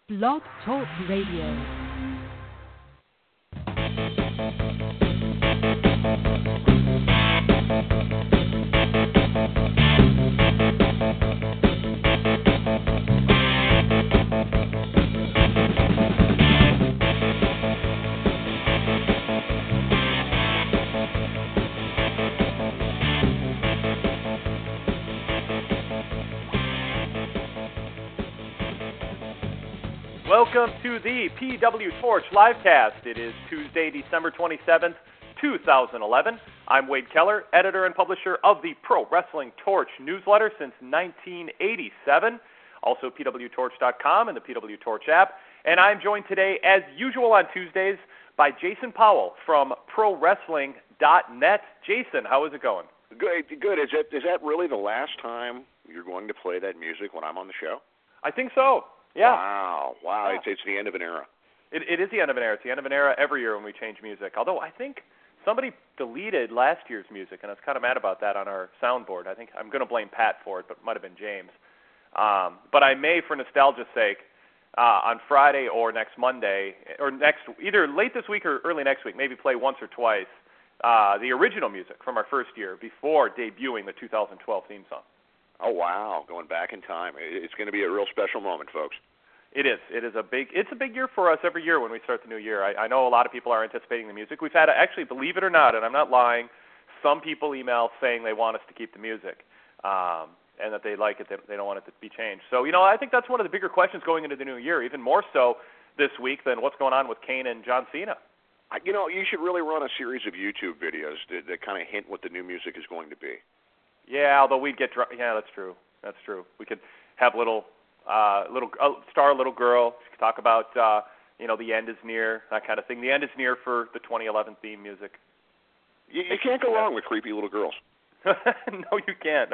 Blog Talk Radio. Welcome to the PW Torch livecast. It is Tuesday, December 27th, 2011. I'm Wade Keller, editor and publisher of the Pro Wrestling Torch newsletter since 1987. Also pwtorch.com and the PW Torch app. And I'm joined today, as usual on Tuesdays, by Jason Powell from ProWrestling.net. Jason, how is it going? Good. Is that really the last time you're going to play that music when I'm on the show? I think so. Yeah. Wow. Yeah. It's the end of an era. It is the end of an era. It's the end of an era every year when we change music. Although I think somebody deleted last year's music, and I was kind of mad about that on our soundboard. I think I'm going to blame Pat for it, but it might have been James. But I may, for nostalgia's sake, on Friday or next Monday, or either late this week or early next week, maybe play once or twice the original music from our first year before debuting the 2012 theme song. Oh, wow. Going back in time. It's going to be a real special moment, folks. It is. It's a big year for us every year when we start the new year. I know a lot of people are anticipating the music. We've had, actually, believe it or not, and I'm not lying, some people email saying they want us to keep the music and that they like it, they don't want it to be changed. So, I think that's one of the bigger questions going into the new year, even more so this week than what's going on with Kane and John Cena. You should really run a series of YouTube videos that kind of hint what the new music is going to be. Yeah, although we'd get yeah, that's true. We could have star a little girl. She could talk about the end is near, that kind of thing. The end is near for the 2011 theme music. You can't go wrong with creepy little girls. No, you can't.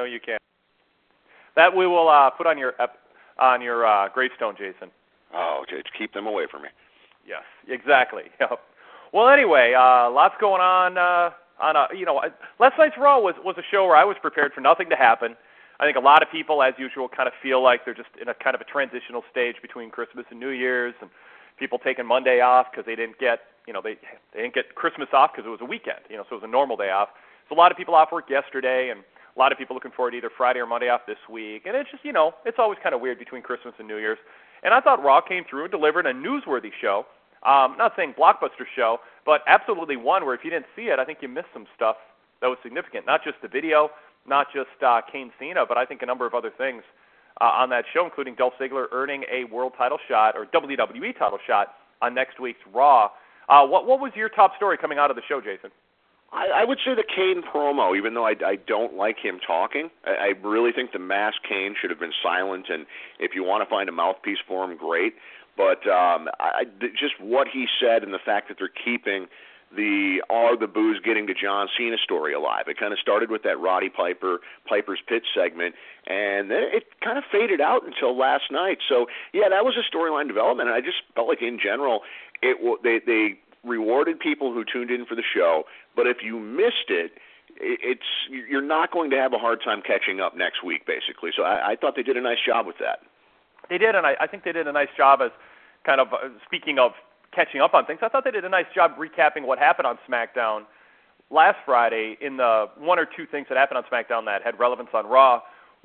That we will put on your gravestone, Jason. Oh, to keep them away from me. Yes, exactly. Well, anyway, lots going on. Last night's Raw was a show where I was prepared for nothing to happen. I think a lot of people, as usual, kind of feel like they're just in a kind of a transitional stage between Christmas and New Year's, and people taking Monday off because they didn't get, they didn't get Christmas off because it was a weekend, so it was a normal day off. So a lot of people off work yesterday, and a lot of people looking forward to either Friday or Monday off this week. And it's just, it's always kind of weird between Christmas and New Year's. And I thought Raw came through and delivered a newsworthy show. Not saying blockbuster show, but absolutely one where if you didn't see it, I think you missed some stuff that was significant. Not just the video, not just Kane Cena, but I think a number of other things on that show, including Dolph Ziggler earning a world title shot or WWE title shot on next week's Raw. What was your top story coming out of the show, Jason? I would say the Kane promo, even though I don't like him talking. I really think the masked Kane should have been silent, and if you want to find a mouthpiece for him, great. But just what he said and the fact that they're keeping Are the Boos Getting to John Cena story alive. It kind of started with that Roddy Piper's Pit segment, and then it kind of faded out until last night. So, yeah, that was a storyline development, and I just felt like in general they rewarded people who tuned in for the show, but if you missed it, you're not going to have a hard time catching up next week, basically. So I thought they did a nice job with that. They did, and I think they did a nice job as kind of, speaking of catching up on things, I thought they did a nice job recapping what happened on SmackDown last Friday in the one or two things that happened on SmackDown that had relevance on Raw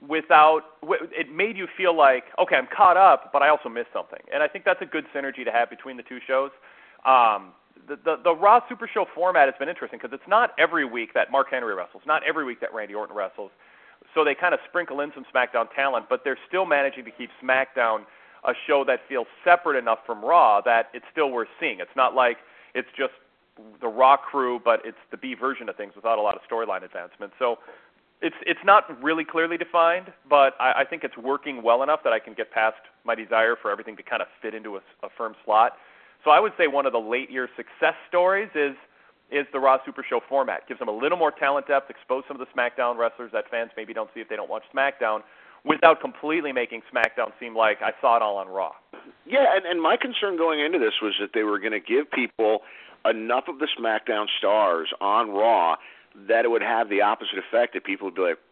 it made you feel like, okay, I'm caught up, but I also missed something. And I think that's a good synergy to have between the two shows. The Raw Super Show format has been interesting because it's not every week that Mark Henry wrestles, not every week that Randy Orton wrestles. So they kind of sprinkle in some SmackDown talent, but they're still managing to keep SmackDown a show that feels separate enough from Raw that it's still worth seeing. It's not like it's just the Raw crew, but it's the B version of things without a lot of storyline advancement. So it's not really clearly defined, but I think it's working well enough that I can get past my desire for everything to kind of fit into a firm slot. So I would say one of the late year success stories is the Raw Super Show format. Gives them a little more talent depth, expose some of the SmackDown wrestlers that fans maybe don't see if they don't watch SmackDown, without completely making SmackDown seem like I saw it all on Raw. Yeah, and my concern going into this was that they were going to give people enough of the SmackDown stars on Raw that it would have the opposite effect, that people would be like,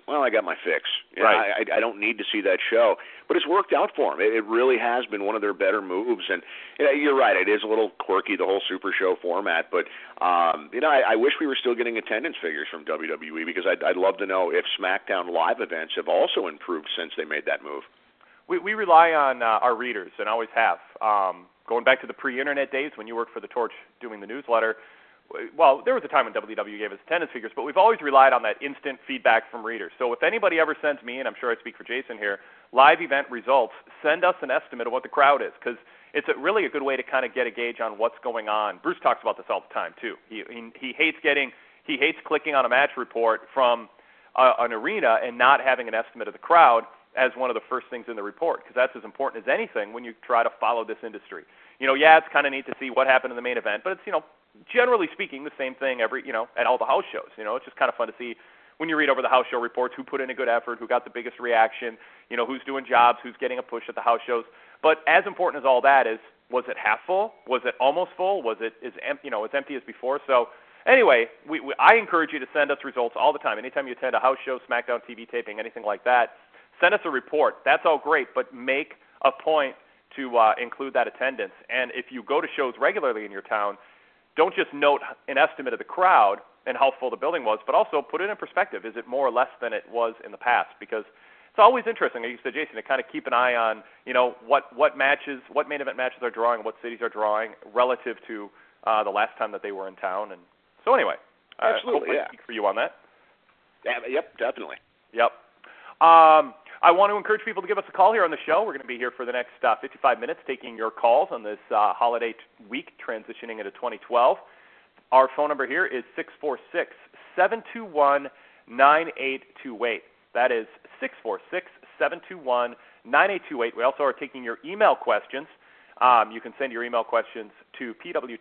well, I got my fix. Right. I don't need to see that show. But it's worked out for them. It really has been one of their better moves. And you're right, it is a little quirky, the whole Super Show format. But, I wish we were still getting attendance figures from WWE, because I'd love to know if SmackDown Live events have also improved since they made that move. We rely on our readers, and always have. Going back to the pre-internet days when you worked for the Torch doing the newsletter, well, there was a time when WWE gave us attendance figures, but we've always relied on that instant feedback from readers. So if anybody ever sends me, and I'm sure I speak for Jason here, live event results, send us an estimate of what the crowd is, because it's really a good way to kind of get a gauge on what's going on. Bruce talks about this all the time too. He hates clicking on a match report from an arena and not having an estimate of the crowd as one of the first things in the report, because that's as important as anything when you try to follow this industry. It's kind of neat to see what happened in the main event, but it's, generally speaking, the same thing at all the house shows. It's just kind of fun to see when you read over the house show reports who put in a good effort, who got the biggest reaction, who's doing jobs, who's getting a push at the house shows. But as important as all that is, was it half full? Was it almost full? Was it as empty as before? So anyway, I encourage you to send us results all the time. Anytime you attend a house show, SmackDown TV taping, anything like that, send us a report. That's all great, but make a point to include that attendance. And if you go to shows regularly in your town, don't just note an estimate of the crowd and how full the building was, but also put it in perspective. Is it more or less than it was in the past? Because it's always interesting, like you said, Jason, to kind of keep an eye on, what matches, what main event matches are drawing, what cities are drawing relative to the last time that they were in town. And so anyway, absolutely, I speak for you on that. Yep, definitely. Yep. I want to encourage people to give us a call here on the show. We're going to be here for the next 55 minutes taking your calls on this holiday week transitioning into 2012. Our phone number here is 646-721-9828. That is 646-721-9828. We also are taking your email questions. You can send your email questions to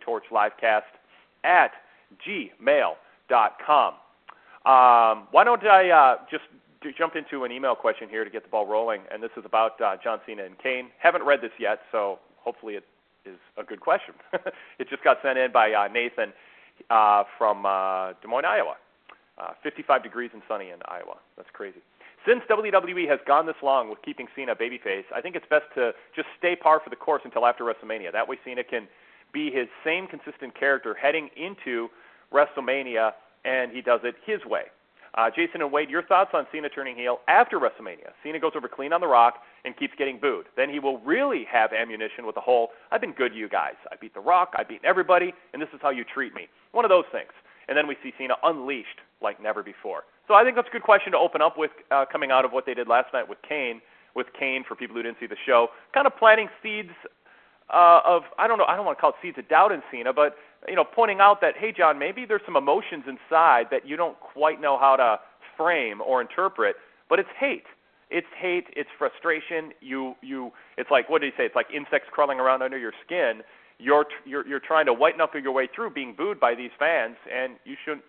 pwtorchlivecast@gmail.com. Why don't I just jump into an email question here to get the ball rolling, and this is about John Cena and Kane. Haven't read this yet, so hopefully it is a good question. It just got sent in by Nathan from Des Moines, Iowa. 55 degrees and sunny in Iowa. That's crazy. Since WWE has gone this long with keeping Cena babyface, I think it's best to just stay par for the course until after WrestleMania. That way Cena can be his same consistent character heading into WrestleMania, and he does it his way. Jason and Wade, your thoughts on Cena turning heel after WrestleMania? Cena goes over clean on The Rock and keeps getting booed. Then he will really have ammunition with the whole, I've been good to you guys. I beat The Rock, I beat everybody, and this is how you treat me. One of those things. And then we see Cena unleashed like never before. So I think that's a good question to open up with coming out of what they did last night with Kane. With Kane, for people who didn't see the show, kind of planting seeds of, I don't want to call it seeds of doubt in Cena, but pointing out that, hey, John, maybe there's some emotions inside that you don't quite know how to frame or interpret, but it's hate. It's hate. It's frustration. It's like, what did he say? It's like insects crawling around under your skin. You're trying to white knuckle your way through being booed by these fans, and you shouldn't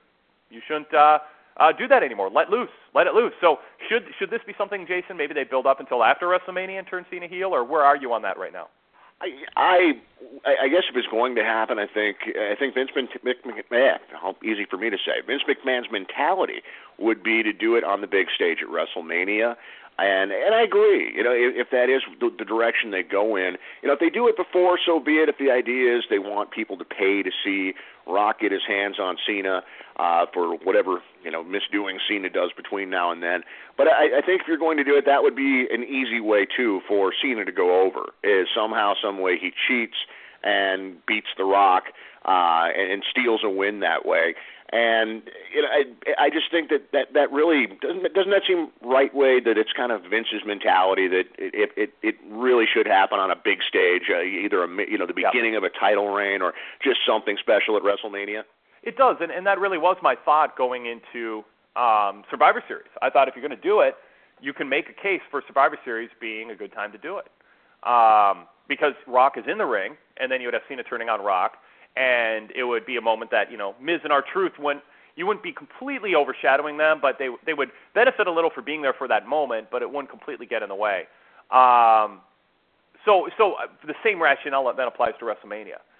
do that anymore. Let it loose. So should this be something, Jason? Maybe they build up until after WrestleMania and turn Cena heel, or where are you on that right now? I guess if it's going to happen, I think Vince McMahon, easy for me to say, Vince McMahon's mentality would be to do it on the big stage at WrestleMania. And I agree. If that is the direction they go in, if they do it before, so be it. If the idea is they want people to pay to see Rock get his hands on Cena for whatever misdoing Cena does between now and then. But I think if you're going to do it, that would be an easy way too for Cena to go over. Is somehow, some way he cheats and beats The Rock and steals a win that way. And I just think that really doesn't that seem right, Wade? That it's kind of Vince's mentality that it really should happen on a big stage, either the beginning of a title reign or just something special at WrestleMania. It does, and that really was my thought going into Survivor Series. I thought if you're going to do it, you can make a case for Survivor Series being a good time to do it, because Rock is in the ring, and then you would have Cena turning on Rock. And it would be a moment that, Miz and R-Truth you wouldn't be completely overshadowing them, but they would benefit a little for being there for that moment, but it wouldn't completely get in the way. So the same rationale then applies to WrestleMania.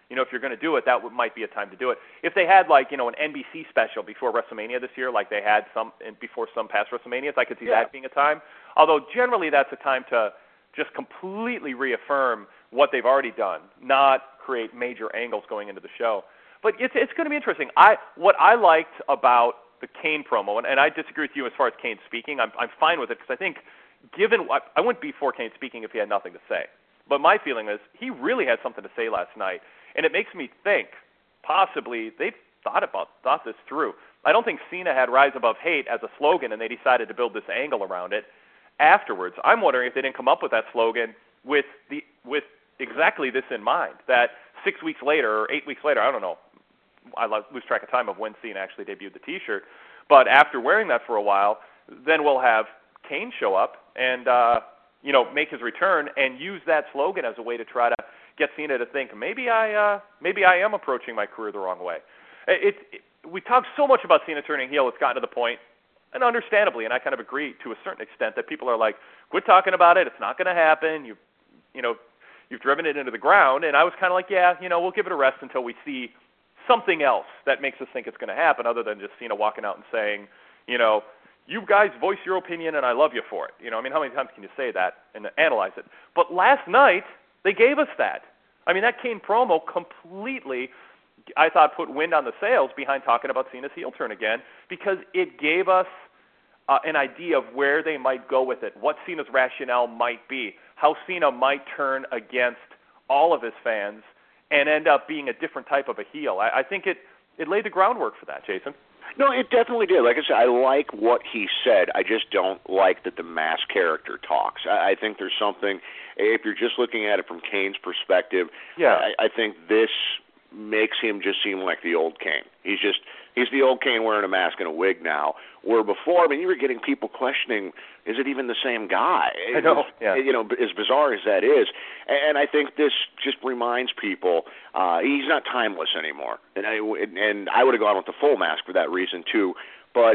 if you're going to do it, that might be a time to do it. If they had an NBC special before WrestleMania this year, like they had before some past WrestleManias, I could see that being a time. Although generally that's a time to just completely reaffirm what they've already done, not create major angles going into the show. But it's going to be interesting. What I liked about the Kane promo, and I disagree with you as far as Kane speaking. I'm fine with it because I think, I wouldn't be for Kane speaking if he had nothing to say. But my feeling is he really had something to say last night, and it makes me think possibly they thought this through. I don't think Cena had Rise Above Hate as a slogan, and they decided to build this angle around it afterwards. I'm wondering if they didn't come up with that slogan with exactly this in mind, that 6 weeks later or 8 weeks later, I don't know, I lose track of time of when Cena actually debuted the T-shirt, but after wearing that for a while, then we'll have Kane show up and make his return and use that slogan as a way to try to get Cena to think maybe I am approaching my career the wrong way. We talk so much about Cena turning heel; it's gotten to the point, and understandably, and I kind of agree to a certain extent, that people are like, quit talking about it. It's not going to happen. You've driven it into the ground. And I was kind of like, we'll give it a rest until we see something else that makes us think it's going to happen, other than just Cena walking out and saying, you guys voice your opinion and I love you for it. How many times can you say that and analyze it? But last night, they gave us that. That Kane promo completely, I thought, put wind on the sails behind talking about Cena's heel turn again, because it gave us an idea of where they might go with it, what Cena's rationale might be, how Cena might turn against all of his fans and end up being a different type of a heel. I think it laid the groundwork for that, Jason. No, it definitely did. Like I said, I like what he said. I just don't like that the mask character talks. I think there's something, if you're just looking at it from Kane's perspective, I think this makes him just seem like the old Kane. He's the old Kane wearing a mask and a wig now, where before, you were getting people questioning, is it even the same guy? I know. As bizarre as that is. And I think this just reminds people he's not timeless anymore. And I would have gone with the full mask for that reason, too. But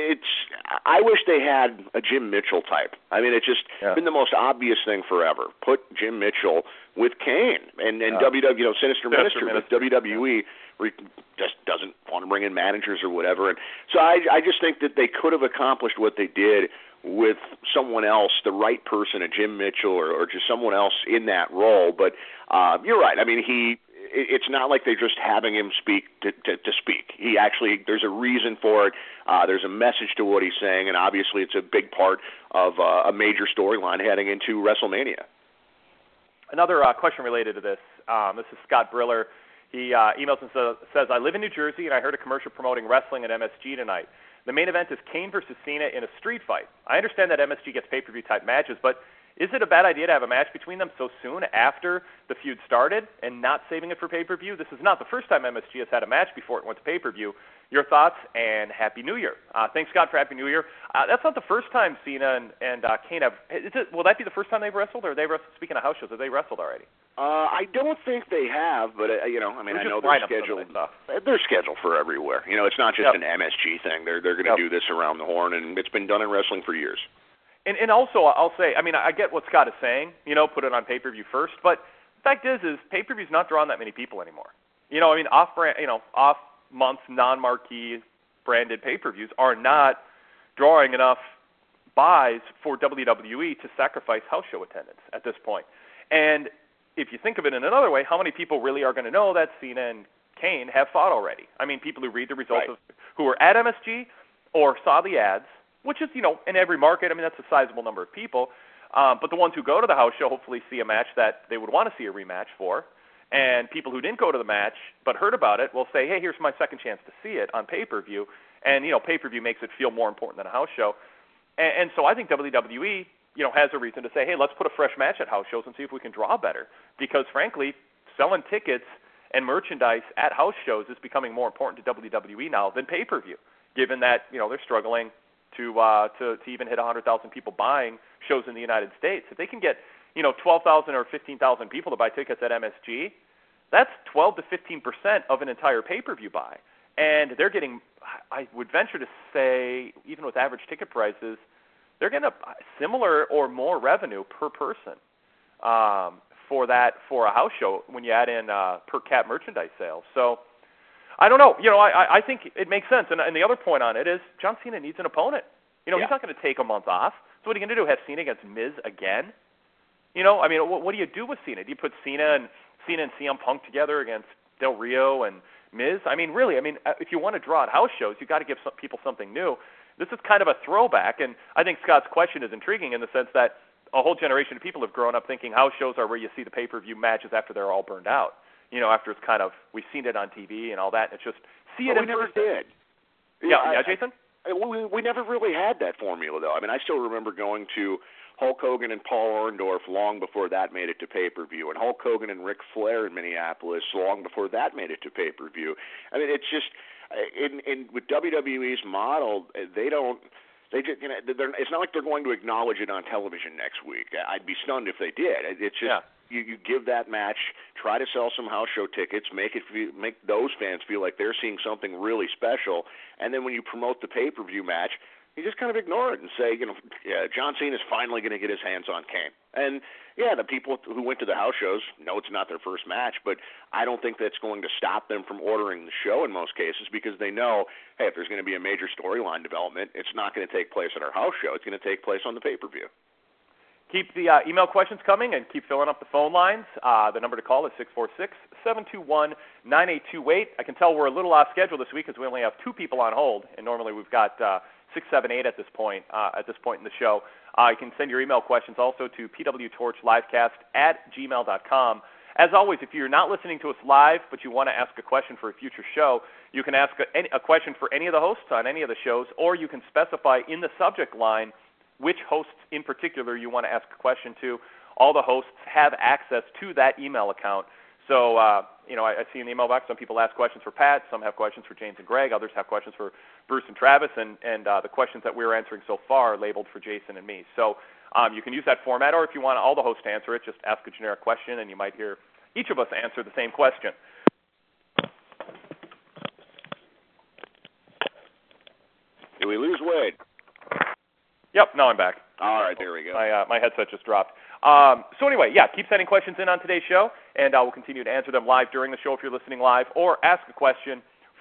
I wish they had a Jim Mitchell type. It's just been the most obvious thing forever. Put Jim Mitchell with Kane and WWE, Sinister Minister with WWE. Just doesn't want to bring in managers or whatever. And so I just think that they could have accomplished what they did with someone else, the right person, a Jim Mitchell or just someone else in that role. But you're right. It's not like they're just having him speak to speak. He actually, there's a reason for it. There's a message to what he's saying, and obviously it's a big part of a major storyline heading into WrestleMania. Another question related to this. This is Scott Briller. He emails and says, I live in New Jersey, and I heard a commercial promoting wrestling at MSG tonight. The main event is Kane versus Cena in a street fight. I understand that MSG gets pay-per-view type matches, but is it a bad idea to have a match between them so soon after the feud started and not saving it for pay-per-view? This is not the first time MSG has had a match before it went to pay-per-view. Your thoughts, and Happy New Year. Thanks, Scott, for Happy New Year. That's not the first time Cena and Kane have. Will that be the first time they've wrestled, or speaking of house shows, have they wrestled already? I don't think they have, but I know they're scheduled. They're scheduled for everywhere. It's not just an MSG thing. They're going to do this around the horn, and it's been done in wrestling for years. And also, I'll say, I get what Scott is saying. Put it on pay-per-view first, but the fact is pay-per-view's not drawing that many people anymore. Off-month, non-marquee branded pay-per-views are not drawing enough buys for WWE to sacrifice house show attendance at this point. And if you think of it in another way, how many people really are going to know that Cena and Kane have fought already? People who read the results who were at MSG or saw the ads, which is, in every market, that's a sizable number of people. But the ones who go to the house show hopefully see a match that they would want to see a rematch for. And people who didn't go to the match but heard about it will say, hey, here's my second chance to see it on pay-per-view. And, pay-per-view makes it feel more important than a house show. And so I think WWE, has a reason to say, hey, let's put a fresh match at house shows and see if we can draw better. Because, frankly, selling tickets and merchandise at house shows is becoming more important to WWE now than pay-per-view, given that, they're struggling to even hit 100,000 people buying shows in the United States. If they can get 12,000 or 15,000 people to buy tickets at MSG, that's 12 to 15% of an entire pay-per-view buy. And they're getting, I would venture to say, even with average ticket prices, they're getting a similar or more revenue per person for a house show when you add in per cap merchandise sales. So I don't know. I think it makes sense. And the other point on it is John Cena needs an opponent. He's not going to take a month off. So what are you going to do? Have Cena against Miz again? What do you do with Cena? Do you put Cena and CM Punk together against Del Rio and Miz? If you want to draw out house shows, you've got to give some people something new. This is kind of a throwback, and I think Scott's question is intriguing in the sense that a whole generation of people have grown up thinking house shows are where you see the pay-per-view matches after they're all burned out. After it's kind of, we've seen it on TV and all that, and it's just, see it in person. We never did. Yeah, Jason? We never really had that formula, though. I still remember going to Hulk Hogan and Paul Orndorff long before that made it to pay-per-view, and Hulk Hogan and Ric Flair in Minneapolis long before that made it to pay-per-view. It's just, with WWE's model, it's not like they're going to acknowledge it on television next week. I'd be stunned if they did. It's just you give that match, try to sell some house show tickets, make those fans feel like they're seeing something really special, and then when you promote the pay-per-view match, you just kind of ignore it and say, John Cena's finally going to get his hands on Kane. And, the people who went to the house shows know it's not their first match, but I don't think that's going to stop them from ordering the show in most cases because they know, hey, if there's going to be a major storyline development, it's not going to take place at our house show. It's going to take place on the pay-per-view. Keep the email questions coming and keep filling up the phone lines. The number to call is 646-721-9828. I can tell we're a little off schedule this week because we only have 2 people on hold, and normally we've got 6, 7, 8 at this point in the show. You can send your email questions also to pwtorchlivecast@gmail.com. As always, if you're not listening to us live but you want to ask a question for a future show, you can ask a question for any of the hosts on any of the shows, or you can specify in the subject line which hosts in particular you want to ask a question to. All the hosts have access to that email account. So, I see in the email box some people ask questions for Pat, some have questions for James and Greg, others have questions for Bruce and Travis, and the questions that we're answering so far are labeled for Jason and me. So you can use that format, or if you want all the hosts to answer it, just ask a generic question, and you might hear each of us answer the same question. Did we lose Wade? Yep, now I'm back. All right, there we go. My headset just dropped. So anyway, keep sending questions in on today's show, and we'll continue to answer them live during the show if you're listening live, or ask a question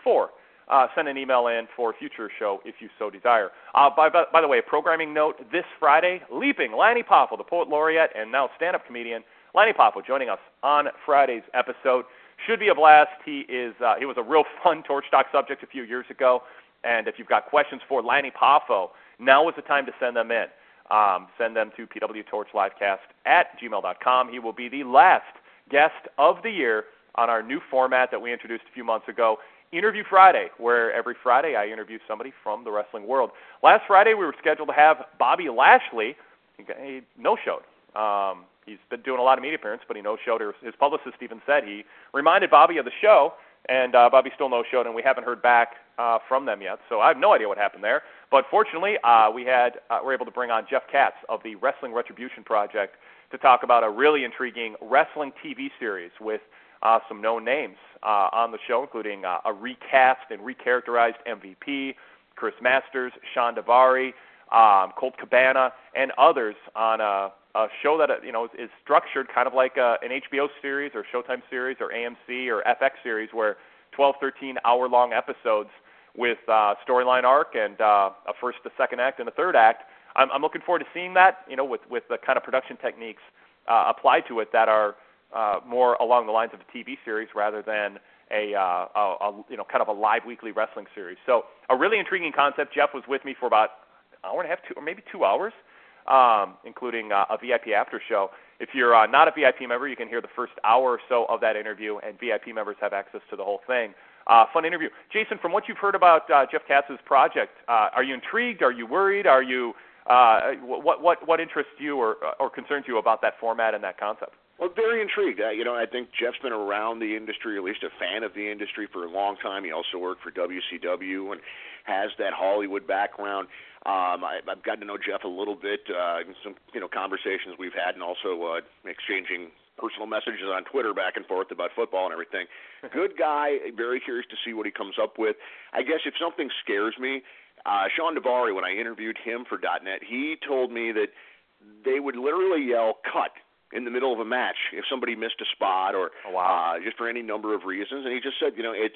send an email in for a future show if you so desire. By the way, a programming note, this Friday, Leaping Lanny Poffo, the poet laureate and now stand-up comedian, Lanny Poffo, joining us on Friday's episode. Should be a blast. He was a real fun Torch Talk subject a few years ago, and if you've got questions for Lanny Poffo, now is the time to send them in. Send them to pwtorchlivecast@gmail.com. He will be the last guest of the year on our new format that we introduced a few months ago, Interview Friday, where every Friday I interview somebody from the wrestling world. Last Friday we were scheduled to have Bobby Lashley. He no-showed. He's been doing a lot of media appearances, but he no-showed. His publicist even said he reminded Bobby of the show, and Bobby still no-showed, and we haven't heard back from them yet. So I have no idea what happened there. But fortunately, we were able to bring on Jeff Katz of the Wrestling Retribution Project to talk about a really intriguing wrestling TV series with some known names on the show, including a recast and recharacterized MVP, Chris Masters, Sean Daivari, Colt Cabana, and others on a show that is structured kind of like an HBO series or Showtime series or AMC or FX series, where 12, 13 hour-long episodes with storyline arc and a first, a second act, and a third act. I'm looking forward to seeing that, with the kind of production techniques applied to it that are more along the lines of a TV series rather than a kind of a live weekly wrestling series. So a really intriguing concept. Jeff was with me for about an hour and a half, or maybe 2 hours, including a VIP after show. If you're not a VIP member, you can hear the first hour or so of that interview, and VIP members have access to the whole thing. Fun interview. Jason, from what you've heard about Jeff Katz's project, are you intrigued? Are you worried? Are you what interests you or concerns you about that format and that concept? Well, very intrigued. I think Jeff's been around the industry, at least a fan of the industry, for a long time. He also worked for WCW and has that Hollywood background. I've gotten to know Jeff a little bit in some conversations we've had, and also exchanging personal messages on Twitter back and forth about football and everything. Good guy. Very curious to see what he comes up with. I guess if something scares me, Sean Daivari, when I interviewed him for .net, he told me that they would literally yell "cut" in the middle of a match if somebody missed a spot or just for any number of reasons. And he just said,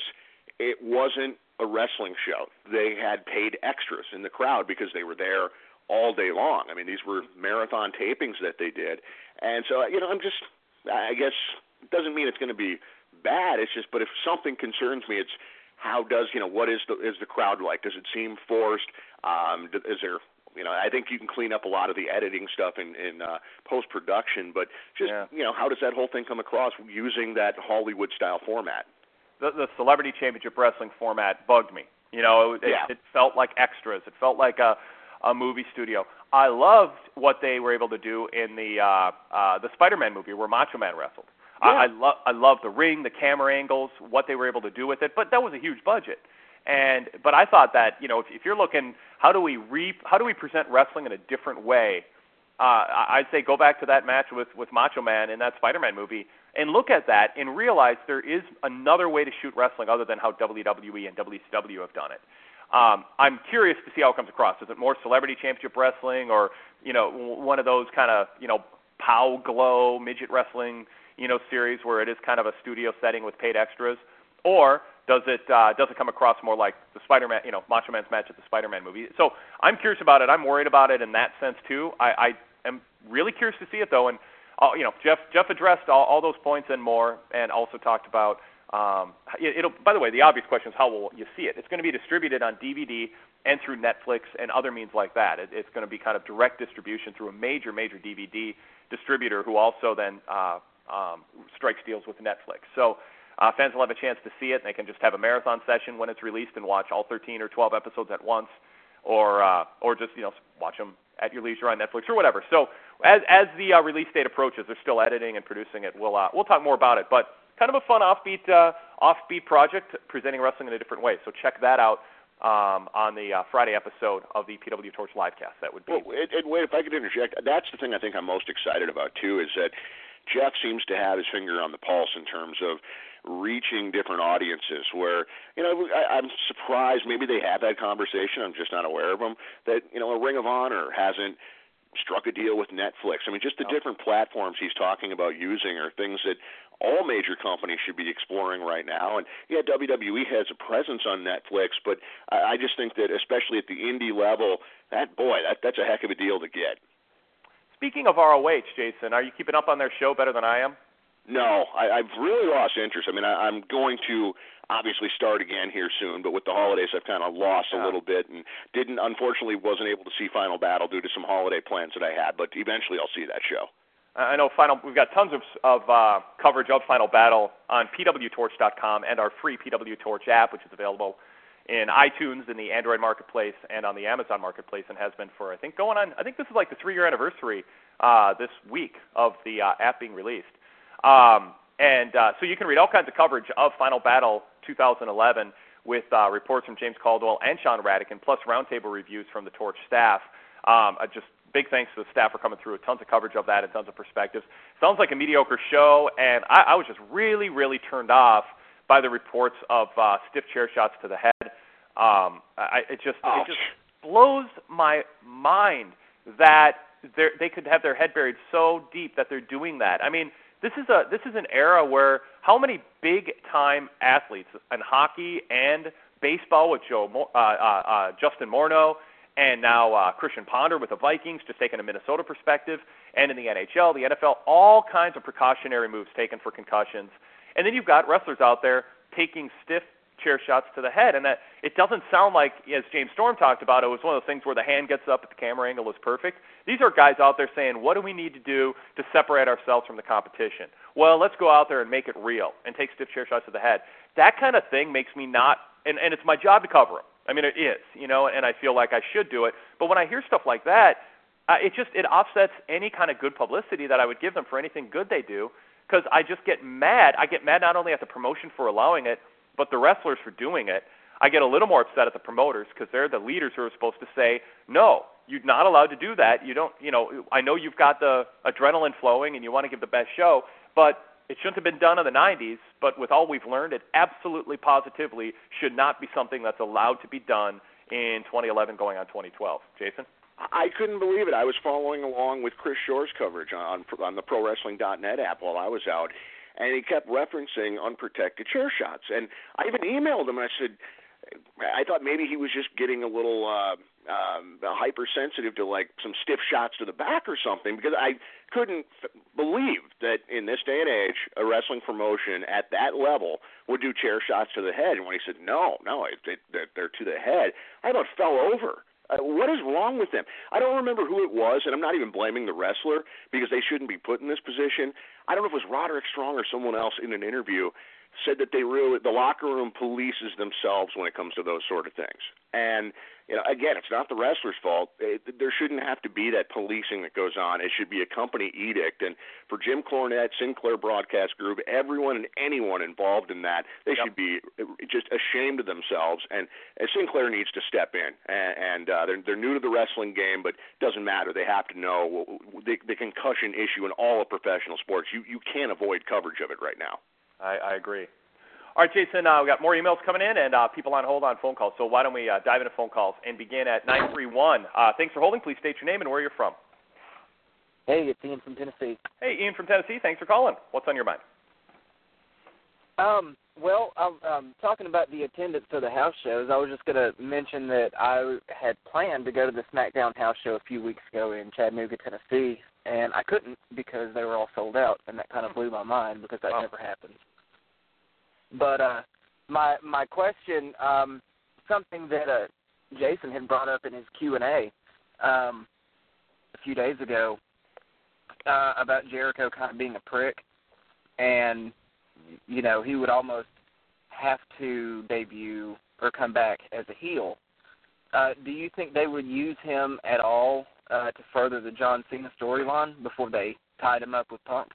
it wasn't a wrestling show. They had paid extras in the crowd because they were there all day long. I mean, these were marathon tapings that they did. And so, I guess it doesn't mean it's going to be bad. It's just, but if something concerns me, it's how does, what is the crowd like? Does it seem forced? Is there, I think you can clean up a lot of the editing stuff in post-production, but just, how does that whole thing come across using that Hollywood-style format? The Celebrity Championship Wrestling format bugged me. It felt like extras. It felt like a movie studio. I loved what they were able to do in the Spider-Man movie where Macho Man wrestled. Yeah. I love the ring, the camera angles, what they were able to do with it, but that was a huge budget. But I thought that, if you're looking, how do we present wrestling in a different way? I'd say go back to that match with Macho Man in that Spider-Man movie and look at that and realize there is another way to shoot wrestling other than how WWE and WCW have done it. I'm curious to see how it comes across. Is it more Celebrity Championship Wrestling or, one of those kind of, Pow Glow midget wrestling, series where it is kind of a studio setting with paid extras? Or does it come across more like the Spider-Man, Macho Man's match at the Spider-Man movie? So I'm curious about it. I'm worried about it in that sense too. I am really curious to see it though. And Jeff addressed all those points and more, and also talked about it'll. By the way, the obvious question is how will you see it? It's going to be distributed on DVD and through Netflix and other means like that. It's going to be kind of direct distribution through a major DVD distributor who also then strikes deals with Netflix. So fans will have a chance to see it, and they can just have a marathon session when it's released and watch all 13 or 12 episodes at once, or just watch them at your leisure on Netflix or whatever. So as the release date approaches, they're still editing and producing it. We'll talk more about it, but kind of a fun offbeat project presenting wrestling in a different way. So check that out on the Friday episode of the PW Torch livecast. That would be. Well, wait, if I could interject, that's the thing I think I'm most excited about too, is that Jeff seems to have his finger on the pulse in terms of reaching different audiences where, I'm surprised maybe they have that conversation, I'm just not aware of them, that, a Ring of Honor hasn't struck a deal with Netflix. I mean, just the different platforms he's talking about using are things that all major companies should be exploring right now. And, WWE has a presence on Netflix, but I just think that especially at the indie level, that's a heck of a deal to get. Speaking of ROH, Jason, are you keeping up on their show better than I am? No, I've really lost interest. I mean, I'm going to obviously start again here soon, but with the holidays, I've kind of lost a little bit and unfortunately wasn't able to see Final Battle due to some holiday plans that I had, but eventually I'll see that show. I know we've got tons of coverage of Final Battle on pwtorch.com and our free PW Torch app, which is available in iTunes, in the Android Marketplace, and on the Amazon Marketplace, and has been for, I think this is like the 3-year anniversary this week of the app being released. So you can read all kinds of coverage of Final Battle 2011 with reports from James Caldwell and Sean Radican, plus roundtable reviews from the Torch staff. Just big thanks to the staff for coming through. Tons of coverage of that and tons of perspectives. Sounds like a mediocre show, and I was just really, really turned off by the reports of stiff chair shots to the head. It just blows my mind that they could have their head buried so deep that they're doing that. I mean, this is an era where how many big-time athletes in hockey and baseball with Justin Morneau, and now Christian Ponder with the Vikings, just taking a Minnesota perspective, and in the NHL, the NFL, all kinds of precautionary moves taken for concussions. And then you've got wrestlers out there taking stiff chair shots to the head, and that it doesn't sound like, as James Storm talked about, it was one of those things where the hand gets up at the camera angle is perfect. These are guys out there saying, what do we need to do to separate ourselves from the competition? Well, let's go out there and make it real and take stiff chair shots to the head. That kind of thing makes me not, and it's my job to cover them. I mean, it is, and I feel like I should do it. But when I hear stuff like that, it offsets any kind of good publicity that I would give them for anything good they do, because I just get mad. I get mad not only at the promotion for allowing it, but the wrestlers for doing it. I get a little more upset at the promoters because they're the leaders who are supposed to say, no, you're not allowed to do that. You don't, I know you've got the adrenaline flowing and you want to give the best show, but it shouldn't have been done in the 90s. But with all we've learned, it absolutely, positively should not be something that's allowed to be done in 2011 going on 2012. Jason? I couldn't believe it. I was following along with Chris Shore's coverage on the ProWrestling.net app while I was out, and he kept referencing unprotected chair shots. And I even emailed him, and I said, I thought maybe he was just getting a little hypersensitive to, like, some stiff shots to the back or something, because I couldn't believe that in this day and age, a wrestling promotion at that level would do chair shots to the head. And when he said, no, they're to the head, I about fell over. What is wrong with them? I don't remember who it was, and I'm not even blaming the wrestler because they shouldn't be put in this position. I don't know if it was Roderick Strong or someone else in an interview said that the locker room polices themselves when it comes to those sort of things. And, again, it's not the wrestler's fault. There shouldn't have to be that policing that goes on. It should be a company edict. And for Jim Cornette, Sinclair Broadcast Group, everyone and anyone involved in that, they should be just ashamed of themselves. And Sinclair needs to step in. And they're new to the wrestling game, but it doesn't matter. They have to know the concussion issue in all of professional sports. You can't avoid coverage of it right now. I agree. All right, Jason, we got more emails coming in and people on hold on phone calls. So why don't we dive into phone calls and begin at 931. Thanks for holding. Please state your name and where you're from. Hey, it's Ian from Tennessee. Hey, Ian from Tennessee. Thanks for calling. What's on your mind? Well, I'm talking about the attendance to the house shows. I was just going to mention that I had planned to go to the SmackDown house show a few weeks ago in Chattanooga, Tennessee, and I couldn't because they were all sold out, and that kind of blew my mind because that never happens. But my question, something that Jason had brought up in his Q&A a few days ago about Jericho kind of being a prick, and he would almost have to debut or come back as a heel. Do you think they would use him at all to further the John Cena storyline before they tied him up with Punk?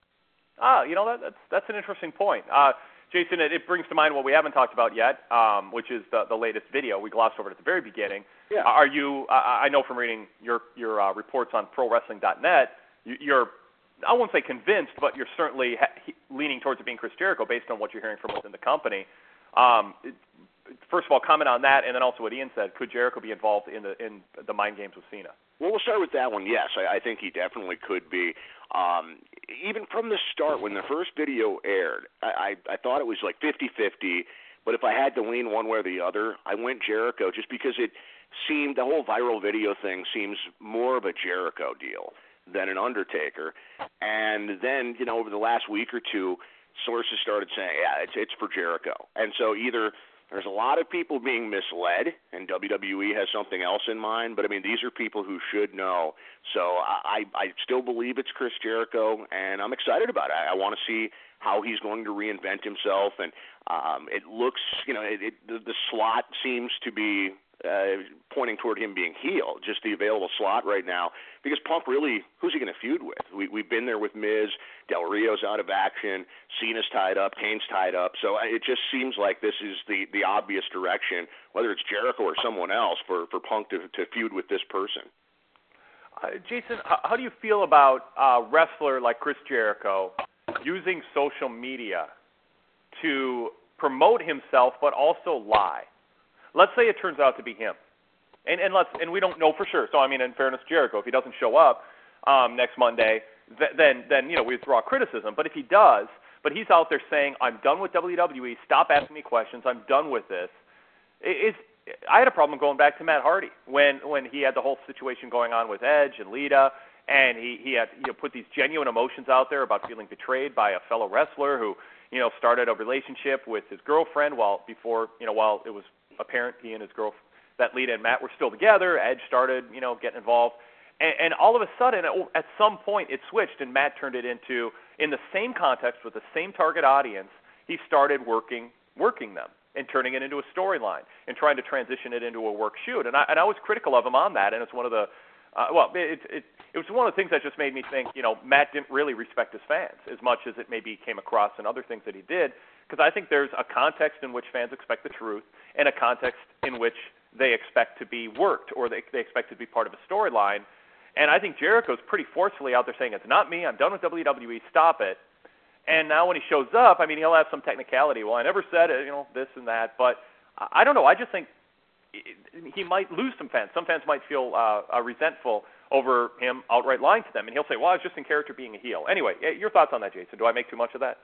That's an interesting point. Jason, it brings to mind what we haven't talked about yet, which is the latest video. We glossed over it at the very beginning. Yeah. Are you? I know from reading your reports on ProWrestling.net, you're, I won't say convinced, but you're certainly leaning towards it being Chris Jericho based on what you're hearing from within the company. First of all, comment on that, and then also what Ian said. Could Jericho be involved in the mind games with Cena? Well, we'll start with that one. Yes, I think he definitely could be. Even from the start, when the first video aired, I thought it was like 50-50, but if I had to lean one way or the other, I went Jericho just because it seemed, the whole viral video thing seems more of a Jericho deal than an Undertaker. And then, over the last week or two, sources started saying, yeah, it's for Jericho. And so either there's a lot of people being misled, and WWE has something else in mind, but, these are people who should know. So I still believe it's Chris Jericho, and I'm excited about it. I want to see how he's going to reinvent himself, and it looks, the slot seems to be pointing toward him being heel, just the available slot right now, because Punk really, who's he going to feud with? We've been there with Miz, Del Rio's out of action, Cena's tied up, Kane's tied up, so it just seems like this is the obvious direction, whether it's Jericho or someone else, for Punk to feud with this person. Jason, how do you feel about a wrestler like Chris Jericho using social media to promote himself but also lie? Let's say it turns out to be him, and we don't know for sure. So in fairness to Jericho, if he doesn't show up next Monday, then we throw out criticism. But if he does, but he's out there saying, "I'm done with WWE. Stop asking me questions. I'm done with this." I had a problem going back to Matt Hardy when he had the whole situation going on with Edge and Lita, and he had put these genuine emotions out there about feeling betrayed by a fellow wrestler who started a relationship with his girlfriend while it was apparent he and his girlfriend, that Lita and Matt, were still together. Edge started, getting involved. And all of a sudden, at some point, it switched, and Matt turned it into, in the same context with the same target audience, he started working them and turning it into a storyline and trying to transition it into a work shoot. And I was critical of him on that, and it's one of the it was one of the things that just made me think, Matt didn't really respect his fans as much as it maybe came across in other things that he did, because I think there's a context in which fans expect the truth and a context in which they expect to be worked or they expect to be part of a storyline. And I think Jericho's pretty forcefully out there saying, it's not me, I'm done with WWE, stop it. And now when he shows up, he'll have some technicality. Well, I never said it, this and that. But I don't know. I just think he might lose some fans. Some fans might feel resentful over him outright lying to them, and he'll say, well, I was just in character being a heel. Anyway, your thoughts on that, Jason? Do I make too much of that?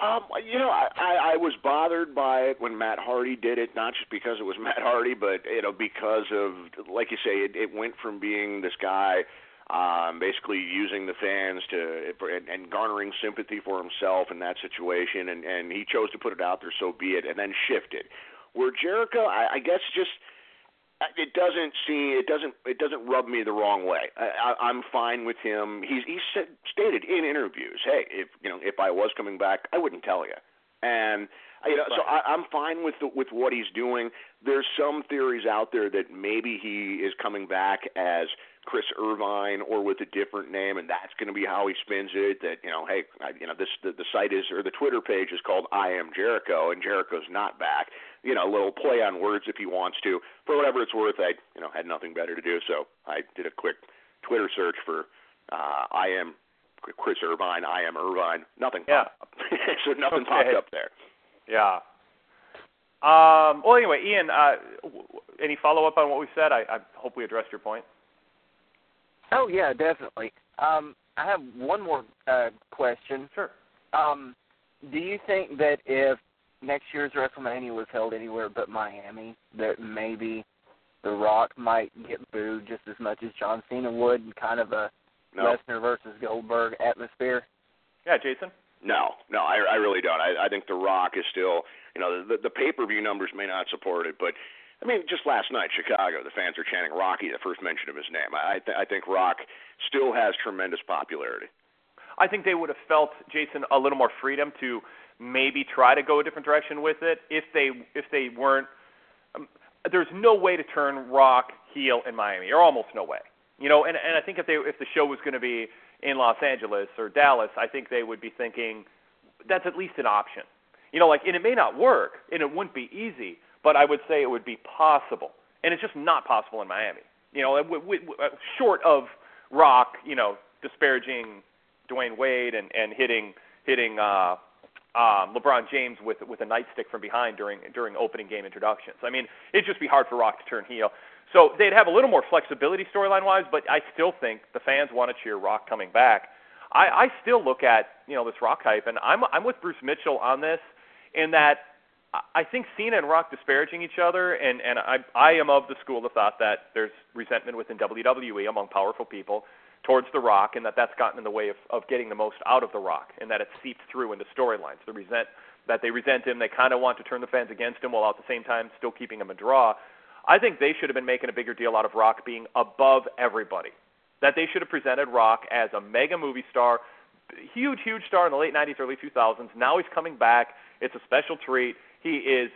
I was bothered by it when Matt Hardy did it, not just because it was Matt Hardy, but because of, like you say, it went from being this guy basically using the fans and garnering sympathy for himself in that situation, and he chose to put it out there, so be it, and then shifted. Where Jericho, I guess, just it doesn't rub me the wrong way. I'm fine with him. He stated in interviews, hey, if I was coming back, I wouldn't tell you, and so I'm fine with what he's doing. There's some theories out there that maybe he is coming back as Chris Irvine or with a different name, and that's going to be how he spins it. That hey, the site is, or the Twitter page is called I Am Jericho, and Jericho's not back. A little play on words if he wants to. For whatever it's worth, I had nothing better to do, so I did a quick Twitter search for I Am Chris Irvine, I Am Irvine. Nothing popped up. So nothing popped up there. Yeah. Well, anyway, Ian, any follow-up on what we said? I hope we addressed your point. Oh, yeah, definitely. I have one more question. Sure. Do you think that if next year's WrestleMania was held anywhere but Miami, that maybe The Rock might get booed just as much as John Cena would in kind of a Lesnar versus Goldberg atmosphere? Yeah, Jason? No, I really don't. I think The Rock is still, the pay-per-view numbers may not support it, but I mean, just last night, Chicago, the fans are chanting Rocky, the first mention of his name. I think Rock still has tremendous popularity. I think they would have felt, Jason, a little more freedom to maybe try to go a different direction with it if they weren't. There's no way to turn Rock heel in Miami, or almost no way. And I think if the show was going to be in Los Angeles or Dallas, I think they would be thinking that's at least an option. And it may not work, and it wouldn't be easy, but I would say it would be possible, and it's just not possible in Miami. Short of Rock, disparaging Dwayne Wade and hitting LeBron James with a nightstick from behind during opening game introductions. I mean, it'd just be hard for Rock to turn heel. So they'd have a little more flexibility storyline-wise, but I still think the fans want to cheer Rock coming back. I still look at this Rock hype, and I'm with Bruce Mitchell on this in that I think Cena and Rock disparaging each other, and I am of the school of thought that there's resentment within WWE among powerful people towards The Rock, and that's gotten in the way of getting the most out of The Rock, and that it seeps through into storylines. That they resent him, they kind of want to turn the fans against him while at the same time still keeping him a draw. I think they should have been making a bigger deal out of Rock being above everybody. That they should have presented Rock as a mega movie star, huge star in the late 90s, early 2000s. Now he's coming back. It's a special treat. He is,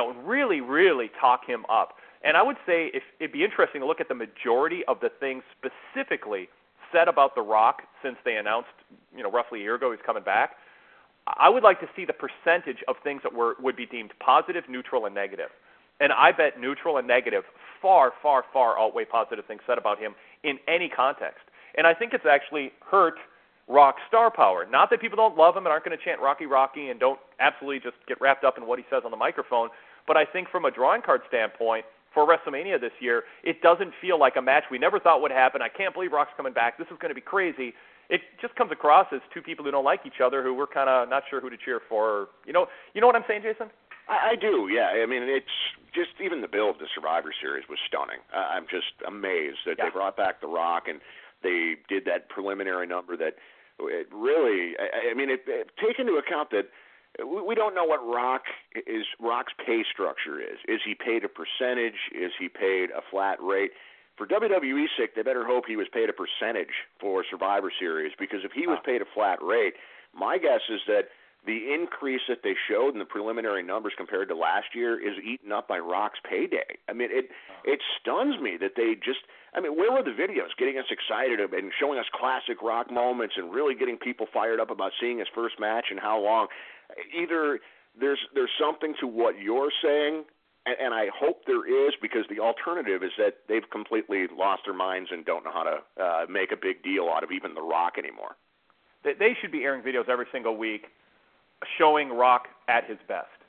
really talk him up. And I would say it'd be interesting to look at the majority of the things specifically said about The Rock since they announced, roughly a year ago he's coming back. I would like to see the percentage of things that would be deemed positive, neutral, and negative. And I bet neutral and negative far, far, far outweigh positive things said about him in any context. And I think it's actually hurt Rock's star power. Not that people don't love him and aren't going to chant Rocky, Rocky and don't absolutely just get wrapped up in what he says on the microphone, but I think from a drawing card standpoint, for WrestleMania this year, it doesn't feel like a match we never thought would happen. I can't believe Rock's coming back. This is going to be crazy. It just comes across as two people who don't like each other, who we're kind of not sure who to cheer for. You know what I'm saying, Jason? I do, yeah. I mean, it's just even the build of the Survivor Series was stunning. I'm just amazed that they brought back The Rock and they did that preliminary number that it really, take into account that we don't know what Rock's pay structure is. Is he paid a percentage? Is he paid a flat rate? For WWE's sake, they better hope he was paid a percentage for Survivor Series, because if he was paid a flat rate, my guess is that the increase that they showed in the preliminary numbers compared to last year is eaten up by Rock's payday. I mean, it stuns me that they just – where were the videos getting us excited and showing us classic Rock moments and really getting people fired up about seeing his first match and how long? Either there's something to what you're saying, and I hope there is, because the alternative is that they've completely lost their minds and don't know how to make a big deal out of even The Rock anymore. They should be airing videos every single week showing Rock at his best.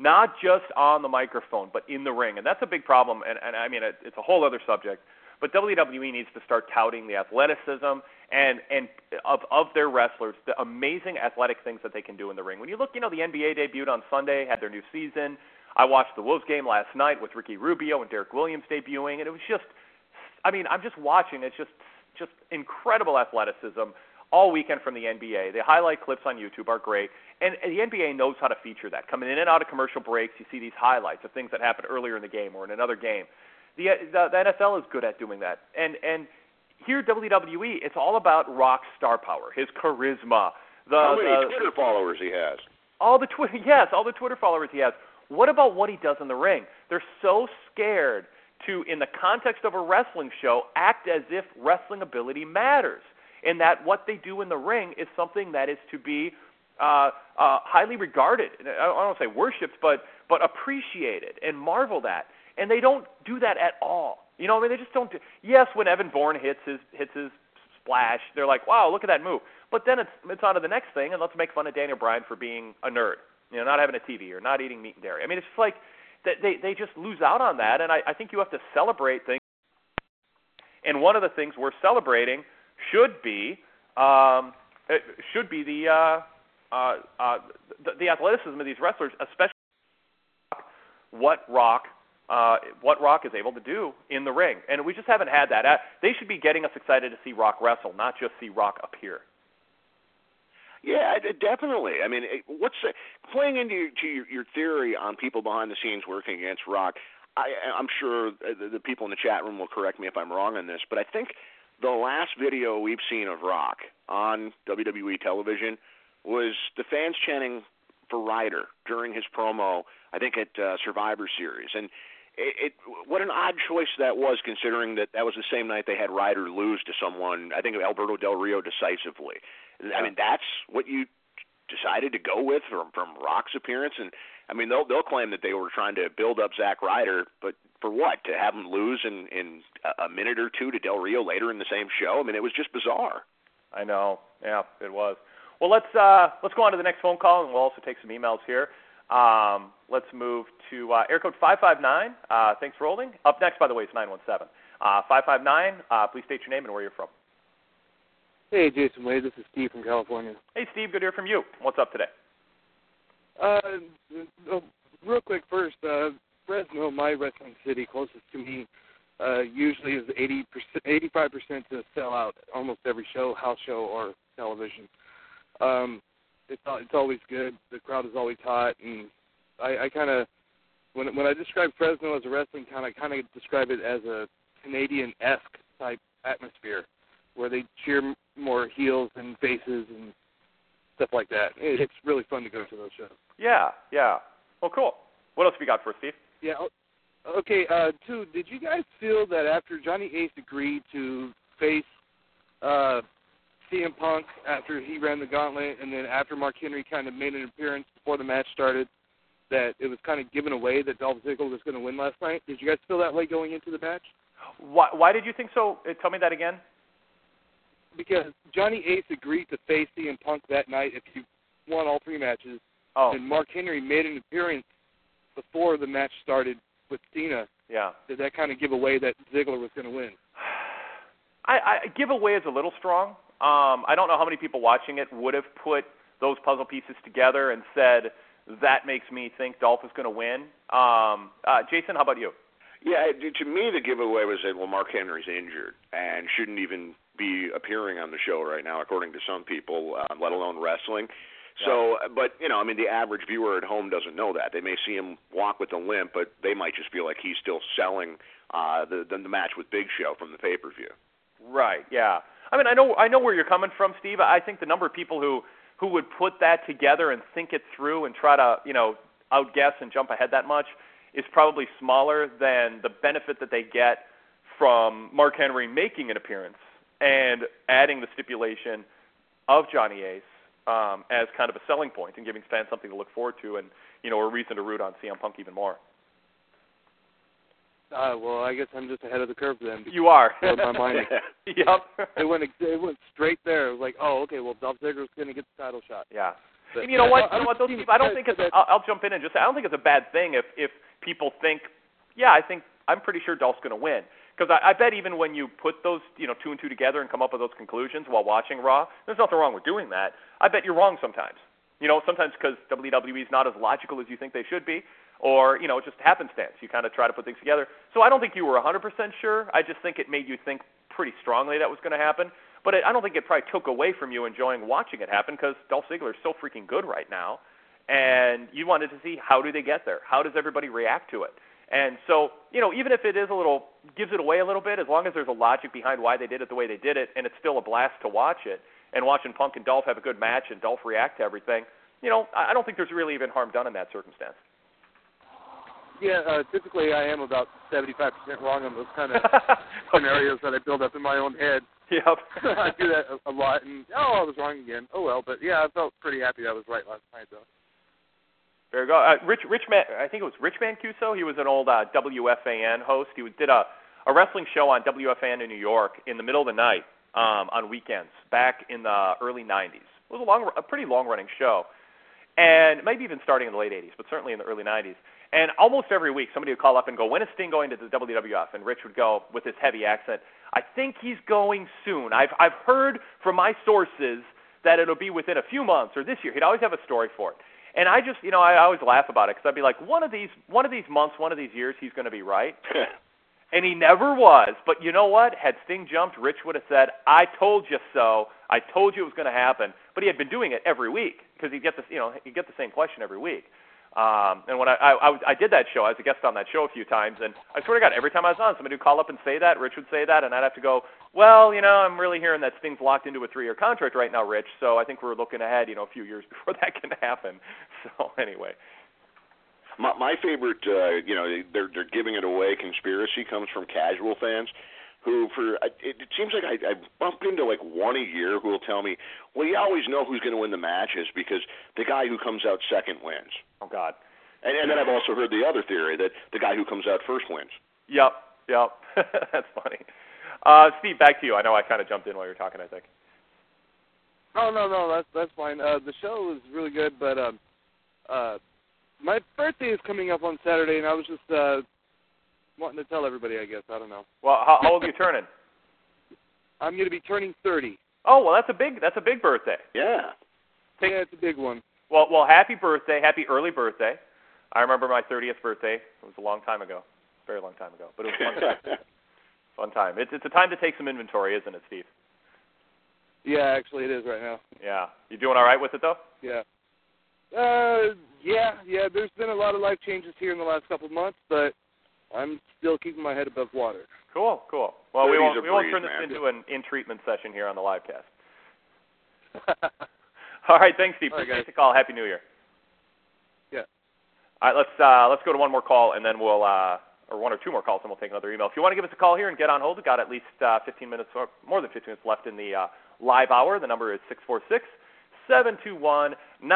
not just on the microphone, but in the ring. And that's a big problem, and I mean, it's a whole other subject. But WWE needs to start touting the athleticism and of their wrestlers, the amazing athletic things that they can do in the ring. When you look, the NBA debuted on Sunday, had their new season. I watched the Wolves game last night with Ricky Rubio and Derek Williams debuting, and it was just, I'm just watching. It's just incredible athleticism all weekend from the NBA. The highlight clips on YouTube are great, and the NBA knows how to feature that. Coming in and out of commercial breaks, you see these highlights of things that happened earlier in the game or in another game. The NFL is good at doing that, and here WWE, it's all about Rock's star power, his charisma. How many Twitter followers he has? All the Twitter followers he has. What about what he does in the ring? They're so scared to, in the context of a wrestling show, act as if wrestling ability matters, and that what they do in the ring is something that is to be highly regarded. I don't want to say worshipped, but appreciated and marveled at. And they don't do that at all. They just don't. Yes, when Evan Bourne hits his splash, they're like, wow, look at that move. But then it's on to the next thing, and let's make fun of Daniel Bryan for being a nerd, not having a TV or not eating meat and dairy. I mean, it's just like they just lose out on that, and I think you have to celebrate things. And one of the things we're celebrating should be the athleticism of these wrestlers, especially what Rock is able to do in the ring. And we just haven't had that. They should be getting us excited to see Rock wrestle, not just see Rock appear. Yeah, definitely. I mean, what's playing into your theory on people behind the scenes working against Rock? I'm sure the people in the chat room will correct me if I'm wrong on this, but I think the last video we've seen of Rock on WWE television was the fans chanting for Ryder during his promo, I think at Survivor Series. And what an odd choice that was, considering that was the same night they had Ryder lose to someone, I think Alberto Del Rio, decisively. Yeah. I mean, that's what you decided to go with from Rock's appearance. And, I mean, they'll claim that they were trying to build up Zack Ryder, but for what? To have him lose in a minute or two to Del Rio later in the same show? I mean, it was just bizarre. I know. Yeah, it was. Well, let's go on to the next phone call, and we'll also take some emails here. Let's move to air code 559. Thanks for holding. Up next, by the way, is 917. 559, please state your name and where you're from. Hey, Jason Wade. This is Steve from California. Hey, Steve. Good to hear from you. What's up today? Real quick first, Fresno, my wrestling city closest to me, usually is 85% to sell out almost every show, house show or television. It's always good. The crowd is always hot, and I kind of, when I describe Fresno as a wrestling town, I kind of describe it as a Canadian-esque type atmosphere, where they cheer more heels and faces and stuff like that. It's really fun to go to those shows. Yeah. Well, cool. What else have you got for us, Steve? Yeah. Okay. Two, did you guys feel that after Johnny Ace agreed to face CM Punk after he ran the gauntlet, and then after Mark Henry kind of made an appearance before the match started, that it was kind of given away that Dolph Ziggler was going to win last night? Did you guys feel that way going into the match? Why did you think so? Tell me that again. Because Johnny Ace agreed to face CM Punk that night if he won all three matches, and Mark Henry made an appearance before the match started with Cena. Yeah. Did that kind of give away that Ziggler was going to win? I give away is a little strong. I don't know how many people watching it would have put those puzzle pieces together and said, that makes me think Dolph is going to win. Jason, how about you? Yeah, to me, the giveaway was that, Mark Henry's injured and shouldn't even be appearing on the show right now, according to some people, let alone wrestling. So, but, the average viewer at home doesn't know that. They may see him walk with a limp, but they might just feel like he's still selling the match with Big Show from the pay-per-view. Right, yeah. I mean, I know where you're coming from, Steve. I think the number of people who would put that together and think it through and try to, outguess and jump ahead that much is probably smaller than the benefit that they get from Mark Henry making an appearance and adding the stipulation of Johnny Ace as kind of a selling point and giving fans something to look forward to and, a reason to root on CM Punk even more. Well, I guess I'm just ahead of the curve then. You are. My mind. Yep. It went straight there. It was like, oh, okay, well, Dolph Ziggler's going to get the title shot. Yeah. But, you know what? Though, Steve, Steve, I don't think it's. I'll jump in and just say I don't think it's a bad thing if people think, yeah, I'm pretty sure Dolph's going to win. Because I bet even when you put those, 2 and 2 together and come up with those conclusions while watching Raw, there's nothing wrong with doing that. I bet you're wrong sometimes. Sometimes because WWE is not as logical as you think they should be, or, just happenstance. You kind of try to put things together. So I don't think you were 100% sure. I just think it made you think pretty strongly that was going to happen. But I don't think it probably took away from you enjoying watching it happen because Dolph Ziggler is so freaking good right now. And you wanted to see how do they get there? How does everybody react to it? And so, even if it is gives it away a little bit, as long as there's a logic behind why they did it the way they did it, and it's still a blast to watch it, and watching Punk and Dolph have a good match and Dolph react to everything, I don't think there's really even harm done in that circumstance. Yeah, typically I am about 75% wrong on those kind of scenarios that I build up in my own head. Yep. I do that a lot, and, I was wrong again. Oh, well, but, yeah, I felt pretty happy I was right last night, though. There you go. I think it was Rich Mancuso. He was an old WFAN host. He did a wrestling show on WFAN in New York in the middle of the night on weekends back in the early 90s. It was a pretty long-running show, and maybe even starting in the late 80s, but certainly in the early 90s. And almost every week somebody would call up and go, when is Sting going to the WWF? And Rich would go with his heavy accent, I think he's going soon. I've heard from my sources that it'll be within a few months or this year. He'd always have a story for it. And I just, I always laugh about it because I'd be like, one of these months, one of these years, he's going to be right. And he never was. But you know what? Had Sting jumped, Rich would have said, I told you so. I told you it was going to happen. But he had been doing it every week because he'd get the same question every week. And when I did that show, I was a guest on that show a few times, and I swear to God, every time I was on, somebody would call up and say that, Rich would say that, and I'd have to go, well, I'm really hearing that Sting's locked into a 3-year contract right now, Rich, so I think we're looking ahead, a few years before that can happen. So anyway. My favorite, they're giving it away conspiracy comes from casual fans who, it seems like I bump into like one a year who will tell me, well, you always know who's going to win the matches because the guy who comes out second wins. Oh, God. And then I've also heard the other theory that the guy who comes out first wins. Yep. That's funny. Steve, back to you. I know I kind of jumped in while you were talking, I think. Oh, no, that's fine. The show was really good, but my birthday is coming up on Saturday, and I was just wanting to tell everybody, I guess. I don't know. Well, how old are you turning? I'm going to be turning 30. Oh, well, that's a big birthday. Yeah. Yeah, it's a big one. Well, happy birthday, happy early birthday. I remember my 30th birthday. It was a long time ago, very long time ago, but it was a fun time. Fun time. It's a time to take some inventory, isn't it, Steve? Yeah, actually it is right now. Yeah. You doing all right with it, though? Yeah. Yeah. There's been a lot of life changes here in the last couple of months, but I'm still keeping my head above water. Cool. Well, we won't turn this man. into an in-treatment session here on the live cast. All right, thanks, Steve. Appreciate the call. Happy New Year. Yeah. All right, let's go to one more call, and then we'll or one or two more calls, and we'll take another email. If you want to give us a call here and get on hold, we've got at least 15 minutes or more than 15 minutes left in the live hour. The number is 646-721-9828.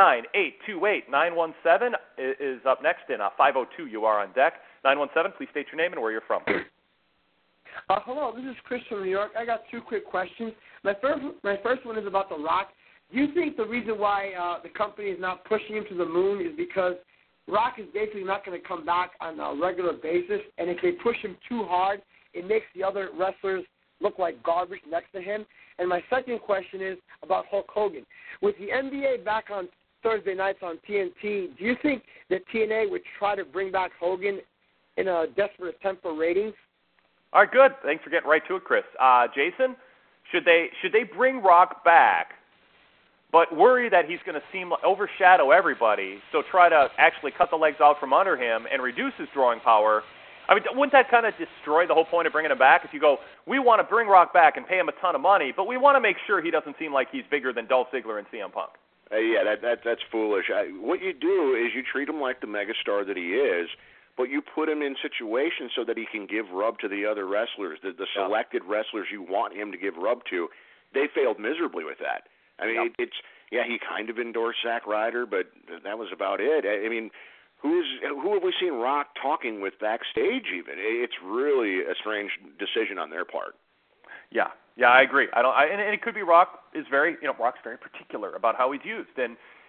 917 is up next, and 502 you are on deck. 917, please state your name and where you're from. Hello, this is Chris from New York. I got two quick questions. My first one is about The Rock. Do you think the reason why the company is not pushing him to the moon is because Rock is basically not going to come back on a regular basis, and if they push him too hard, it makes the other wrestlers look like garbage next to him? And my second question is about Hulk Hogan. With the NBA back on Thursday nights on TNT, do you think that TNA would try to bring back Hogan in a desperate attempt for ratings? All right, good. Thanks for getting right to it, Chris. Jason, should they bring Rock back, but worry that he's going to overshadow everybody, so try to actually cut the legs out from under him and reduce his drawing power? I mean, wouldn't that kind of destroy the whole point of bringing him back? If you go, we want to bring Rock back and pay him a ton of money, but we want to make sure he doesn't seem like he's bigger than Dolph Ziggler and CM Punk. Yeah, that's foolish. What you do is you treat him like the megastar that he is, but you put him in situations so that he can give rub to the other wrestlers, the selected wrestlers you want him to give rub to. They failed miserably with that. I mean, he kind of endorsed Zack Ryder, but that was about it. I mean, who have we seen Rock talking with backstage even? It's really a strange decision on their part. Yeah, I agree. And it could be Rock's very particular about how he's used, and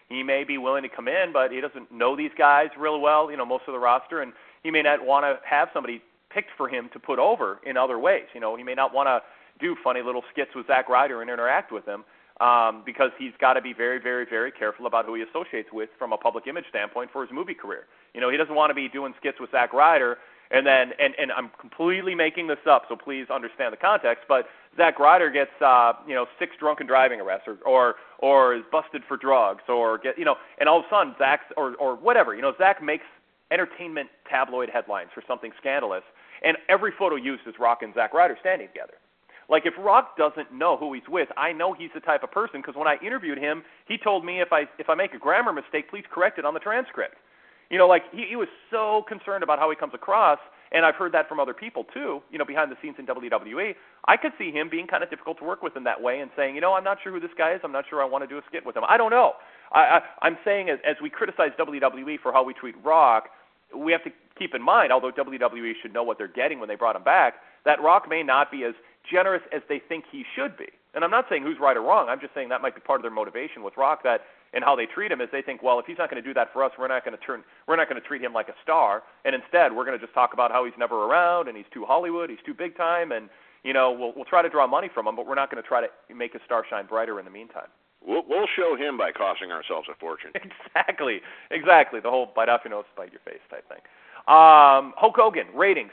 he may be willing to come in, but he doesn't know these guys real well, most of the roster, and he may not want to have somebody picked for him to put over in other ways. He may not want to do funny little skits with Zack Ryder and interact with him because he's got to be very, very, very careful about who he associates with from a public image standpoint for his movie career. He doesn't want to be doing skits with Zack Ryder and then, and I'm completely making this up, so please understand the context, but Zack Ryder gets, 6 drunken driving arrests or is busted for drugs or and all of a sudden Zack's, or whatever, Zack makes entertainment tabloid headlines for something scandalous, and every photo used is Rock and Zack Ryder standing together. Like, if Rock doesn't know who he's with, I know he's the type of person, because when I interviewed him, he told me if I make a grammar mistake, please correct it on the transcript. He was so concerned about how he comes across, and I've heard that from other people too, behind the scenes in WWE. I could see him being kind of difficult to work with in that way and saying, I'm not sure who this guy is. I'm not sure I want to do a skit with him. I don't know. I'm saying as we criticize WWE for how we treat Rock, we have to keep in mind, although WWE should know what they're getting when they brought him back, that Rock may not be as generous as they think he should be. And I'm not saying who's right or wrong. I'm just saying that might be part of their motivation with Rock, that and how they treat him is they think, well, if he's not going to do that for us, we're not going to treat him like a star, and instead we're going to just talk about how he's never around and he's too Hollywood, he's too big time, and we'll try to draw money from him, but we're not going to try to make his star shine brighter in the meantime. We'll show him by costing ourselves a fortune. Exactly. The whole bite off your nose, spite your face type thing. Hulk Hogan, ratings.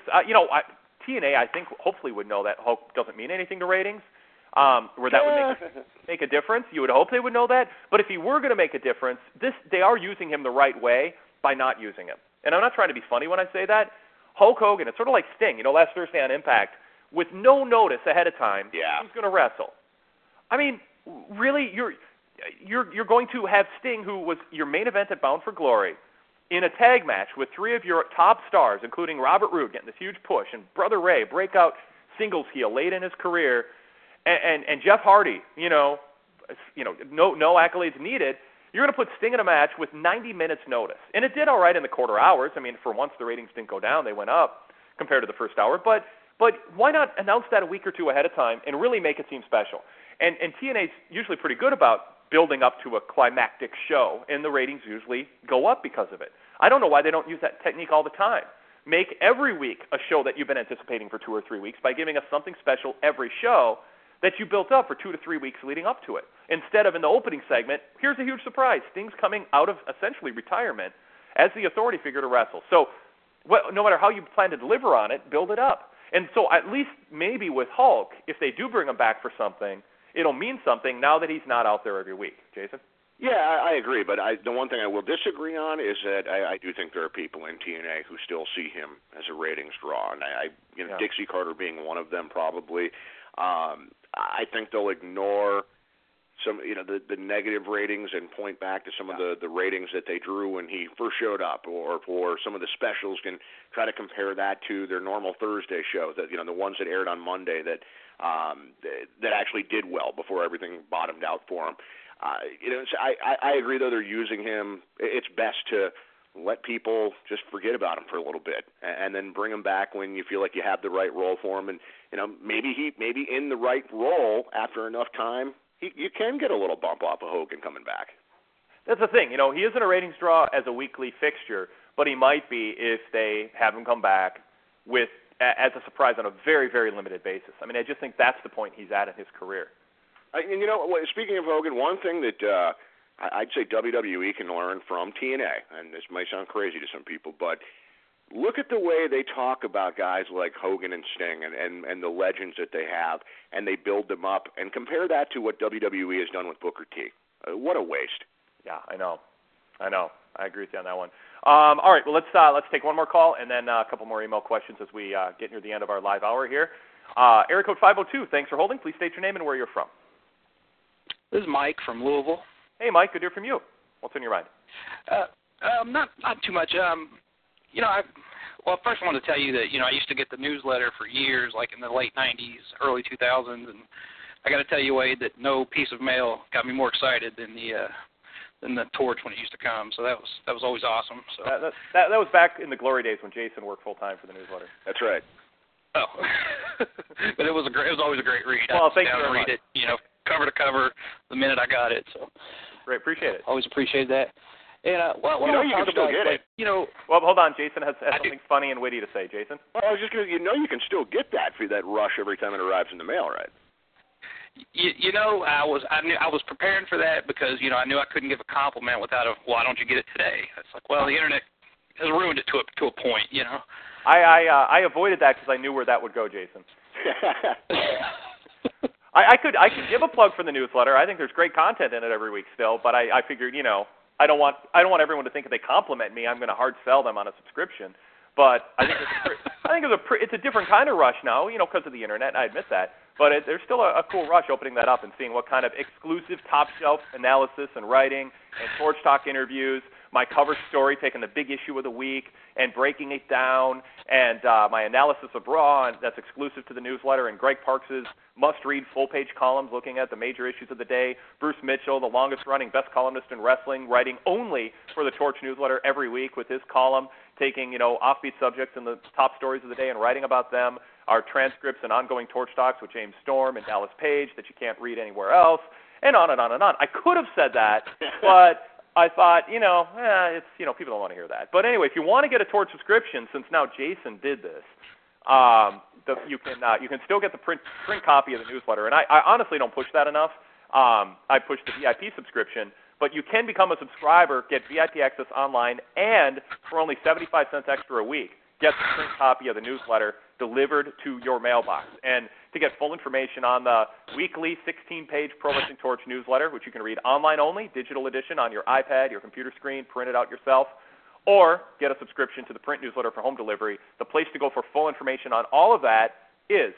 TNA, I think, hopefully would know that Hulk doesn't mean anything to ratings, where that would make a difference. You would hope they would know that. But if he were going to make a difference, they are using him the right way by not using him. And I'm not trying to be funny when I say that. Hulk Hogan, it's sort of like Sting, last Thursday on Impact, with no notice ahead of time, who's going to wrestle. I mean, really, you're going to have Sting, who was your main event at Bound for Glory, in a tag match with 3 of your top stars, including Robert Roode getting this huge push, and Brother Ray, breakout singles heel late in his career, and Jeff Hardy, no accolades needed. You're going to put Sting in a match with 90 minutes notice. And it did all right in the quarter hours. I mean, for once the ratings didn't go down, they went up compared to the first hour. But why not announce that a week or two ahead of time and really make it seem special? And TNA's usually pretty good about building up to a climactic show, and the ratings usually go up because of it. I don't know why they don't use that technique all the time. Make every week a show that you've been anticipating for 2 or 3 weeks by giving us something special every show that you built up for 2 to 3 weeks leading up to it. Instead of in the opening segment, here's a huge surprise. Sting's coming out of essentially retirement as the authority figure to wrestle. So no matter how you plan to deliver on it, build it up. And so at least maybe with Hulk, if they do bring him back for something, it'll mean something now that he's not out there every week. Jason? Yeah, I agree, but the one thing I will disagree on is that I do think there are people in TNA who still see him as a ratings draw, and Dixie Carter being one of them probably. I think they'll ignore some, the negative ratings and point back to some of the ratings that they drew when he first showed up, or for some of the specials can try to compare that to their normal Thursday shows, that the ones that aired on Monday that actually did well before everything bottomed out for him. I agree, though, they're using him. It's best to let people just forget about him for a little bit, and then bring him back when you feel like you have the right role for him. And maybe in the right role after enough time, you can get a little bump off of Hogan coming back. That's the thing. He isn't a ratings draw as a weekly fixture, but he might be if they have him come back as a surprise on a very, very limited basis. I mean, I just think that's the point he's at in his career. And speaking of Hogan, one thing that I'd say WWE can learn from TNA, and this might sound crazy to some people, but look at the way they talk about guys like Hogan and Sting and the legends that they have, and they build them up, and compare that to what WWE has done with Booker T. What a waste. Yeah, I know. I agree with you on that one. All right, well, let's take one more call and then a couple more email questions as we get near the end of our live hour here. Area code 502, thanks for holding. Please state your name and where you're from. This is Mike from Louisville. Hey, Mike, good to hear from you. What's on your mind? Not too much. First I wanted to tell you that, I used to get the newsletter for years, like in the late 90s, early 2000s, and I got to tell you, Wade, that no piece of mail got me more excited than the torch when it used to come. So that was always awesome. So that was back in the glory days when Jason worked full time for the newsletter. That's right. Oh, but it was always a great read. Well, I sat down and read it, cover to cover the minute I got it. So, Great, appreciate it. Always appreciate that. And what you I want to can talk still about, get it. Well, hold on. Jason has something funny and witty to say. Jason? Well, I was just going to, you can still get that rush every time it arrives in the mail, right? I was preparing for that because I knew I couldn't give a compliment without why don't you get it today? It's like, well, the internet has ruined it to a point, I avoided that because I knew where that would go, Jason. I could give a plug for the newsletter. I think there's great content in it every week still, but I figured, I don't want everyone to think if they compliment me, I'm going to hard sell them on a subscription. But I think it's a different kind of rush now, because of the internet. I admit that, but there's still a cool rush opening that up and seeing what kind of exclusive top shelf analysis and writing and Torch Talk interviews, my cover story taking the big issue of the week and breaking it down, and my analysis of Raw, and that's exclusive to the newsletter, and Greg Parks's must-read full-page columns looking at the major issues of the day. Bruce Mitchell, the longest-running best columnist in wrestling, writing only for the Torch newsletter every week with his column, taking offbeat subjects and the top stories of the day and writing about them. Our transcripts and ongoing Torch Talks with James Storm and Dallas Page that you can't read anywhere else, and on and on and on. I could have said that, but I thought, it's people don't want to hear that. But anyway, if you want to get a Torch subscription, since now Jason did this, you can still get the print copy of the newsletter. And I honestly don't push that enough. I push the VIP subscription, but you can become a subscriber, get VIP access online, and for only 75 cents extra a week, get the print copy of the newsletter delivered to your mailbox. And to get full information on the weekly 16-page Pro Wrestling Torch newsletter, which you can read online only, digital edition on your iPad, your computer screen, print it out yourself, or get a subscription to the print newsletter for home delivery, the place to go for full information on all of that is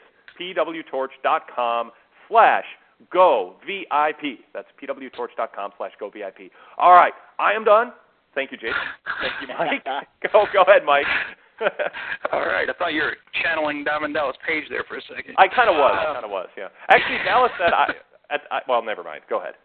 pwtorch.com/GoVIP. That's pwtorch.com/GoVIP. All right, I am done. Thank you, Jason. Thank you, Mike. Go ahead, Mike. All right. I thought you were channeling Diamond Dallas Page there for a second. I kind of was, yeah. Actually, Dallas said, well, never mind. Go ahead.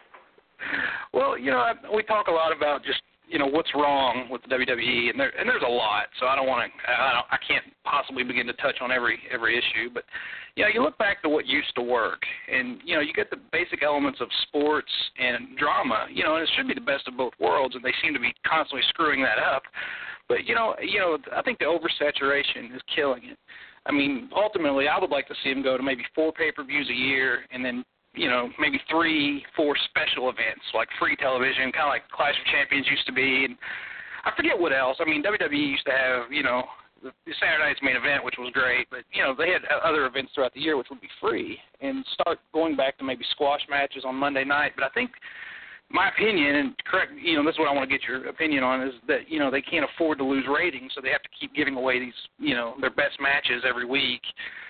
Well, we talk a lot about just, what's wrong with the WWE, and there's a lot. So I can't possibly begin to touch on every issue. But, you look back to what used to work, and, you get the basic elements of sports and drama, and it should be the best of both worlds, and they seem to be constantly screwing that up. But, I think the oversaturation is killing it. I mean, ultimately, I would like to see them go to maybe 4 pay-per-views a year and then, maybe 3-4 special events like free television, kind of like Clash of Champions used to be. And I forget what else. I mean, WWE used to have, the Saturday Night's Main Event, which was great, but, they had other events throughout the year which would be free, and start going back to maybe squash matches on Monday night. But I think, my opinion, and correct, this is what I want to get your opinion on, is that, they can't afford to lose ratings, so they have to keep giving away these, their best matches every week.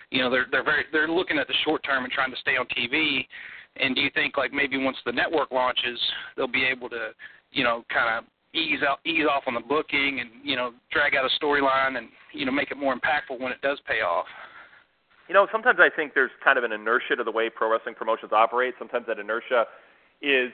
They're looking at the short term and trying to stay on TV. And do you think, like, maybe once the network launches, they'll be able to, kind of ease off on the booking and, drag out a storyline and, make it more impactful when it does pay off? Sometimes I think there's kind of an inertia to the way pro wrestling promotions operate. Sometimes that inertia is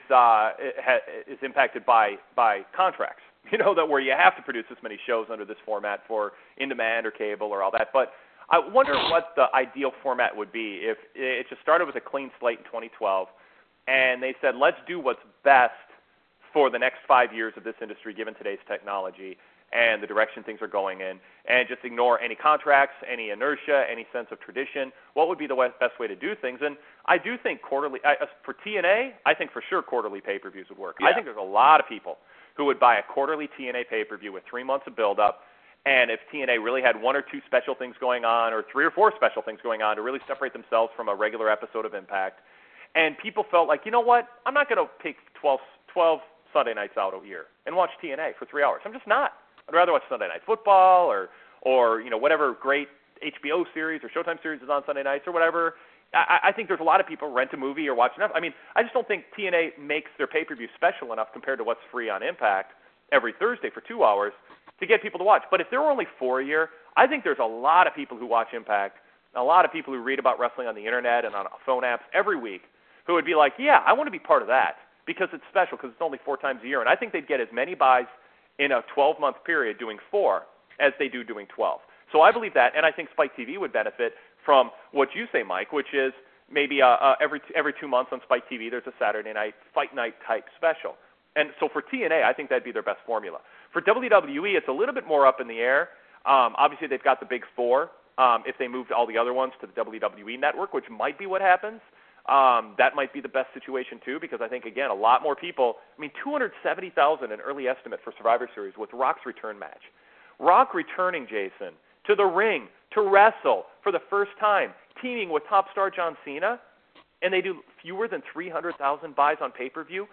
impacted by contracts, that where you have to produce this many shows under this format for in-demand or cable or all that. But I wonder what the ideal format would be if it just started with a clean slate in 2012, and they said, let's do what's best for the next 5 years of this industry given today's technology and the direction things are going in, and just ignore any contracts, any inertia, any sense of tradition. What would be the best way to do things? And I do think quarterly, for TNA, I think for sure quarterly pay-per-views would work. Yeah. I think there's a lot of people who would buy a quarterly TNA pay-per-view with 3 months of build-up, and if TNA really had 1 or 2 special things going on, or 3 or 4 special things going on to really separate themselves from a regular episode of Impact, and people felt like, you know what, I'm not going to take 12 Sunday nights out a year and watch TNA for 3 hours. I'm just not. I'd rather watch Sunday Night Football or whatever great HBO series or Showtime series is on Sunday nights or whatever. I think there's a lot of people rent a movie or watch enough. I mean, I just don't think TNA makes their pay-per-view special enough compared to what's free on Impact every Thursday for 2 hours to get people to watch. But if there were only 4 a year, I think there's a lot of people who watch Impact, a lot of people who read about wrestling on the internet and on phone apps every week who would be like, yeah, I want to be part of that because it's special, because it's only 4 times a year. And I think they'd get as many buys in a 12-month period doing 4 as they do doing 12. So I believe that, and I think Spike TV would benefit from what you say, Mike, which is maybe every 2 months on Spike TV, there's a Saturday night fight night type special. And so for TNA, I think that'd be their best formula. For WWE, it's a little bit more up in the air. Obviously, they've got the big four. If they moved all the other ones to the WWE network, which might be what happens, that might be the best situation too, because I think, again, a lot more people, 270,000 an early estimate for Survivor Series with Rock's return match. Rock returning, Jason, to the ring, to wrestle for the first time, teaming with top star John Cena, and they do fewer than 300,000 buys on pay-per-view.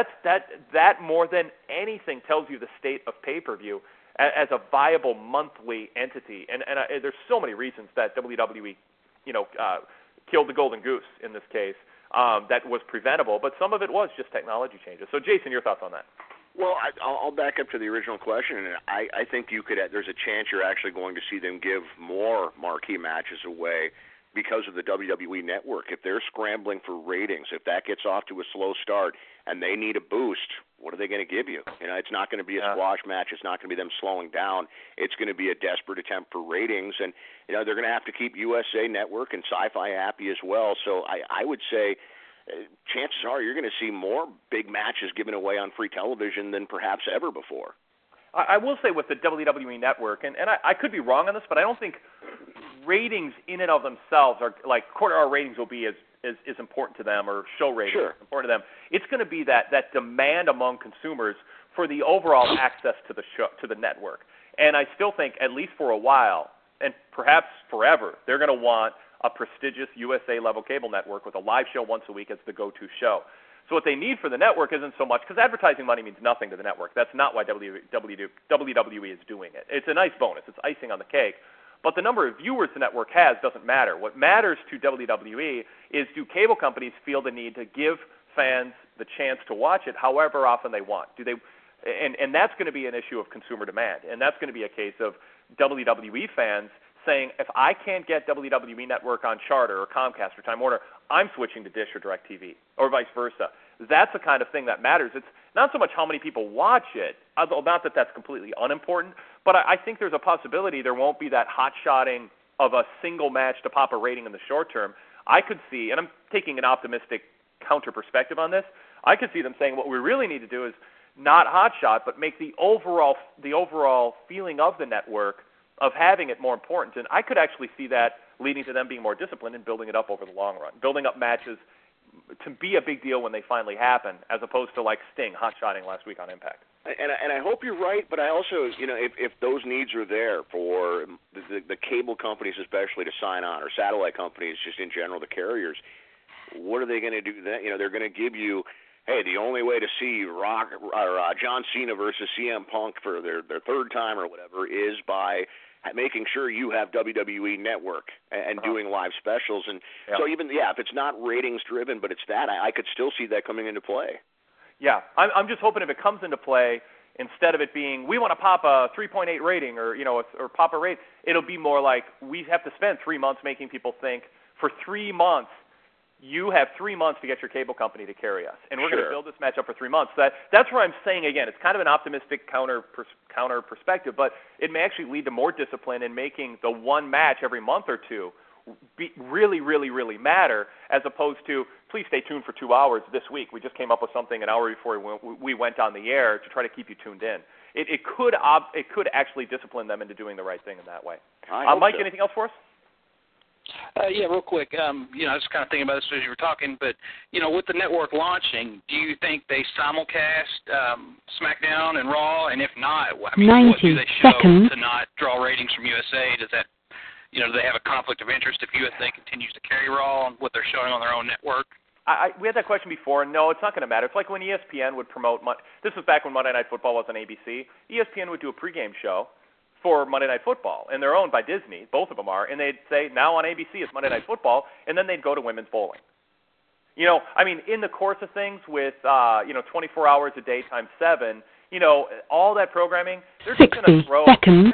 That more than anything tells you the state of pay-per-view as a viable monthly entity. And there's so many reasons that WWE, killed the golden goose in this case. That was preventable, but some of it was just technology changes. So, Jason, your thoughts on that? Well, I'll back up to the original question, and I think there's a chance you're actually going to see them give more marquee matches away because of the WWE Network. If they're scrambling for ratings, if that gets off to a slow start and they need a boost, what are they going to give you? It's not going to be a squash match. It's not going to be them slowing down. It's going to be a desperate attempt for ratings, and they're going to have to keep USA Network and Sci-Fi happy as well. So I would say chances are you're going to see more big matches given away on free television than perhaps ever before. I will say with the WWE Network, and I could be wrong on this, but I don't think ratings in and of themselves are like quarter-hour ratings will be as important to them, or show ratings is important to them. It's going to be that demand among consumers for the overall access to the show, to the network. And I still think, at least for a while, and perhaps forever, they're going to want a prestigious USA-level cable network with a live show once a week as the go-to show. So what they need for the network isn't so much, because advertising money means nothing to the network. That's not why WWE is doing it. It's a nice bonus. It's icing on the cake. But the number of viewers the network has doesn't matter. What matters to WWE is, do cable companies feel the need to give fans the chance to watch it however often they want? Do they? And that's going to be an issue of consumer demand. And that's going to be a case of WWE fans saying, if I can't get WWE Network on Charter or Comcast or Time Warner, I'm switching to Dish or DirecTV, or vice versa. That's the kind of thing that matters. It's not so much how many people watch it, although not that that's completely unimportant, but I think there's a possibility there won't be that hot-shotting of a single match to pop a rating in the short term. I could see, and I'm taking an optimistic counter perspective on this, I could see them saying what we really need to do is not hot-shot, but make the overall feeling of the network of having it more important. And I could actually see that leading to them being more disciplined and building it up over the long run, building up matches to be a big deal when they finally happen, as opposed to like Sting hot-shotting last week on Impact. And I hope you're right, but I also, if those needs are there for the cable companies especially to sign on, or satellite companies just in general, the carriers, what are they going to do then? They're going to give you, hey, the only way to see Rock or John Cena versus CM Punk for their third time or whatever is by making sure you have WWE Network and doing live specials. And so even, if it's not ratings driven, but it's that, I could still see that coming into play. Yeah, I'm just hoping if it comes into play, instead of it being, we want to pop a 3.8 rating or pop a rate, it'll be more like, we have to spend 3 months making people think, for 3 months, you have 3 months to get your cable company to carry us. And we're going to build this match up for 3 months. That's where I'm saying, again, it's kind of an optimistic counter perspective, but it may actually lead to more discipline in making the one match every month or two really, really, really matter, as opposed to, please stay tuned for 2 hours this week. We just came up with something an hour before we went on the air to try to keep you tuned in. It could actually discipline them into doing the right thing in that way. Mike, anything else for us? Yeah, real quick. I was kind of thinking about this as you were talking, but, with the network launching, do you think they simulcast SmackDown and Raw? And if not, what do they show to not draw ratings from USA? Does that, do they have a conflict of interest if USA continues to carry Raw on what they're showing on their own network? We had that question before, and no, it's not going to matter. It's like when ESPN would promote, this was back when Monday Night Football was on ABC, ESPN would do a pregame show for Monday Night Football, and they're owned by Disney, both of them are, and they'd say, now on ABC is Monday Night Football, and then they'd go to women's bowling. In the course of things with, 24 hours a day times 7, all that programming, they're just going to throw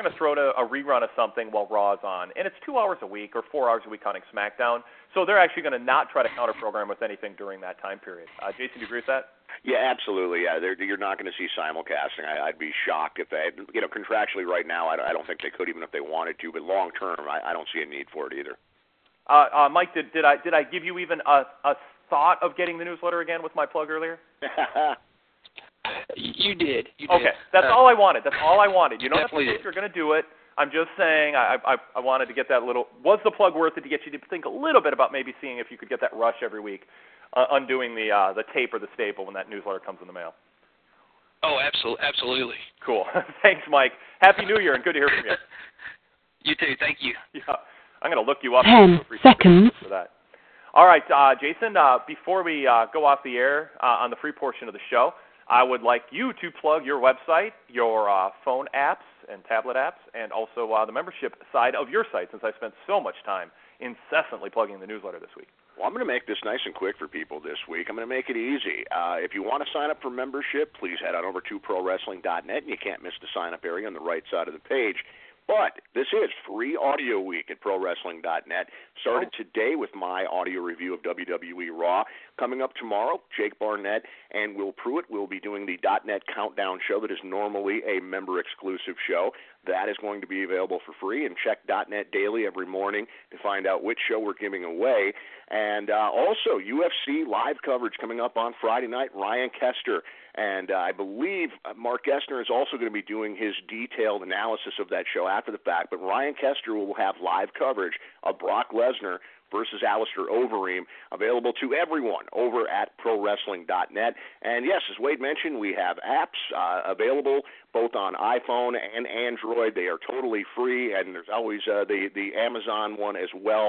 a rerun of something while Raw's on, and it's 2 hours a week or 4 hours a week counting SmackDown, so they're actually going to not try to counter-program with anything during that time period. Jason, do you agree with that? Yeah, absolutely. Yeah, you're not going to see simulcasting. I'd be shocked if they, contractually right now, I don't think they could, even if they wanted to. But long term, I don't see a need for it either. Mike, did I give you even a thought of getting the newsletter again with my plug earlier? You did. Okay, that's all I wanted. That's all I wanted. You don't have to Definitely think you're going to do it. I'm just saying I wanted to get that little. Was the plug worth it to get you to think a little bit about maybe seeing if you could get that rush every week, undoing the tape or the staple when that newsletter comes in the mail? Oh, absolutely. Cool. Thanks, Mike. Happy New Year, and good to hear from you. You too. Thank you. Yeah, I'm going to look you up. 10 seconds. For that. All right, Jason, before we go off the air on the free portion of the show, I would like you to plug your website, your phone apps and tablet apps, and also the membership side of your site, since I spent so much time incessantly plugging the newsletter this week. Well, I'm going to make this nice and quick for people this week. I'm going to make it easy. If you want to sign up for membership, please head on over to ProWrestling.net, and you can't miss the sign-up area on the right side of the page. But this is Free Audio Week at ProWrestling.net. Started today with my audio review of WWE Raw. Coming up tomorrow, Jake Barnett and Will Pruitt will be doing the .net Countdown show that is normally a member-exclusive show. That is going to be available for free, and check .net daily every morning to find out which show we're giving away. And also, UFC live coverage coming up on Friday night, Ryan Kester. And I believe Mark Gessner is also going to be doing his detailed analysis of that show after the fact. But Ryan Kester will have live coverage of Brock Lesnar versus Alistair Overeem, available to everyone over at ProWrestling.net. And yes, as Wade mentioned, we have apps available both on iPhone and Android. They are totally free, and there's always the Amazon one as well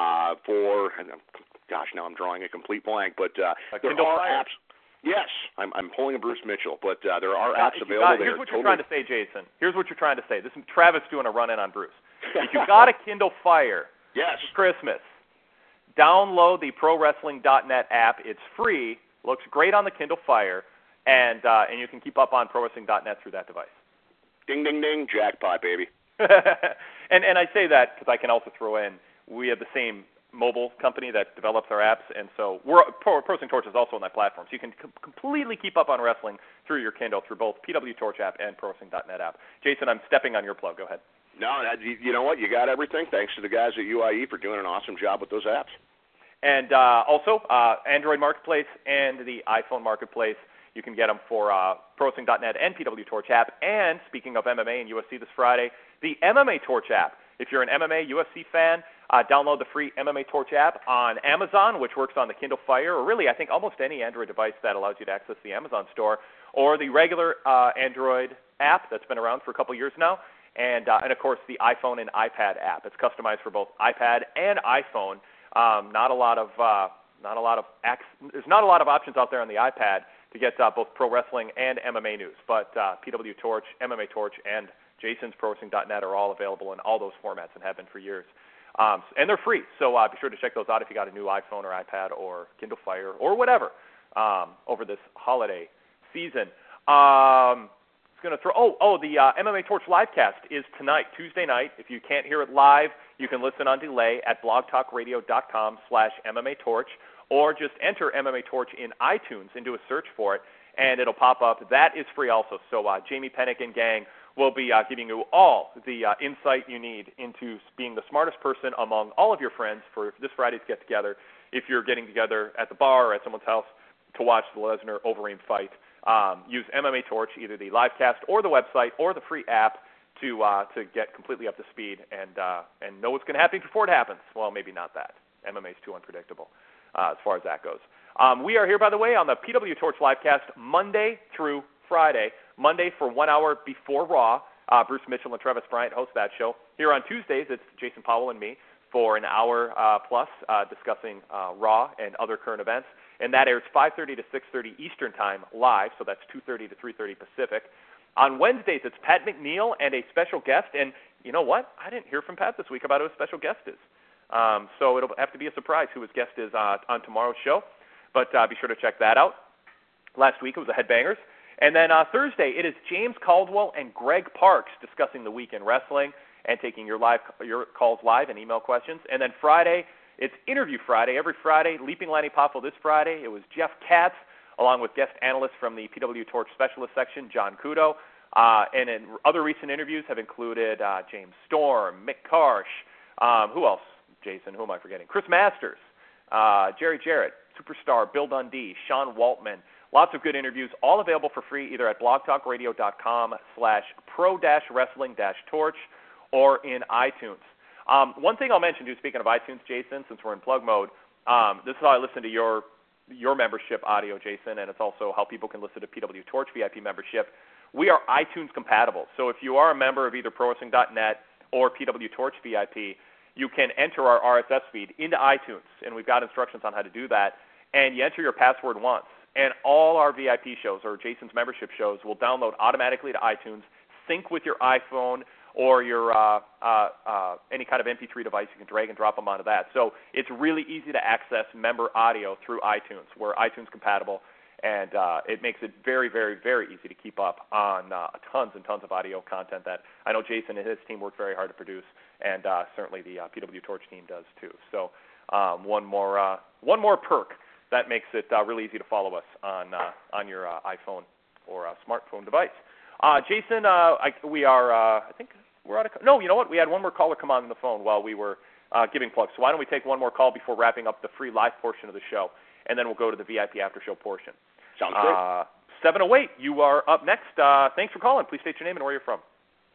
for, gosh, now I'm drawing a complete blank, but there are apps. Yes, I'm pulling a Bruce Mitchell, but there are apps available. Here's what you're trying to say, Jason. Here's what you're trying to say. This is Travis doing a run-in on Bruce. If you've got a Kindle Fire for Christmas, download the ProWrestling.net app. It's free, looks great on the Kindle Fire, and you can keep up on ProWrestling.net through that device. Ding, ding, ding, jackpot, baby. and I say that because I can also throw in, we have the same mobile company that develops our apps, and so Pro Wrestling Torch is also on that platform. So you can completely keep up on wrestling through your Kindle, through both PW Torch app and ProWrestling.net app. Jason, I'm stepping on your plug. Go ahead. No, you know what? You got everything. Thanks to the guys at UIE for doing an awesome job with those apps. And also, Android Marketplace and the iPhone Marketplace, you can get them for ProWrestling.net and PW Torch app. And speaking of MMA and UFC this Friday, the MMA Torch app. If you're an MMA UFC fan, download the free MMA Torch app on Amazon, which works on the Kindle Fire, or really I think almost any Android device that allows you to access the Amazon store, or the regular Android app that's been around for a couple years now, and of course the iPhone and iPad app. It's customized for both iPad and iPhone. There's not a lot of options out there on the iPad to get both pro wrestling and MMA news, but PW Torch, MMA Torch, and Jason's ProWrestling.net are all available in all those formats and have been for years. And they're free, so be sure to check those out if you got a new iPhone or iPad or Kindle Fire or whatever over this holiday season. The MMA Torch livecast is tonight, Tuesday night. If you can't hear it live, you can listen on delay at blogtalkradio.com/MMA Torch, or just enter MMA Torch in iTunes and do a search for it, and it'll pop up. That is free also. So Jamie Pennick and gang will be giving you all the insight you need into being the smartest person among all of your friends for this Friday's get-together. If you're getting together at the bar or at someone's house to watch the Lesnar-Overeem fight, use MMA Torch, either the live cast or the website or the free app to get completely up to speed and know what's going to happen before it happens. Well, maybe not that. MMA is too unpredictable as far as that goes. We are here, by the way, on the PW Torch livecast Monday through Friday. Monday for 1 hour before Raw. Bruce Mitchell and Travis Bryant host that show. Here on Tuesdays, it's Jason Powell and me for an hour plus discussing Raw and other current events. And that airs 5:30 to 6:30 Eastern Time live, so that's 2:30 to 3:30 Pacific. On Wednesdays, it's Pat McNeil and a special guest. And you know what? I didn't hear from Pat this week about who his special guest is. So it'll have to be a surprise who his guest is on tomorrow's show. But be sure to check that out. Last week, it was the Headbangers. And then Thursday, it is James Caldwell and Greg Parks discussing the week in wrestling and taking your calls live and email questions. And then Friday, it's Interview Friday. Every Friday, Leaping Lanny Poffel this Friday. It was Jeff Katz, along with guest analysts from the PW Torch Specialist section, John Kudo. And in other recent interviews have included James Storm, Mick Karsh, who else? Jason. Who am I forgetting? Chris Masters, Jerry Jarrett, Superstar, Bill Dundee, Sean Waltman. Lots of good interviews, all available for free either at blogtalkradio.com/pro-wrestling-torch or in iTunes. One thing I'll mention, too, speaking of iTunes, Jason, since we're in plug mode, this is how I listen to your membership audio, Jason, and it's also how people can listen to PW Torch VIP membership. We are iTunes compatible. So if you are a member of either ProWrestling.net or PW Torch VIP, you can enter our RSS feed into iTunes, and we've got instructions on how to do that, and you enter your password once. And all our VIP shows or Jason's membership shows will download automatically to iTunes, sync with your iPhone or your any kind of MP3 device. You can drag and drop them onto that. So it's really easy to access member audio through iTunes. We're iTunes compatible, and it makes it very, very, very easy to keep up on tons and tons of audio content that I know Jason and his team work very hard to produce, and certainly the PW Torch team does too. So one more perk. That makes it really easy to follow us on your iPhone or smartphone device. Jason, we are, I think we're out of – no, you know what? We had one more caller come on the phone while we were giving plugs. So why don't we take one more call before wrapping up the free live portion of the show, and then we'll go to the VIP after show portion. Sounds great. 708, you are up next. Thanks for calling. Please state your name and where you're from.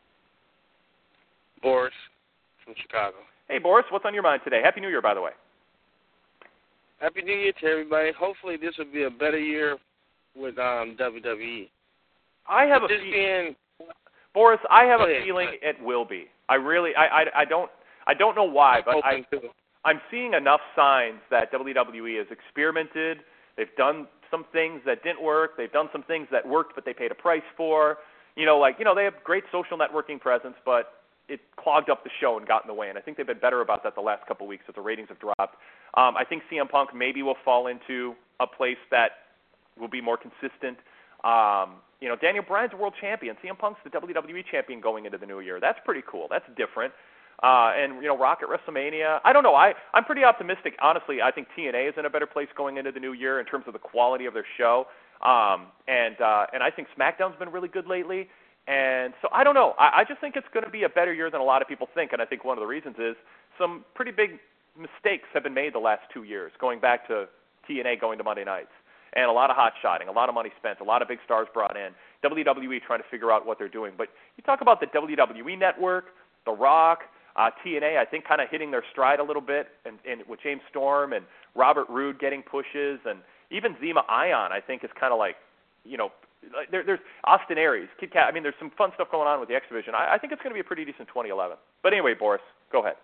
Boris from Chicago. Hey, Boris, what's on your mind today? Happy New Year, by the way. Happy New Year to everybody. Hopefully this will be a better year with WWE. I have a Boris, I have a feeling it will be. I really, I don't know why, but I'm seeing enough signs that WWE has experimented. They've done some things that didn't work. They've done some things that worked, but they paid a price for. They have great social networking presence, but it clogged up the show and got in the way. And I think they've been better about that the last couple of weeks as the ratings have dropped. I think CM Punk maybe will fall into a place that will be more consistent. Daniel Bryan's a world champion. CM Punk's the WWE champion going into the new year. That's pretty cool. That's different. Rock at WrestleMania. I don't know. I'm pretty optimistic. Honestly, I think TNA is in a better place going into the new year in terms of the quality of their show. And I think SmackDown's been really good lately. And so I don't know. I just think it's going to be a better year than a lot of people think. And I think one of the reasons is some pretty big mistakes have been made the last 2 years, going back to TNA going to Monday nights. And a lot of hot-shotting, a lot of money spent, a lot of big stars brought in, WWE trying to figure out what they're doing. But you talk about the WWE Network, The Rock, TNA, I think kind of hitting their stride a little bit, and with James Storm and Robert Roode getting pushes, and even Zema Ion, I think, is kind of like, there's Austin Aries, Kid Kat. I mean, there's some fun stuff going on with the X Division. I think it's going to be a pretty decent 2011. But anyway, Boris, go ahead.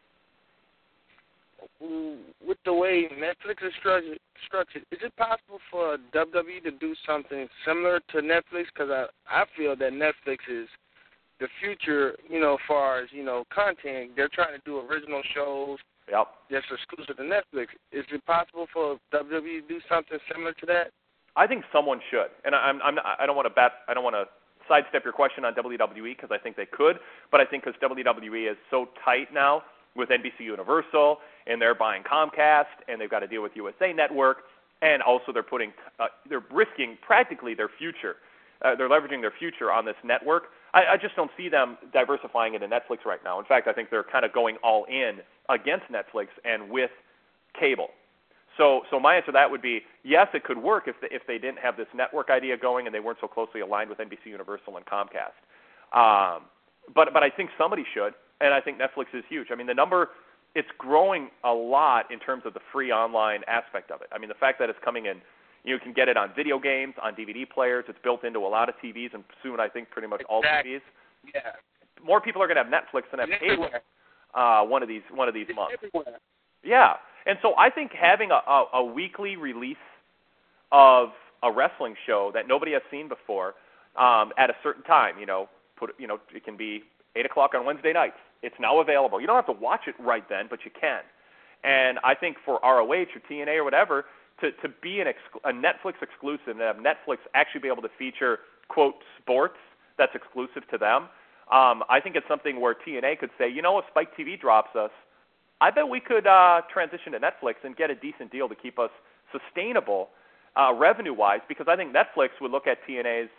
With the way Netflix is structured, is it possible for WWE to do something similar to Netflix? Because I feel that Netflix is the future, as far as, content. They're trying to do original shows just exclusive to Netflix. Is it possible for WWE to do something similar to that? I think someone should. And I don't want to sidestep your question on WWE because I think they could, but I think because WWE is so tight now with NBC Universal, and they're buying Comcast, and they've got to deal with USA Network, and also they're risking practically their future. They're leveraging their future on this network. I just don't see them diversifying into Netflix right now. In fact, I think they're kind of going all in against Netflix and with cable. So my answer to that would be, yes, it could work if they didn't have this network idea going and they weren't so closely aligned with NBC Universal and Comcast. But I think somebody should. And I think Netflix is huge. I mean, it's growing a lot in terms of the free online aspect of it. I mean, the fact that it's coming in, you can get it on video games, on DVD players. It's built into a lot of TVs, and soon I think pretty much all TVs. Yeah. More people are going to have Netflix than have cable one of these months. Everywhere. Yeah. And so I think having a weekly release of a wrestling show that nobody has seen before at a certain time, it can be 8 o'clock on Wednesday nights. It's now available. You don't have to watch it right then, but you can. And I think for ROH or TNA or whatever, to be a Netflix exclusive and have Netflix actually be able to feature, quote, sports that's exclusive to them, I think it's something where TNA could say, if Spike TV drops us, I bet we could transition to Netflix and get a decent deal to keep us sustainable revenue-wise, because I think Netflix would look at TNA's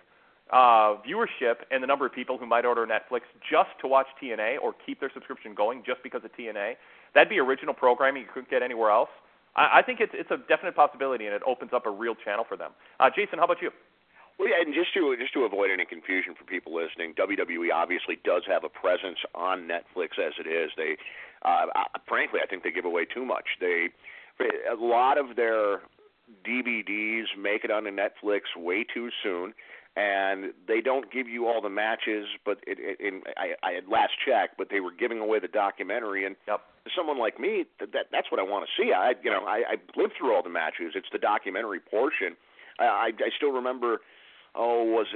viewership and the number of people who might order Netflix just to watch TNA or keep their subscription going just because of TNA. That'd be original programming you couldn't get anywhere else. I think it's a definite possibility, and it opens up a real channel for them. Jason, how about you? Well, yeah, and just to avoid any confusion for people listening, WWE obviously does have a presence on Netflix as it is. They, frankly, I think they give away too much. A lot of their DVDs make it onto Netflix way too soon, and they don't give you all the matches. But I had last checked, but they were giving away the documentary, and yep. To someone like me, that's what I want to see. I lived through all the matches. It's the documentary portion. I still remember. It was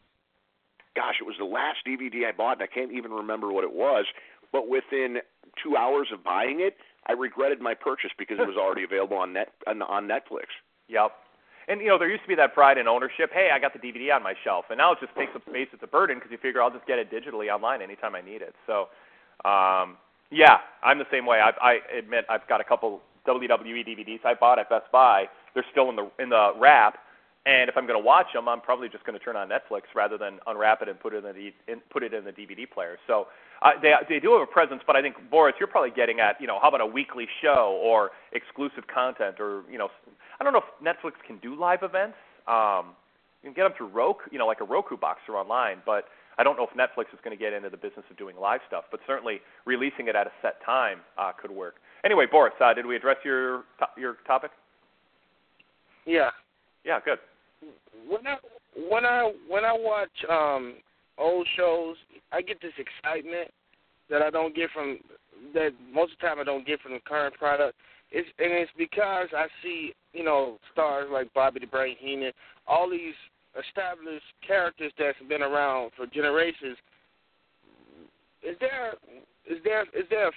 the last DVD I bought, and I can't even remember what it was. But within 2 hours of buying it, I regretted my purchase because it was already available on Netflix. Yep. And, there used to be that pride in ownership. Hey, I got the DVD on my shelf. And now it just takes up space. It's a burden because you figure I'll just get it digitally online anytime I need it. So, yeah, I'm the same way. I admit I've got a couple WWE DVDs I bought at Best Buy. They're still in the wrap. And if I'm going to watch them, I'm probably just going to turn on Netflix rather than unwrap it and put it in the DVD player. So they do have a presence, but I think, Boris, you're probably getting at, how about a weekly show or exclusive content or, I don't know if Netflix can do live events. You can get them through Roku, like a Roku box or online, but I don't know if Netflix is going to get into the business of doing live stuff, but certainly releasing it at a set time could work. Anyway, Boris, did we address your topic? Yeah. Yeah, good. When I watch old shows, I get this excitement that I don't get from that most of the time I don't get from the current product. It's because I see stars like Bobby the Brain Heenan, all these established characters that's been around for generations. Is it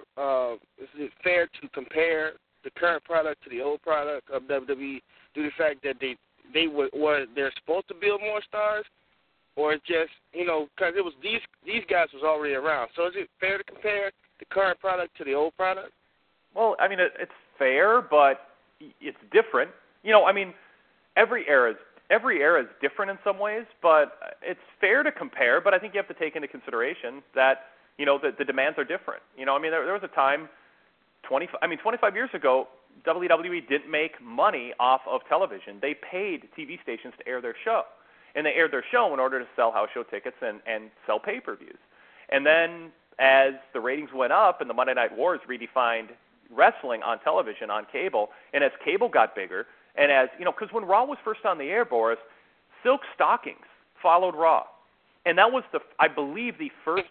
fair to compare the current product to the old product of WWE due to the fact that they're supposed to build more stars, or it's just because it was these guys was already around. So is it fair to compare the current product to the old product? Well, I mean it's fair, but it's different. Every era is different in some ways, but it's fair to compare. But I think you have to take into consideration that the demands are different. There was a time 25 years ago. WWE didn't make money off of television. They paid TV stations to air their show. And they aired their show in order to sell house show tickets and sell pay-per-views. And then as the ratings went up and the Monday Night Wars redefined wrestling on television, on cable, and as cable got bigger, and as, because when Raw was first on the air, Boris, silk stockings followed Raw. And that was, I believe, the first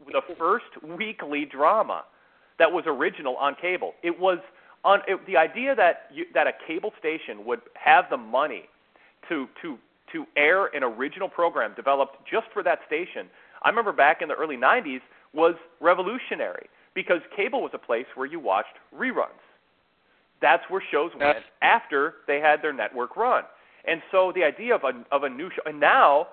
weekly drama that was original on cable. It was the idea that a cable station would have the money to air an original program developed just for that station, I remember back in the early 90s, was revolutionary because cable was a place where you watched reruns. That's where shows went after they had their network run. And so the idea of a new show, and now,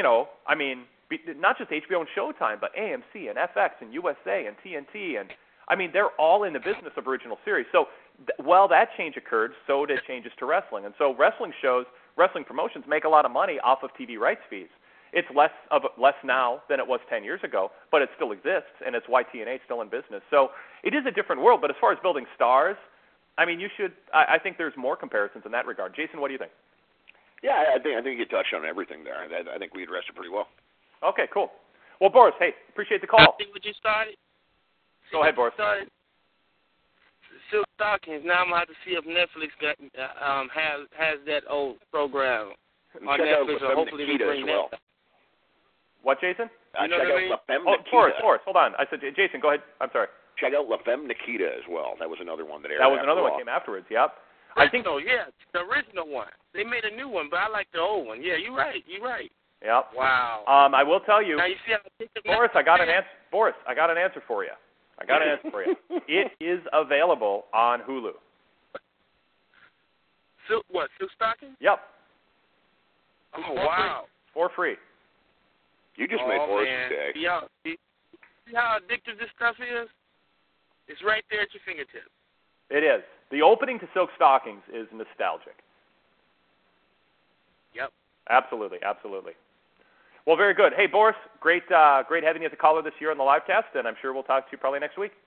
not just HBO and Showtime, but AMC and FX and USA and TNT and they're all in the business of original series. So while that change occurred, so did changes to wrestling. And so wrestling promotions make a lot of money off of TV rights fees. It's less now than it was 10 years ago, but it still exists, and it's why TNA is still in business. So it is a different world. But as far as building stars, I think there's more comparisons in that regard. Jason, what do you think? Yeah, I think you touched on everything there. I think we addressed it pretty well. Okay, cool. Well, Boris, hey, appreciate the call. I think what you started. Go ahead, Boris. Silk stockings. Now I'm gonna have to see if Netflix has that old program on Netflix, or hopefully they bring that. What, Jason? Check out La Femme Nikita. Boris, hold on. I said, Jason, go ahead. I'm sorry. Check out La Femme Nikita as well. That was another one that aired. That was another one that came afterwards. Yep. I think so. Yeah, the original one. They made a new one, but I like the old one. Yeah, you're right. Yep. Wow. I will tell you. Now you see how Boris, I got an answer. Boris, I got an answer for you. It is available on Hulu. Silk stocking? Yep. Oh, wow. For free. You just made Boris' day. See how addictive this stuff is? It's right there at your fingertips. It is. The opening to Silk Stockings is nostalgic. Yep. Absolutely. Well, very good. Hey, Boris, great having you as a caller this year on the live cast, and I'm sure we'll talk to you probably next week.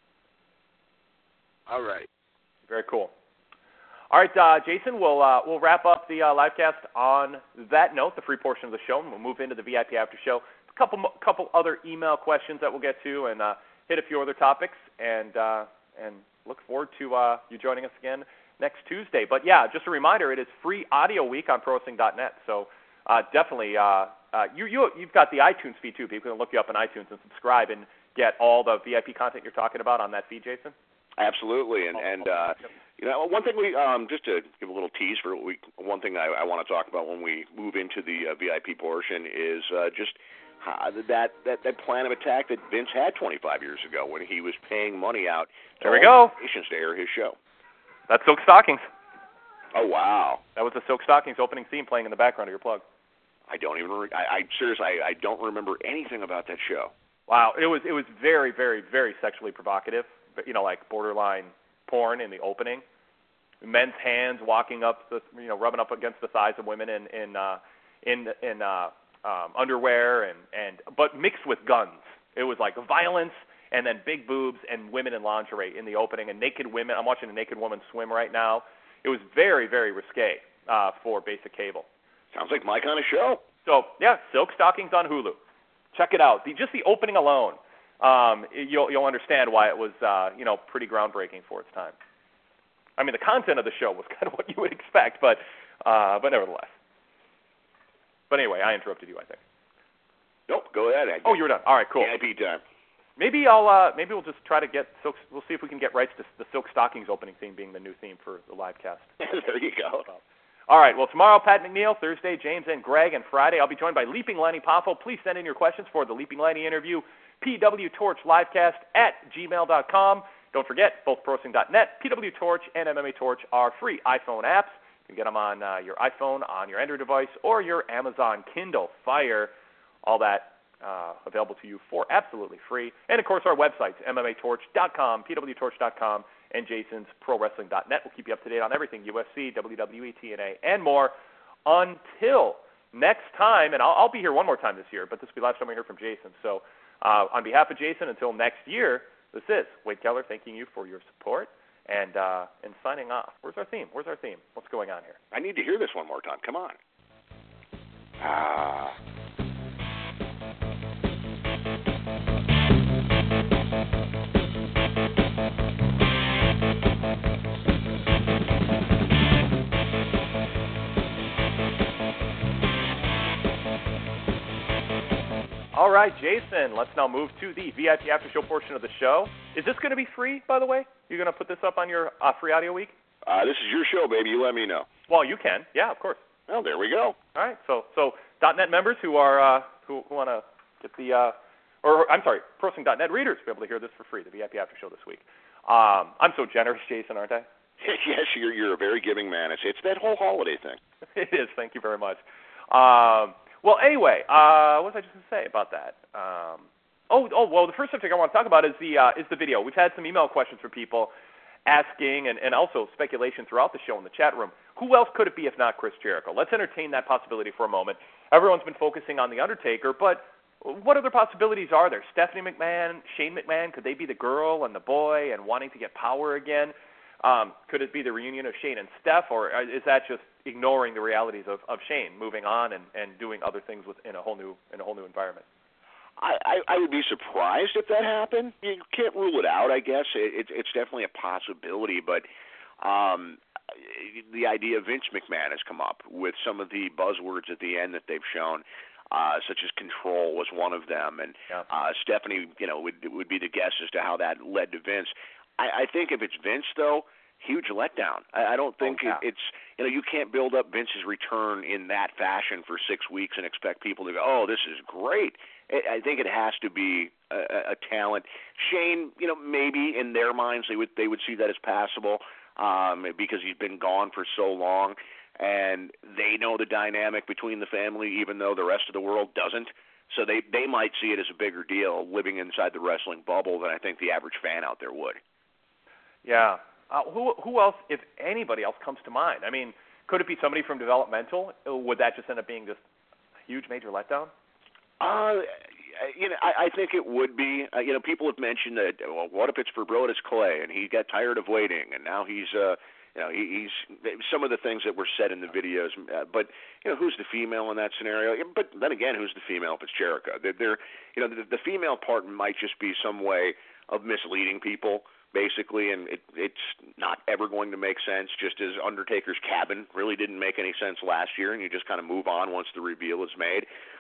All right. Very cool. All right, Jason, we'll wrap up the live cast on that note, the free portion of the show, and we'll move into the VIP after show. A couple other email questions that we'll get to, and hit a few other topics, and look forward to you joining us again next Tuesday. But yeah, just a reminder, it is free audio week on ProWrestling.net, so definitely you've got the iTunes feed too. People can look you up on iTunes and subscribe and get all the VIP content you're talking about on that feed, Jason. Absolutely, and you know, one thing we just to give a little tease for one thing I want to talk about when we move into the VIP portion is just that plan of attack that Vince had 25 years ago when he was paying money out to stations to air his show. That's Silk Stockings. Oh wow, that was the Silk Stockings opening theme playing in the background of your plug. I don't even. I seriously, I don't remember anything about that show. Wow, it was very, very, very sexually provocative. You know, like borderline porn in the opening. Men's hands walking up, rubbing up against the thighs of women in underwear, but mixed with guns. It was like violence and then big boobs and women in lingerie in the opening and naked women. I'm watching a naked woman swim right now. It was very, very risque for basic cable. Sounds like my kind of show. So yeah, Silk Stockings on Hulu. Check it out. Just the opening alone. You'll understand why it was pretty groundbreaking for its time. I mean, the content of the show was kind of what you would expect, but nevertheless. But anyway, I interrupted you, I think. Nope, go ahead. Oh, you were done. All right, cool. VIP time. Maybe we'll just try to get Silk. We'll see if we can get rights to the Silk Stockings opening theme being the new theme for the live cast. There you go. All right, well, tomorrow, Pat McNeil, Thursday, James and Greg, and Friday, I'll be joined by Leaping Lenny Poffo. Please send in your questions for the Leaping Lenny interview, pwtorchlivecast@gmail.com. Don't forget, both ProWrestling.net, PW Torch, and MMA Torch are free iPhone apps. You can get them on your iPhone, on your Android device, or your Amazon Kindle Fire. All that available to you for absolutely free. And, of course, our websites, MMATorch.com, PWTorch.com, and Jason's ProWrestling.net. We'll keep you up to date on everything, UFC, WWE, TNA, and more until next time. And I'll be here one more time this year, but this will be the last time we hear from Jason. So on behalf of Jason, until next year, this is Wade Keller thanking you for your support and signing off. Where's our theme? What's going on here? I need to hear this one more time. Come on. All right, Jason, let's now move to the VIP After Show portion of the show. Is this going to be free, by the way? You're going to put this up on your free audio week? This is your show, baby. You let me know. Well, you can. Yeah, of course. Well, there we go. All right, so .net members who are who want to get the ProWrestling.net readers will be able to hear this for free, the VIP After Show this week. I'm so generous, Jason, aren't I? Yes, you're a very giving man. It's that whole holiday thing. It is. Thank you very much. Well, anyway, what was I just going to say about that? Well, the first subject I want to talk about is the video. We've had some email questions from people asking, and also speculation throughout the show in the chat room. Who else could it be if not Chris Jericho? Let's entertain that possibility for a moment. Everyone's been focusing on The Undertaker, but what other possibilities are there? Stephanie McMahon, Shane McMahon, could they be the girl and the boy and wanting to get power again? Could it be the reunion of Shane and Steph, or is that just ignoring the realities of Shane, moving on and doing other things in a whole new environment? I would be surprised if that happened. You can't rule it out, I guess. It's definitely a possibility, but the idea of Vince McMahon has come up with some of the buzzwords at the end that they've shown, such as control was one of them, and Stephanie, would be the guess as to how that led to Vince. I think if it's Vince, though, huge letdown. I don't think it's, you can't build up Vince's return in that fashion for 6 weeks and expect people to go, oh, this is great. I think it has to be a talent. Shane, maybe in their minds they would see that as passable because he's been gone for so long, and they know the dynamic between the family, even though the rest of the world doesn't. So they might see it as a bigger deal living inside the wrestling bubble than I think the average fan out there would. Yeah. Who else, if anybody else, comes to mind? I mean, could it be somebody from developmental? Would that just end up being just a huge major letdown? I think it would be. People have mentioned that. Well, what if it's for Brodus Clay and he got tired of waiting and now he's he's some of the things that were said in the videos. But who's the female in that scenario? But then again, who's the female if it's Jericho? The female part might just be some way of misleading people, basically, and it's not ever going to make sense. Just as Undertaker's cabin really didn't make any sense last year, and you just kind of move on once the reveal is made.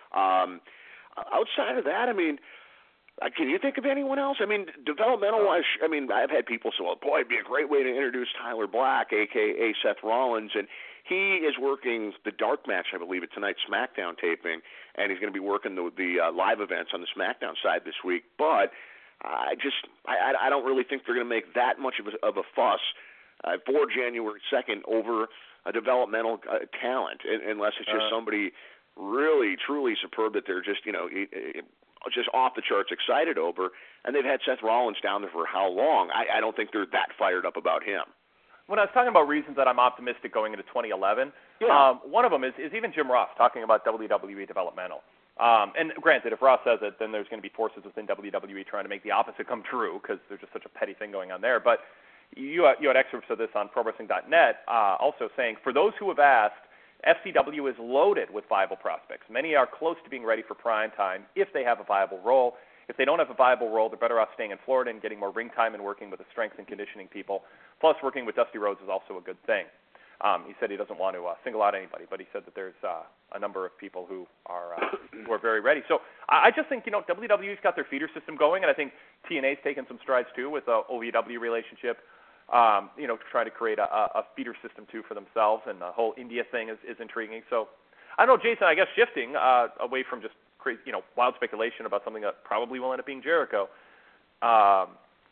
Outside of that, can you think of anyone else? Developmental-wise, I've had people say, well, boy, it'd be a great way to introduce Tyler Black, a.k.a. Seth Rollins, and he is working the dark match, I believe, at tonight's SmackDown taping, and he's going to be working the live events on the SmackDown side this week. But I don't really think they're going to make that much of a fuss for January 2nd over a developmental talent, unless it's just somebody really, truly superb that they're just off the charts excited over, and they've had Seth Rollins down there for how long? I don't think they're that fired up about him. When I was talking about reasons that I'm optimistic going into 2011, one of them is even Jim Ross talking about WWE developmental. And granted, if Ross says it, then there's going to be forces within WWE trying to make the opposite come true because there's just such a petty thing going on there. But you had excerpts of this on ProWrestling.net also saying, for those who have asked, FCW is loaded with viable prospects. Many are close to being ready for prime time if they have a viable role. If they don't have a viable role, they're better off staying in Florida and getting more ring time and working with the strength and conditioning people. Plus, working with Dusty Rhodes is also a good thing. He said he doesn't want to single out anybody, but he said that there's a number of people who are very ready. So I just think, WWE's got their feeder system going, and I think TNA's taken some strides, too, with the OVW relationship. To try to create a feeder system too for themselves, and the whole India thing is intriguing. So, I don't know, Jason. I guess shifting away from just crazy, wild speculation about something that probably will end up being Jericho. Are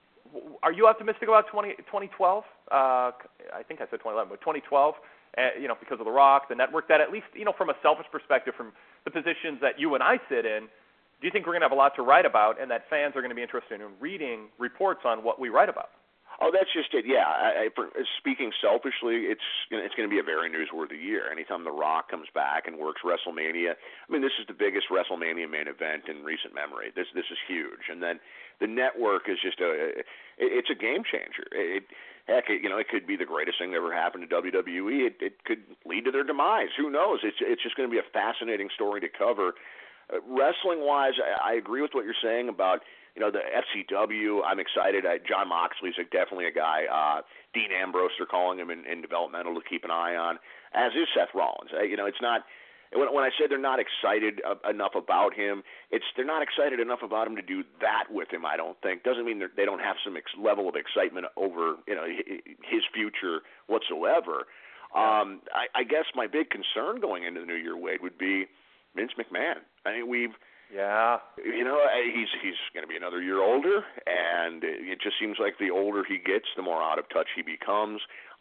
you optimistic about 2012? I think I said 2011, but 2012. Because of The Rock, the network. That at least, from a selfish perspective, from the positions that you and I sit in, do you think we're going to have a lot to write about, and that fans are going to be interested in reading reports on what we write about? Oh, that's just it. Yeah, speaking selfishly, it's going to be a very newsworthy year. Anytime The Rock comes back and works WrestleMania, this is the biggest WrestleMania main event in recent memory. This is huge, and then the network is just it's a game changer. It could be the greatest thing that ever happened to WWE. It could lead to their demise. Who knows? It's just going to be a fascinating story to cover. Wrestling-wise, I agree with what you're saying about. The FCW, I'm excited. John Moxley's definitely a guy. Dean Ambrose, they're calling him in developmental to keep an eye on, as is Seth Rollins. It's not when I say they're not excited enough about him, they're not excited enough about him to do that with him. I don't think doesn't mean they don't have some level of excitement over his future whatsoever. I guess my big concern going into the new year, Wade, would be Vince McMahon. Yeah. He's going to be another year older, and it just seems like the older he gets, the more out of touch he becomes.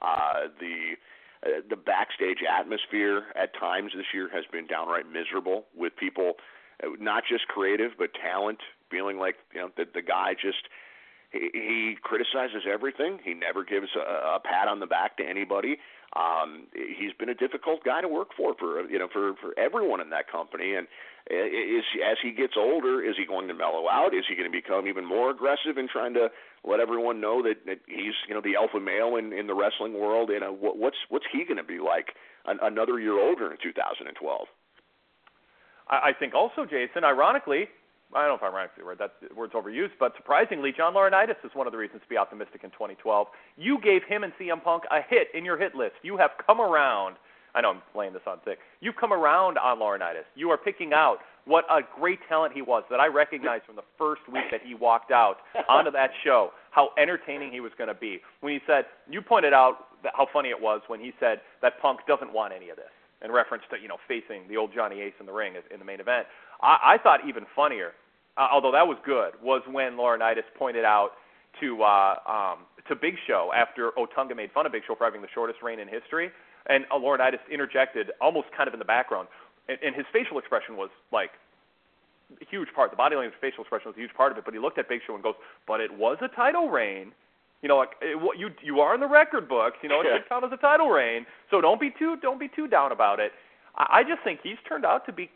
The backstage atmosphere at times this year has been downright miserable, with people, not just creative, but talent, feeling like the guy just he criticizes everything. He never gives a pat on the back to anybody. He's been a difficult guy to work for everyone in that company, and as he gets older, is he going to mellow out? Is he going to become even more aggressive in trying to let everyone know that he's the alpha male in the wrestling world? What's he going to be like another year older in 2012? I think also, Jason, ironically, I don't know if ironically that word's overused, but surprisingly, John Laurinaitis is one of the reasons to be optimistic in 2012. You gave him and CM Punk a hit in your hit list. You have come around. I know I'm laying this on thick. You've come around on Laurinaitis. You are picking out what a great talent he was that I recognized from the first week that he walked out onto that show, how entertaining he was going to be. When he said, you pointed out how funny it was when he said that Punk doesn't want any of this, in reference to, facing the old Johnny Ace in the ring in the main event. I thought even funnier, although that was good, was when Laurinaitis pointed out to Big Show after Otunga made fun of Big Show for having the shortest reign in history. And Laurinaitis interjected almost kind of in the background, and his facial expression was like a huge part. The body language facial expression was a huge part of it, but he looked at Big Show and goes, but it was a title reign. You are in the record books. It should count as a title reign, so don't be too down about it. I just think he's turned out to be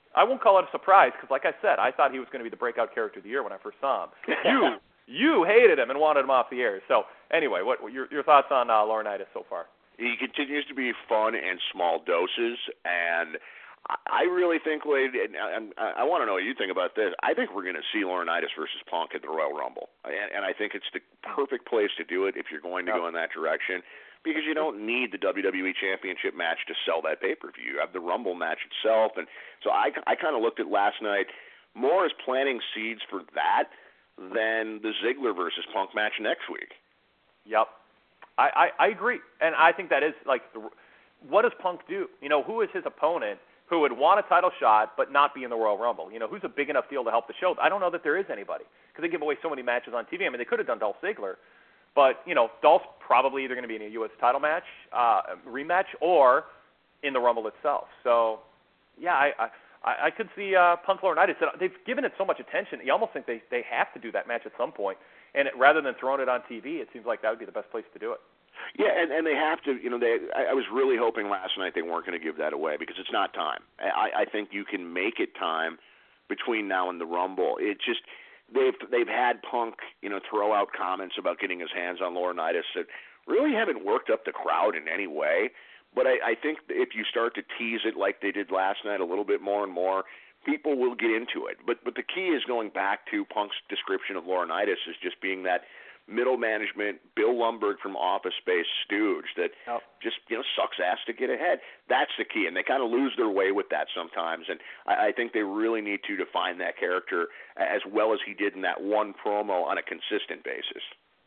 I won't call it a surprise because, like I said, I thought he was going to be the breakout character of the year when I first saw him. You hated him and wanted him off the air. So anyway, what your thoughts on Laurinaitis so far? He continues to be fun in small doses, and I really think, Wade, and I want to know what you think about this. I think we're going to see Laurinaitis versus Punk at the Royal Rumble, and I think it's the perfect place to do it if you're going to go in that direction, because you don't need the WWE Championship match to sell that pay-per-view. You have the Rumble match itself, and so I kind of looked at last night more as planting seeds for that than the Ziggler versus Punk match next week. Yep. I agree, and I think that is, like, what does Punk do? Who is his opponent who would want a title shot but not be in the Royal Rumble? Who's a big enough deal to help the show? I don't know that there is anybody because they give away so many matches on TV. I mean, they could have done Dolph Ziggler, but, Dolph's probably either going to be in a U.S. title match, rematch, or in the Rumble itself. So, yeah, I could see Punk Laurinaitis. They've given it so much attention. You almost think they have to do that match at some point. And rather than throwing it on TV, it seems like that would be the best place to do it. Yeah, and they have to. I was really hoping last night they weren't going to give that away because it's not time. I think you can make it time between now and the Rumble. It just they've had Punk throw out comments about getting his hands on Laurinaitis that really haven't worked up the crowd in any way. But I think if you start to tease it like they did last night a little bit more and more, people will get into it. But the key is going back to Punk's description of Laurinaitis as just being that middle management, Bill Lumbergh from Office Space stooge that just sucks ass to get ahead. That's the key, and they kind of lose their way with that sometimes. And I think they really need to define that character as well as he did in that one promo on a consistent basis.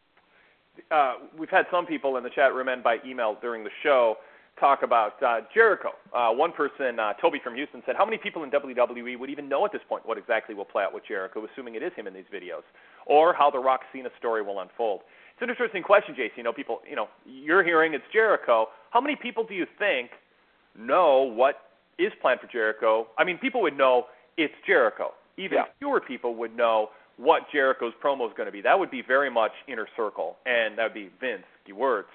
We've had some people in the chat room and by email during the show talk about Jericho. One person, Toby from Houston, said, how many people in WWE would even know at this point what exactly will play out with Jericho, assuming it is him in these videos, or how the Rock Cena story will unfold? It's an interesting question, Jason. People, you're hearing it's Jericho. How many people do you think know what is planned for Jericho? I mean, people would know it's Jericho. Even fewer people would know what Jericho's promo is going to be. That would be very much inner circle, and that would be Vince, Gewirtz.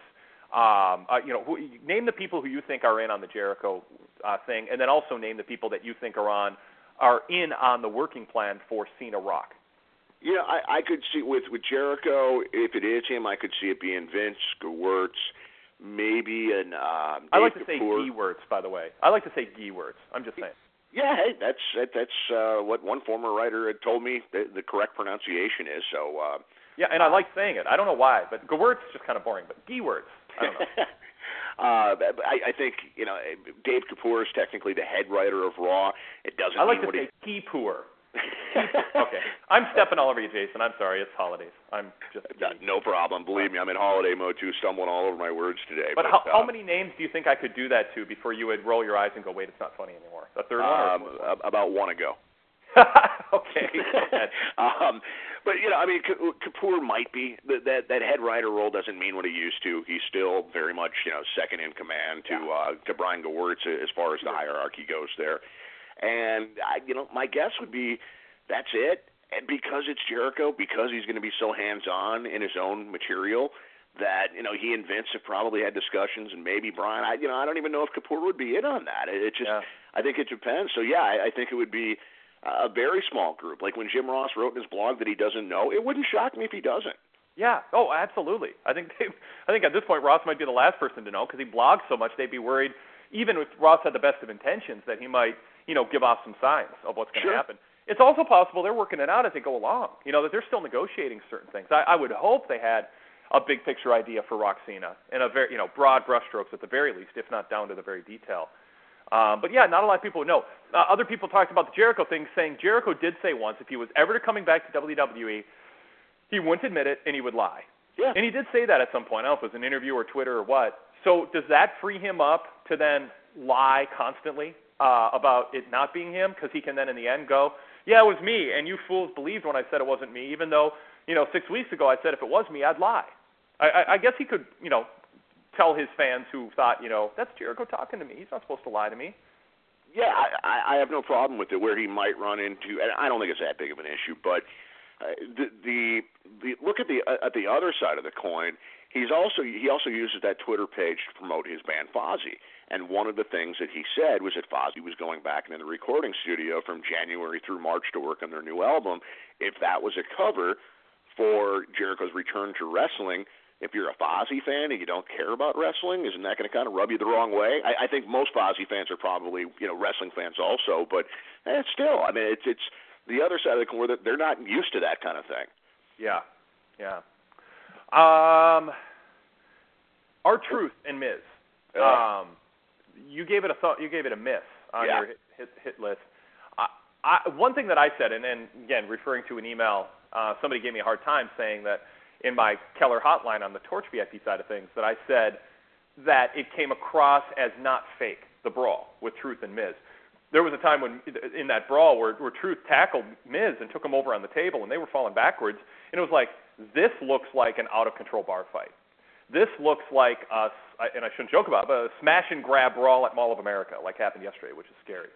Name the people who you think are in on the Jericho thing, and then also name the people that you think are in on the working plan for Cena Rock. Yeah, I could see with Jericho, if it is him, I could see it being Vince, Gewirtz, maybe an I like to say Gewirtz, by the way. I like to say Gewirtz. I'm just saying. Yeah, hey, that's what one former writer had told me the correct pronunciation is. So. Yeah, and I like saying it. I don't know why, but Gewirtz is just kind of boring. But Gewirtz, I don't know. I think Dave Kapoor is technically the head writer of Raw. It doesn't. I like to say Kapoor. Okay, I'm stepping all over you, Jason. I'm sorry. It's holidays. I'm just no problem. Believe me, I'm in holiday mode too, stumbling all over my words today. But how many names do you think I could do that to before you would roll your eyes and go, "Wait, it's not funny anymore"? The third one? About one ago. Okay. But Kapoor might be that head writer role doesn't mean what he used to. He's still very much second in command to Brian Gewirtz as far as the hierarchy goes there. And my guess would be that's it. And because it's Jericho, because he's going to be so hands-on in his own material, that he and Vince have probably had discussions, and maybe Brian. I don't even know if Kapoor would be in on that. It just I think it depends. So I think it would be a very small group. Like when Jim Ross wrote in his blog that he doesn't know, it wouldn't shock me if he doesn't. Yeah. Oh, absolutely. I think at this point Ross might be the last person to know because he blogs so much. They'd be worried, even if Ross had the best of intentions, that he might give off some signs of what's going to happen. It's also possible they're working it out as they go along. That they're still negotiating certain things. I would hope they had a big picture idea for Rock Cena and a very broad brushstrokes at the very least, if not down to the very detail. But yeah, not a lot of people know. Other people talked about the Jericho thing, saying Jericho did say once if he was ever coming back to WWE, he wouldn't admit it and he would lie. Yeah. And he did say that at some point. I don't know if it was an interview or Twitter or what. So does that free him up to then lie constantly about it not being him? Because he can then in the end go, yeah, it was me, and you fools believed when I said it wasn't me, even though 6 weeks ago I said if it was me, I'd lie. I guess he could, tell his fans who thought, that's Jericho talking to me. He's not supposed to lie to me. Yeah, I have no problem with it. Where he might run into, and I don't think it's that big of an issue, but the look at the other side of the coin. He also uses that Twitter page to promote his band Fozzy, And one of the things that he said was that Fozzy was going back into the recording studio from January through March to work on their new album. If that was a cover for Jericho's return to wrestling, if you're a Fozzy fan and you don't care about wrestling, isn't that going to kind of rub you the wrong way? I think most Fozzy fans are probably, wrestling fans also, but still, I mean, it's the other side of the coin where they're not used to that kind of thing. Yeah. R-Truth and Miz. You gave it a thought. You gave it a miss on your hit list. One thing that I said, and again referring to an email, somebody gave me a hard time saying that in my Keller hotline on the Torch VIP side of things, that I said that it came across as not fake, the brawl with Truth and Miz. There was a time when in that brawl where Truth tackled Miz and took him over on the table, and they were falling backwards, and it was like, this looks like an out-of-control bar fight. This looks like us, and I shouldn't joke about it, but a smash-and-grab brawl at Mall of America, like happened yesterday, which is scary.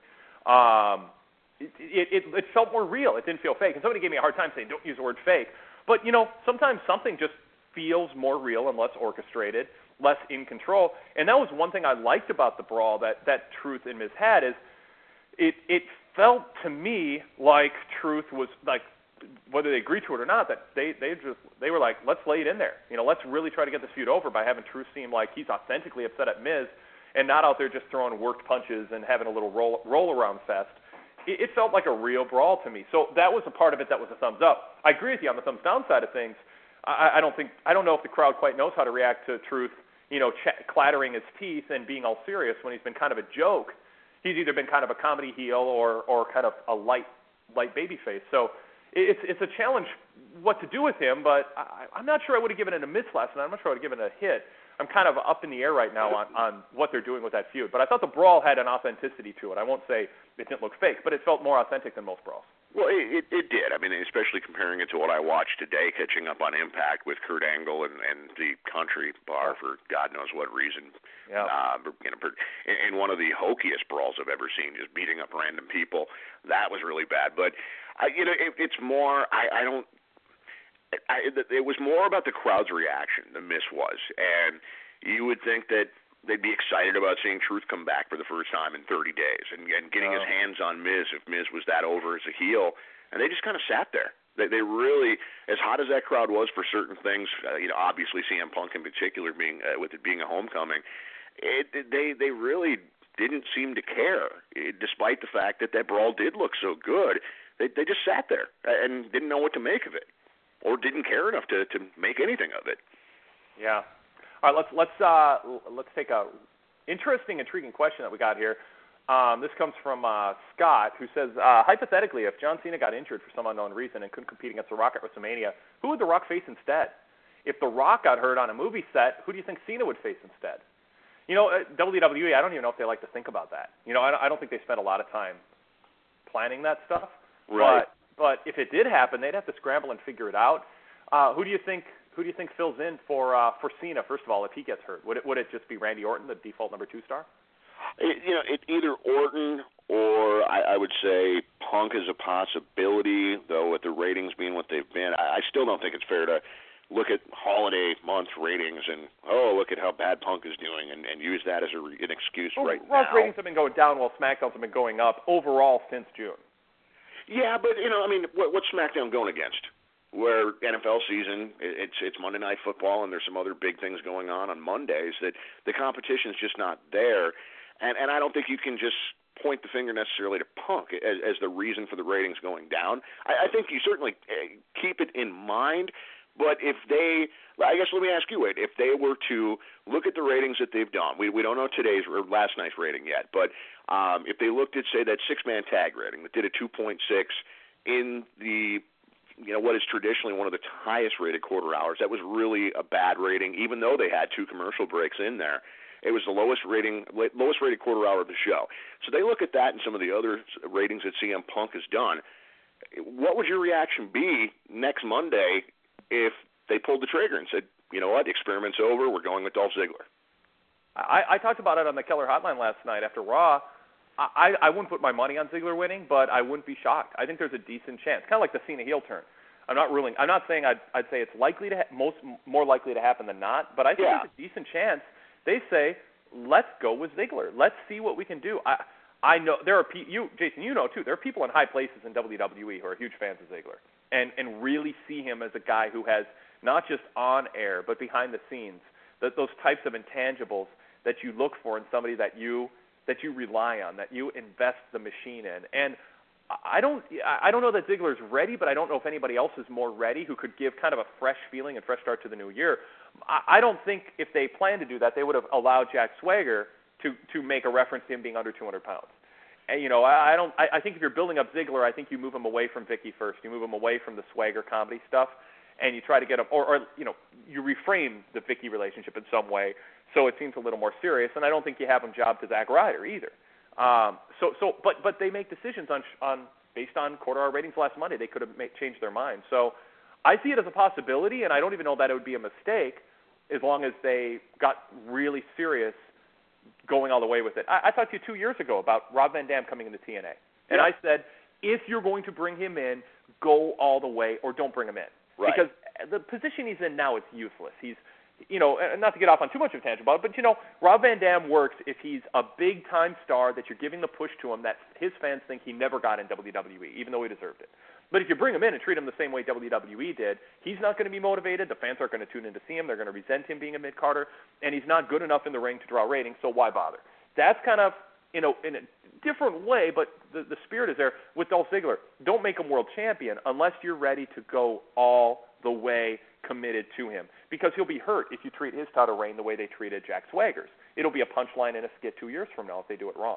It felt more real. It didn't feel fake. And somebody gave me a hard time saying, don't use the word fake. But, sometimes something just feels more real and less orchestrated, less in control. And that was one thing I liked about the brawl that Truth and Miz had is it felt to me like Truth was like, whether they agreed to it or not, that they were like, let's lay it in there. Let's really try to get this feud over by having Truth seem like he's authentically upset at Miz and not out there just throwing worked punches and having a little roll-around fest. It felt like a real brawl to me. So that was a part of it that was a thumbs up. I agree with you on the thumbs down side of things. I don't know if the crowd quite knows how to react to Truth, clattering his teeth and being all serious when he's been kind of a joke. He's either been kind of a comedy heel or kind of a light baby face. So it's a challenge what to do with him, but I'm not sure I would have given it a miss last night. I'm not sure I would have given it a hit. I'm kind of up in the air right now on what they're doing with that feud. But I thought the brawl had an authenticity to it. I won't say it didn't look fake, but it felt more authentic than most brawls. Well, it did. I mean, especially comparing it to what I watched today, catching up on Impact with Kurt Angle and the country bar for God knows what reason. Yeah. In one of the hokiest brawls I've ever seen, just beating up random people. That was really bad. But, it's more, it was more about the crowd's reaction than Miz was. And you would think that they'd be excited about seeing Truth come back for the first time in 30 days and getting his hands on Miz if Miz was that over as a heel. And they just kind of sat there. They really, as hot as that crowd was for certain things, obviously CM Punk in particular being with it being a homecoming, they really didn't seem to care, despite the fact that brawl did look so good. They just sat there and didn't know what to make of it, or didn't care enough to make anything of it. Yeah. All right, let's take a interesting, intriguing question that we got here. This comes from Scott, who says, hypothetically, if John Cena got injured for some unknown reason and couldn't compete against The Rock at WrestleMania, who would The Rock face instead? If The Rock got hurt on a movie set, who do you think Cena would face instead? WWE, I don't even know if they like to think about that. I don't think they spend a lot of time planning that stuff. Right. But if it did happen, they'd have to scramble and figure it out. Who do you think fills in for Cena, first of all, if he gets hurt? Would it just be Randy Orton, the default number 2 star? It's either Orton or I would say Punk is a possibility, though with the ratings being what they've been. I still don't think it's fair to look at holiday month ratings and, look at how bad Punk is doing and use that as an excuse right now. Raw's ratings have been going down while SmackDown's have been going up overall since June. Yeah, but, what's SmackDown going against? Where NFL season, it's Monday Night Football, and there's some other big things going on Mondays that the competition's just not there. And I don't think you can just point the finger necessarily to Punk as the reason for the ratings going down. I think you certainly keep it in mind, but I guess let me ask you, Wade, if they were to look at the ratings that they've done, we don't know today's or last night's rating yet, but if they looked at, say, that 6-man tag rating that did a 2.6 in the what is traditionally one of the highest rated quarter hours, that was really a bad rating, even though they had 2 commercial breaks in there. It was the lowest rated quarter hour of the show. So they look at that and some of the other ratings that CM Punk has done. What would your reaction be next Monday if they pulled the trigger and said, you know what, the experiment's over, we're going with Dolph Ziggler? I talked about it on the Keller Hotline last night after Raw. I wouldn't put my money on Ziggler winning, but I wouldn't be shocked. I think there's a decent chance, kind of like the Cena heel turn. I'm not saying I'd say it's likely to more likely to happen than not, but I think there's a decent chance they say, let's go with Ziggler. Let's see what we can do. I know there are Jason, you know too. There are people in high places in WWE who are huge fans of Ziggler and really see him as a guy who has not just on air but behind the scenes those types of intangibles that you look for in somebody that you rely on, that you invest the machine in. And I don't know that Ziggler's ready, but I don't know if anybody else is more ready who could give kind of a fresh feeling and fresh start to the new year. I don't think if they planned to do that, they would have allowed Jack Swagger to make a reference to him being under 200 pounds. And, I think if you're building up Ziggler, I think you move him away from Vicky first. You move him away from the Swagger comedy stuff, and you try to get him, or you reframe the Vicky relationship in some way so it seems a little more serious. And I don't think you have him job to Zack Ryder either. But they make decisions based on quarter-hour ratings last Monday. They could have changed their mind. So I see it as a possibility, and I don't even know that it would be a mistake as long as they got really serious going all the way with it. I talked to you 2 years ago about Rob Van Dam coming into TNA, and I said, if you're going to bring him in, go all the way or don't bring him in. Right. Because the position he's in now, it's useless. He's, not to get off on too much of a tangent about it, but, Rob Van Dam works if he's a big-time star that you're giving the push to him that his fans think he never got in WWE, even though he deserved it. But if you bring him in and treat him the same way WWE did, he's not going to be motivated. The fans aren't going to tune in to see him. They're going to resent him being a mid-carder, and he's not good enough in the ring to draw ratings, so why bother? That's kind of, in a different way, but the spirit is there with Dolph Ziggler. Don't make him world champion unless you're ready to go all the way committed to him, because he'll be hurt if you treat his title reign the way they treated Jack Swagger's. It'll be a punchline in a skit 2 years from now if they do it wrong.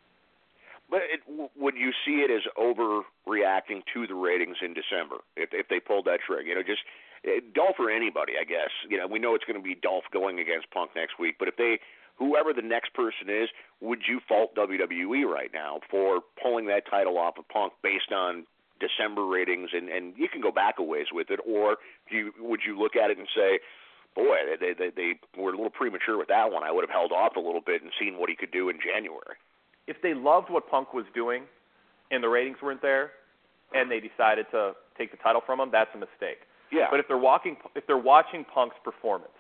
But would you see it as overreacting to the ratings in December if they pulled that trigger? Just Dolph or anybody, I guess. We know it's going to be Dolph going against Punk next week, but if whoever the next person is, would you fault WWE right now for pulling that title off of Punk based on December ratings? And you can go back a ways with it, or would you look at it and say, boy, they were a little premature with that one. I would have held off a little bit and seen what he could do in January. If they loved what Punk was doing and the ratings weren't there and they decided to take the title from him, that's a mistake. Yeah. But if they're watching Punk's performance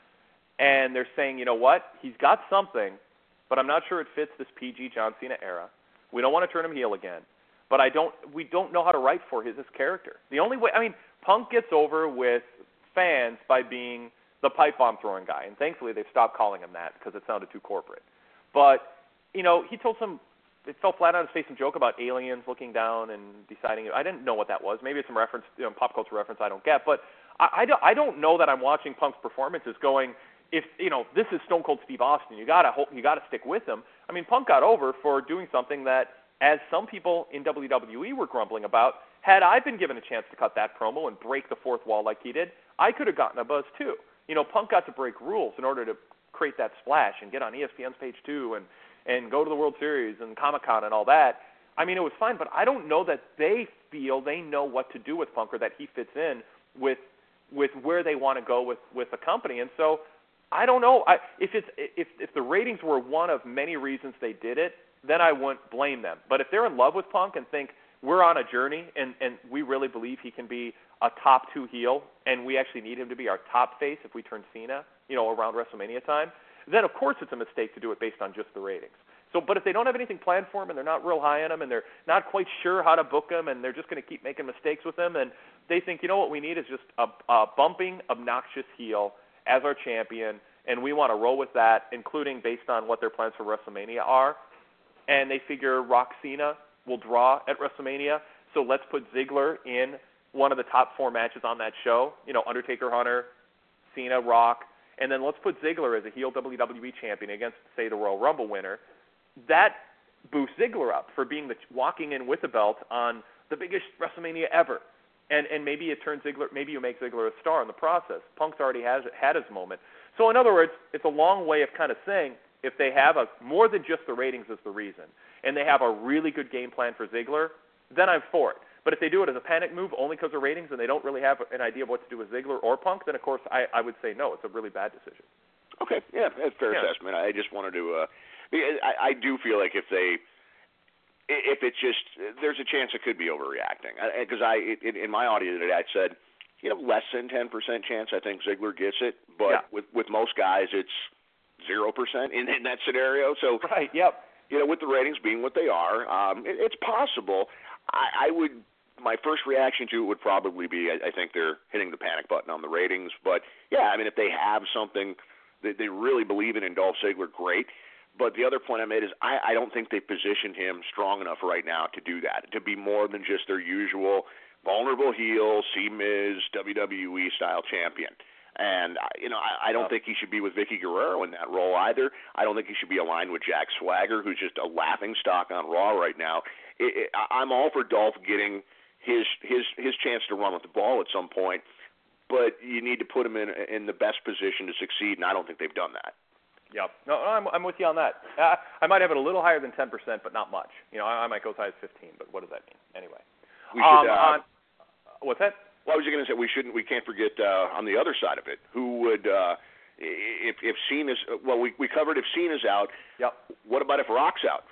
and they're saying, you know what, he's got something, but I'm not sure it fits this PG John Cena era. We don't want to turn him heel again, but we don't know how to write for his character. The only way, Punk gets over with fans by being the pipe bomb throwing guy, and thankfully they've stopped calling him that because it sounded too corporate. But he told it fell flat on his face, some joke about aliens looking down and deciding. I didn't know what that was. Maybe it's some reference, pop culture reference I don't get. But I don't know that I'm watching Punk's performances going, if this is Stone Cold Steve Austin, you gotta stick with him. Punk got over for doing something that, as some people in WWE were grumbling about, had I been given a chance to cut that promo and break the fourth wall like he did, I could have gotten a buzz too. Punk got to break rules in order to create that splash and get on ESPN's page 2 and go to the World Series and Comic-Con and all that. It was fine, but I don't know that they feel they know what to do with Punk or that he fits in with where they want to go with the company. And so I don't know. If the ratings were one of many reasons they did it, then I wouldn't blame them. But if they're in love with Punk and think we're on a journey and we really believe he can be a top 2 heel and we actually need him to be our top face if we turn Cena, around WrestleMania time, then of course it's a mistake to do it based on just the ratings. So, but if they don't have anything planned for him and they're not real high on him and they're not quite sure how to book him and they're just going to keep making mistakes with him and they think, what we need is just a bumping, obnoxious heel as our champion and we want to roll with that, including based on what their plans for WrestleMania are, and they figure Rock Cena will draw at WrestleMania, so let's put Ziggler in one of the top 4 matches on that show, Undertaker, Hunter, Cena, Rock, and then let's put Ziggler as a heel WWE champion against, say, the Royal Rumble winner. That boosts Ziggler up for being walking in with the belt on the biggest WrestleMania ever. And maybe it turns Ziggler, maybe you make Ziggler a star in the process. Punk's already had his moment. So in other words, it's a long way of kind of saying if they have more than just the ratings as the reason, and they have a really good game plan for Ziggler, then I'm for it. But if they do it as a panic move only because of ratings and they don't really have an idea of what to do with Ziggler or Punk, then, of course, I would say no. It's a really bad decision. Okay, yeah, that's fair assessment. I just wanted to I do feel like if it's just – there's a chance it could be overreacting. Because in my audio today I said, less than 10% chance I think Ziggler gets it. But with most guys, it's 0% in that scenario. So, right, yep. With the ratings being what they are, it's possible. My first reaction to it would probably be, I think they're hitting the panic button on the ratings. But, yeah, I mean, if they have something that they really believe in Dolph Ziggler, great. But the other point I made is I don't think they've positioned him strong enough right now to do that, to be more than just their usual vulnerable heel, C-Miz, WWE-style champion. And, I don't think he should be with Vicky Guerrero in that role either. I don't think he should be aligned with Jack Swagger, who's just a laughing stock on Raw right now. I'm all for Dolph getting his chance to run with the ball at some point, but you need to put him in the best position to succeed, and I don't think they've done that. Yep. No, I'm with you on that. I might have it a little higher than 10%, but not much. I might go as high as 15, but what does that mean? Anyway. We should, what's that? Well, I was going to say we can't forget on the other side of it, who would if Cena's we covered if Cena's out. Yep. What about if Rock's out?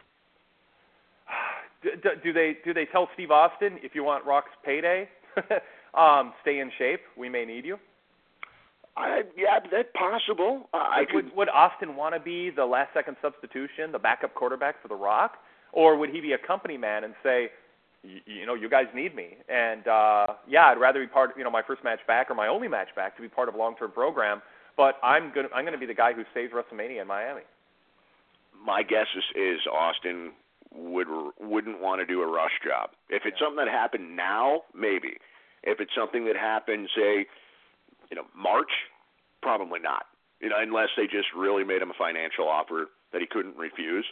Do they tell Steve Austin, if you want Rock's payday, stay in shape? We may need you. Yeah, that's possible. Would Austin want to be the last-second substitution, the backup quarterback for The Rock, or would he be a company man and say, you guys need me, and I'd rather be part of my first match back or my only match back to be part of a long-term program, but I'm gonna be the guy who saves WrestleMania in Miami. My guess is Austin wouldn't want to do a rush job. If it's something that happened now, maybe. If it's something that happened, say, March, probably not. Unless they just really made him a financial offer that he couldn't refuse.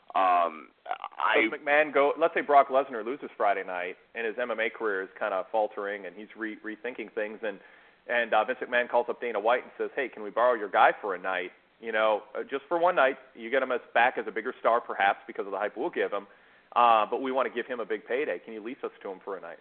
Does McMahon go? Let's say Brock Lesnar loses Friday night, and his MMA career is kind of faltering, and he's rethinking things, and Vince McMahon calls up Dana White and says, "Hey, can we borrow your guy for a night? Just for one night. You get him back as a bigger star, perhaps because of the hype we'll give him, but we want to give him a big payday. Can you lease us to him for a night?"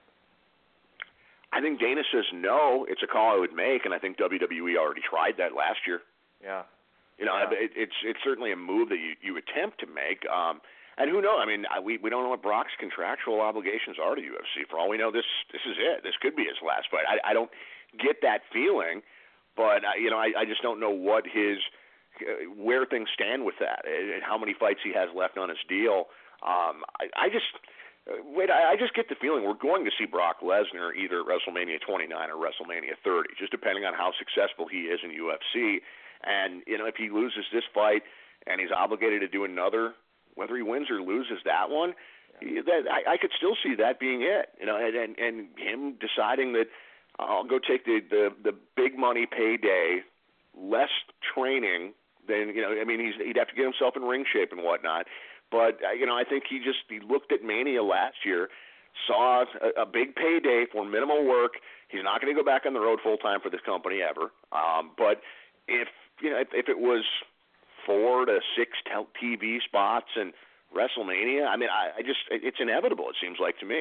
I think Dana says no. It's a call I would make, and I think WWE already tried that last year. Yeah. It's certainly a move that you attempt to make. And who knows? I mean, we don't know what Brock's contractual obligations are to UFC. For all we know, this is it. This could be his last fight. I don't get that feeling, but I just don't know what where things stand with that and how many fights he has left on his deal. I just get the feeling we're going to see Brock Lesnar either at WrestleMania 29 or WrestleMania 30, just depending on how successful he is in UFC. And, if he loses this fight and he's obligated to do another, whether he wins or loses that one, I could still see that being it, and him deciding that I'll go take the big money payday, less training than, he'd have to get himself in ring shape and whatnot. But, I think he looked at Mania last year, saw a big payday for minimal work. He's not going to go back on the road full time for this company ever. But if it was 4 to 6 TV spots and WrestleMania, it's inevitable, it seems like to me.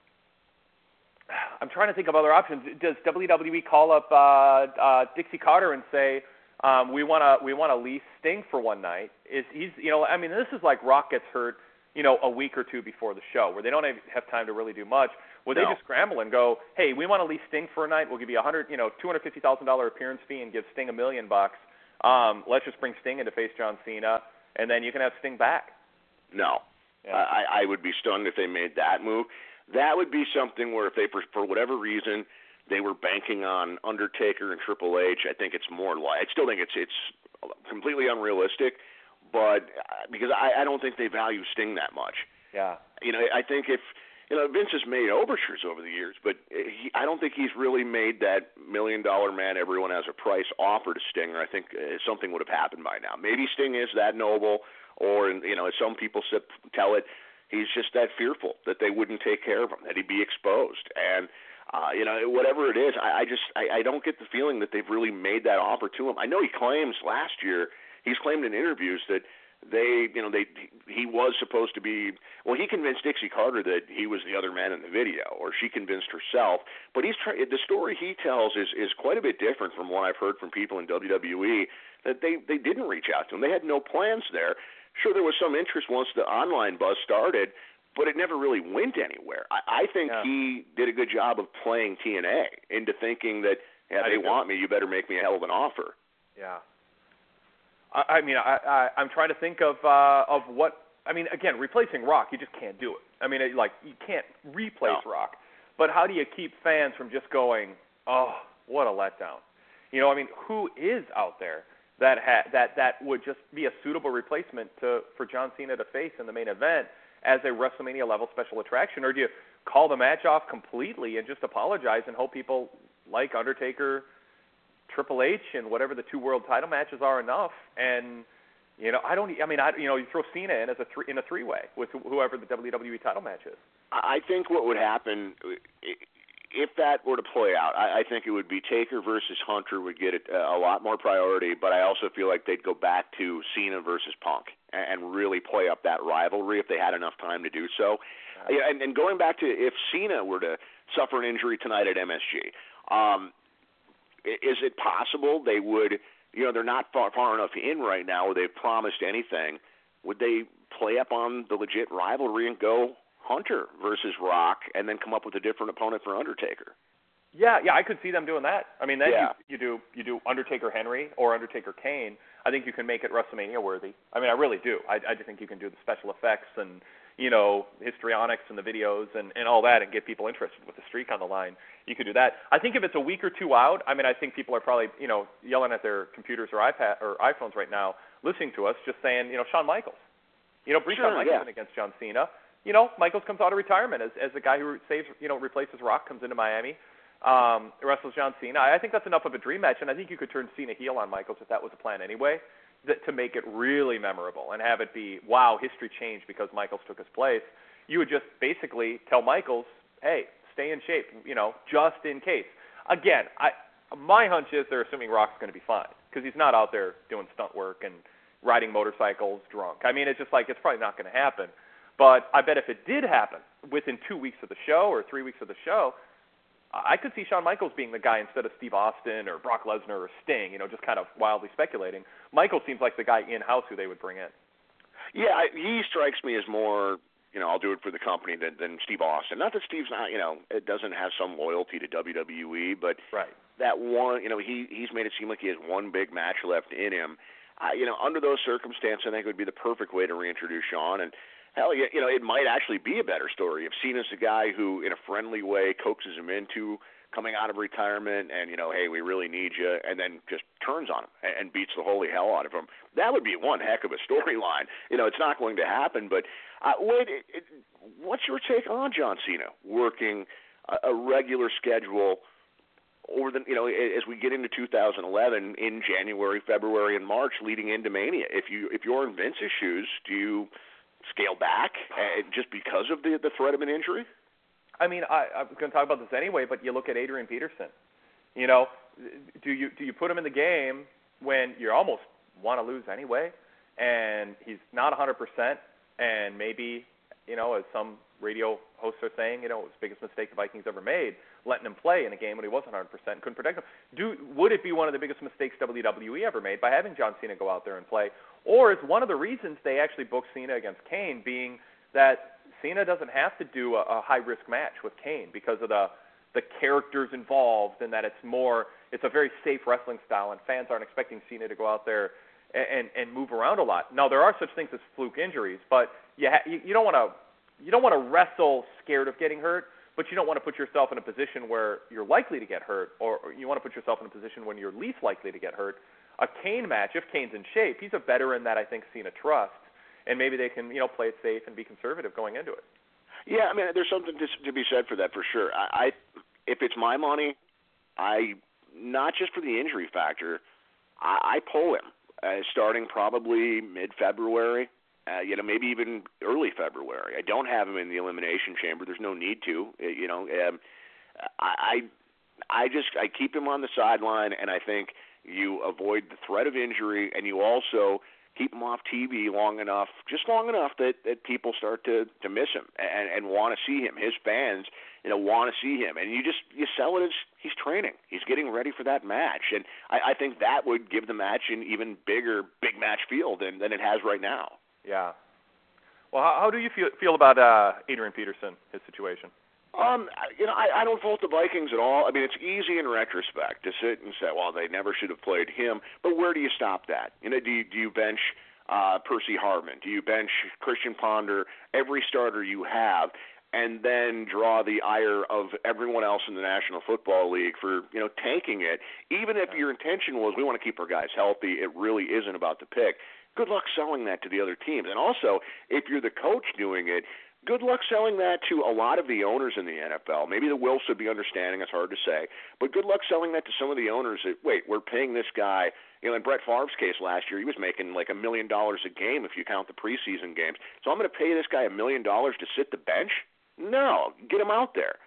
I'm trying to think of other options. Does WWE call up Dixie Carter and say, we want to lease Sting for one night? This is like Rock gets hurt, a week or two before the show, where they don't have time to really do much. Would they just scramble and go, hey, we want to lease Sting for a night. We'll give you $250,000 appearance fee and give Sting $1 million. Let's just bring Sting in to face John Cena, and then you can have Sting back. No. Yeah. I would be stunned if they made that move. That would be something where if they, for whatever reason, they were banking on Undertaker and Triple H, I think it's more like, I still think it's completely unrealistic, but because I don't think they value Sting that much. Yeah. I think if, Vince has made overtures over the years, but I don't think he's really made that $1 million man everyone has a price offer to Sting, or I think something would have happened by now. Maybe Sting is that noble, or, as some people tell it, he's just that fearful that they wouldn't take care of him, that he'd be exposed. And, whatever it is, I don't get the feeling that they've really made that offer to him. I know he claims last year, he's claimed in interviews that he was supposed to be, he convinced Dixie Carter that he was the other man in the video, or she convinced herself. But the story he tells is quite a bit different from what I've heard from people in WWE, that they didn't reach out to him. They had no plans there. Sure, there was some interest once the online buzz started, but it never really went anywhere. I think he did a good job of playing TNA into thinking that, they want me, you better make me a hell of an offer. Yeah. I'm trying to think of what. I mean, again, replacing Rock, you just can't do it. I mean, you can't replace Rock. But how do you keep fans from just going, oh, what a letdown? You know, I mean, who is out there that would just be a suitable replacement for John Cena to face in the main event as a WrestleMania-level special attraction? Or do you call the match off completely and just apologize and hope people like Undertaker, Triple H, and whatever the 2 world title matches are enough? And, you throw Cena in in a 3-way with whoever the WWE title match is. I think what would happen if that were to play out, I think it would be Taker versus Hunter would get a lot more priority, but I also feel like they'd go back to Cena versus Punk and really play up that rivalry if they had enough time to do so. And going back to if Cena were to suffer an injury tonight at MSG, is it possible they would, they're not far enough in right now where they've promised anything. Would they play up on the legit rivalry and go Hunter versus Rock, and then come up with a different opponent for Undertaker? Yeah, I could see them doing that. I mean, then you do Undertaker Henry or Undertaker Kane. I think you can make it WrestleMania worthy. I mean, I really do. I just think you can do the special effects and histrionics and the videos and all that, and get people interested with the streak on the line. You could do that. I think if it's a week or 2 out, I mean, I think people are probably yelling at their computers or iPad or iPhones right now, listening to us, just saying Shawn Michaels. Bring Shawn Michaels in against John Cena. Michaels comes out of retirement as the guy who replaces Rock, comes into Miami, wrestles John Cena. I think that's enough of a dream match, and I think you could turn Cena heel on Michaels if that was the plan anyway, to make it really memorable and have it be, wow, history changed because Michaels took his place. You would just basically tell Michaels, hey, stay in shape, just in case. Again, my hunch is they're assuming Rock's going to be fine because he's not out there doing stunt work and riding motorcycles drunk. I mean, it's just it's probably not going to happen. But I bet if it did happen within 2 weeks of the show or 3 weeks of the show, I could see Shawn Michaels being the guy instead of Steve Austin or Brock Lesnar or Sting, just kind of wildly speculating. Michaels seems like the guy in-house who they would bring in. Yeah, he strikes me as more, I'll do it for the company than Steve Austin. Not that Steve's not, it doesn't have some loyalty to WWE, but that one, he's made it seem like he has one big match left in him. Under those circumstances, I think it would be the perfect way to reintroduce Shawn. And hell, it might actually be a better story if Cena's the guy who, in a friendly way, coaxes him into coming out of retirement and, hey, we really need you, and then just turns on him and beats the holy hell out of him. That would be one heck of a storyline. It's not going to happen, but Wade, what's your take on John Cena working a regular schedule over the, as we get into 2011 in January, February, and March leading into Mania? If you're in Vince's shoes, do you scale back just because of the threat of an injury? I mean, I'm going to talk about this anyway, but you look at Adrian Peterson. Do you put him in the game when you almost want to lose anyway, and he's not 100%, and maybe, as some radio hosts are saying, it was the biggest mistake the Vikings ever made, letting him play in a game when he wasn't 100%, couldn't protect him. Would it be one of the biggest mistakes WWE ever made by having John Cena go out there and play? Or is one of the reasons they actually booked Cena against Kane being that Cena doesn't have to do a high-risk match with Kane because of the characters involved, and that it's a very safe wrestling style, and fans aren't expecting Cena to go out there and move around a lot. Now, there are such things as fluke injuries, but you don't want to wrestle scared of getting hurt, but you don't want to put yourself in a position where you're likely to get hurt, or you want to put yourself in a position when you're least likely to get hurt. A Kane match, if Kane's in shape, he's a veteran that I think Cena trusts, and maybe they can play it safe and be conservative going into it. Yeah, I mean, there's something to be said for that for sure. If it's my money, not just for the injury factor, I pull him starting probably mid-February, maybe even early February. I don't have him in the Elimination Chamber. There's no need to. I keep him on the sideline, and I think you avoid the threat of injury, and you also keep him off TV long enough that people start to miss him and want to see him. His fans, want to see him, and you sell it as he's training. He's getting ready for that match, and I think that would give the match an even bigger big match feel than it has right now. Yeah. Well, how do you feel about Adrian Peterson, his situation? I don't fault the Vikings at all. I mean, it's easy in retrospect to sit and say, well, they never should have played him. But where do you stop that? Do you bench Percy Hartman? Do you bench Christian Ponder, every starter you have, and then draw the ire of everyone else in the National Football League for, tanking it? Even if your intention was, we want to keep our guys healthy, it really isn't about the pick. Good luck selling that to the other teams. And also, if you're the coach doing it, good luck selling that to a lot of the owners in the NFL. Maybe the Wilfs would be understanding. It's hard to say. But good luck selling that to some of the owners that, wait, we're paying this guy. In Brett Favre's case last year, he was making like $1 million a game if you count the preseason games. So I'm going to pay this guy $1 million to sit the bench? No, get him out there.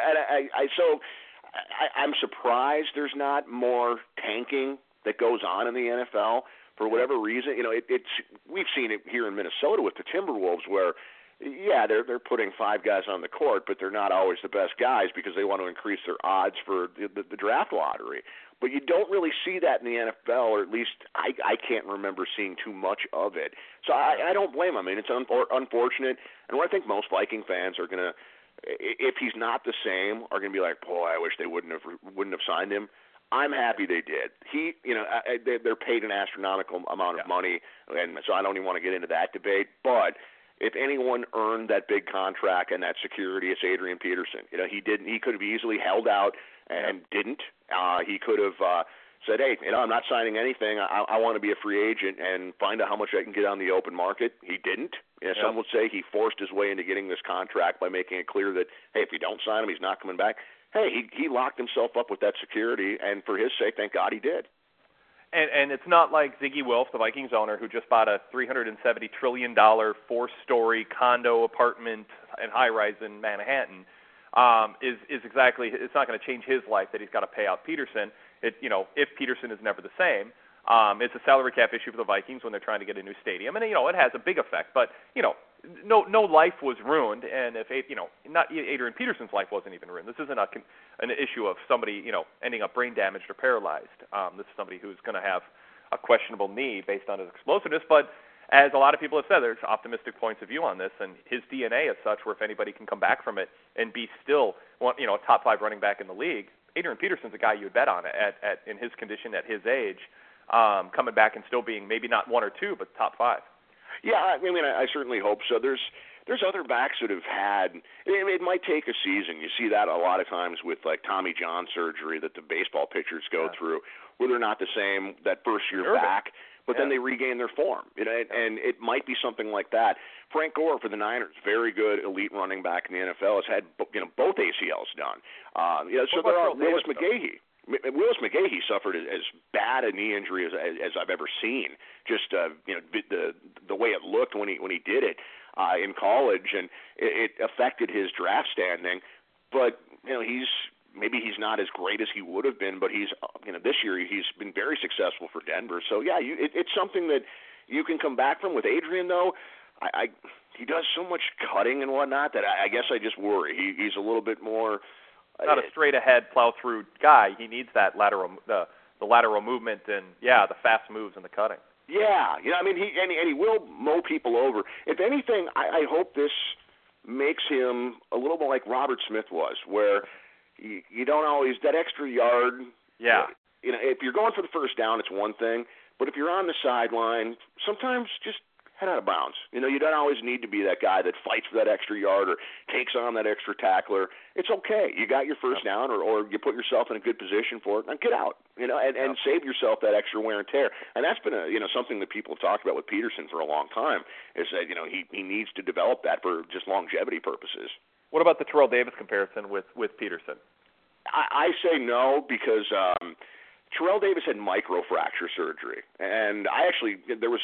I'm surprised there's not more tanking that goes on in the NFL for whatever reason. We've seen it here in Minnesota with the Timberwolves where, yeah, they're putting 5 guys on the court, but they're not always the best guys because they want to increase their odds for the draft lottery. But you don't really see that in the NFL, or at least I can't remember seeing too much of it. So I don't blame him. I mean, it's unfortunate. And what I think most Viking fans are going to, if he's not the same, are going to be like, boy, I wish they wouldn't have signed him. I'm happy they did. They're paid an astronomical amount of money, and so I don't even want to get into that debate. But if anyone earned that big contract and that security, it's Adrian Peterson. He could have easily held out and didn't. He could have said, hey, I'm not signing anything. I want to be a free agent and find out how much I can get on the open market. He didn't. Some would say he forced his way into getting this contract by making it clear that, hey, if you don't sign him, he's not coming back. Hey, he locked himself up with that security, and for his sake, thank God he did. And it's not like Ziggy Wilf, the Vikings owner, who just bought a $370 trillion 4-story condo apartment and high-rise in Manhattan, is exactly, it's not going to change his life that he's got to pay out Peterson. If Peterson is never the same, it's a salary cap issue for the Vikings when they're trying to get a new stadium, and it has a big effect. But no life was ruined, and if not Adrian Peterson's life wasn't even ruined. This isn't an issue of somebody ending up brain damaged or paralyzed. This is somebody who's going to have a questionable knee based on his explosiveness. But as a lot of people have said, there's optimistic points of view on this, and his DNA is such where if anybody can come back from it and be still a top 5 running back in the league, Adrian Peterson's a guy you would bet on at in his condition at his age, coming back and still being maybe not 1 or 2, but top 5. Yeah, I mean, I certainly hope so. There's other backs that have had. It might take a season. You see that a lot of times with like Tommy John surgery that the baseball pitchers go through, where they're not the same that first year back, but then they regain their form. And it might be something like that. Frank Gore for the Niners, very good elite running back in the NFL, has had both ACLs done. So there are Willis McGahee. Willis McGahee suffered as bad a knee injury as I've ever seen. Just the way it looked when he did it in college, and it affected his draft standing. But he's not as great as he would have been. But he's this year he's been very successful for Denver. So yeah, it's something that you can come back from. With Adrian though, he does so much cutting and whatnot that I guess I just worry he's a little bit more. Not a straight ahead plow through guy. He needs that the lateral movement and the fast moves and the cutting. Yeah, I mean he will mow people over. If anything, I hope this makes him a little more like Robert Smith was, where you don't always that extra yard. Yeah. If you're going for the first down, it's one thing, but if you're on the sideline, sometimes just head out of bounds. You don't always need to be that guy that fights for that extra yard or takes on that extra tackler. It's okay. You got your first down or you put yourself in a good position for it, and get out, and save yourself that extra wear and tear. And that's been something that people have talked about with Peterson for a long time, is that, he needs to develop that for just longevity purposes. What about the Terrell Davis comparison with Peterson? I say no, because Terrell Davis had microfracture surgery, and I actually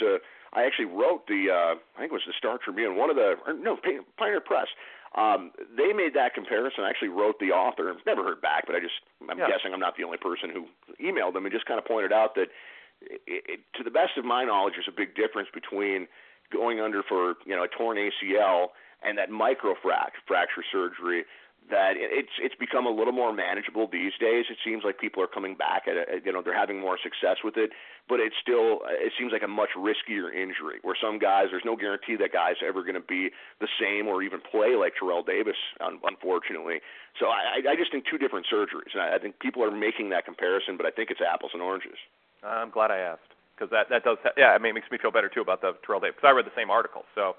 wrote I think it was the Star Tribune, Pioneer Press. They made that comparison. I actually wrote the author. I've never heard back, but I'm guessing I'm not the only person who emailed them, and just kind of pointed out that, to the best of my knowledge, there's a big difference between going under for a torn ACL and that microfracture surgery that it's become a little more manageable these days. It seems like people are coming back at it, they're having more success with it, but it seems like a much riskier injury where some guys, there's no guarantee that guys are ever going to be the same or even play like Terrell Davis, unfortunately. So I just think two different surgeries, and I think people are making that comparison, but I think it's apples and oranges. I'm glad I asked, because that does, it makes me feel better too about the Terrell Davis, because I read the same article, so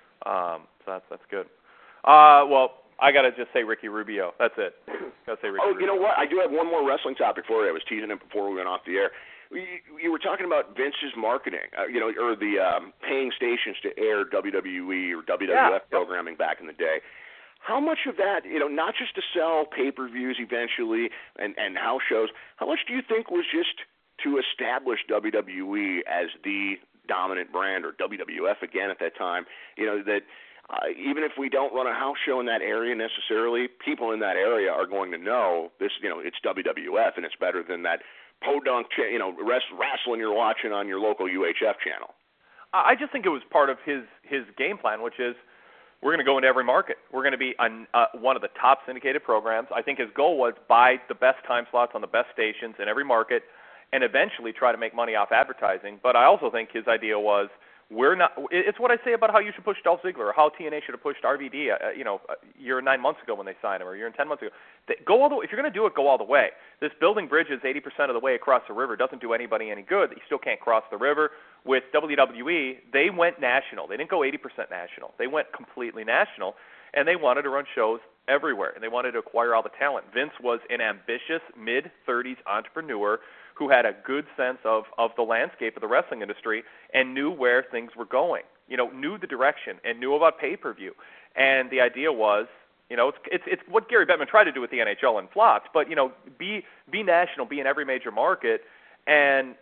that's good. Well, I got to just say Ricky Rubio. That's it. Got to say Ricky Rubio. You know what? I do have one more wrestling topic for you. I was teasing it before we went off the air. You were talking about Vince's marketing, or the paying stations to air WWE or WWF programming back in the day. How much of that, not just to sell pay-per-views eventually and house shows, how much do you think was just to establish WWE as the dominant brand, or WWF again at that time, that even if we don't run a house show in that area necessarily, people in that area are going to know this, it's WWF, and it's better than that podunk, wrestling you're watching on your local UHF channel. I just think it was part of his game plan, which is we're going to go into every market. We're going to be on one of the top syndicated programs. I think his goal was buy the best time slots on the best stations in every market and eventually try to make money off advertising. But I also think his idea was, it's what I say about how you should push Dolph Ziggler, or how TNA should have pushed RVD, a year and 9 months ago when they signed him, or a year and 10 months ago. Go all the way. If you're going to do it, go all the way. This building bridges 80% of the way across the river doesn't do anybody any good. You still can't cross the river. With WWE, they went national. They didn't go 80% national. They went completely national, and they wanted to run shows everywhere, and they wanted to acquire all the talent. Vince was an ambitious mid-30s entrepreneur who had a good sense of the landscape of the wrestling industry and knew where things were going, knew the direction and knew about pay-per-view. And the idea was, it's what Gary Bettman tried to do with the NHL and flopped, but, be national, be in every major market. And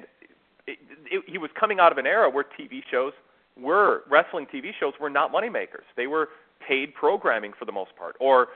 he was coming out of an era where wrestling TV shows were not moneymakers. They were paid programming for the most part, or,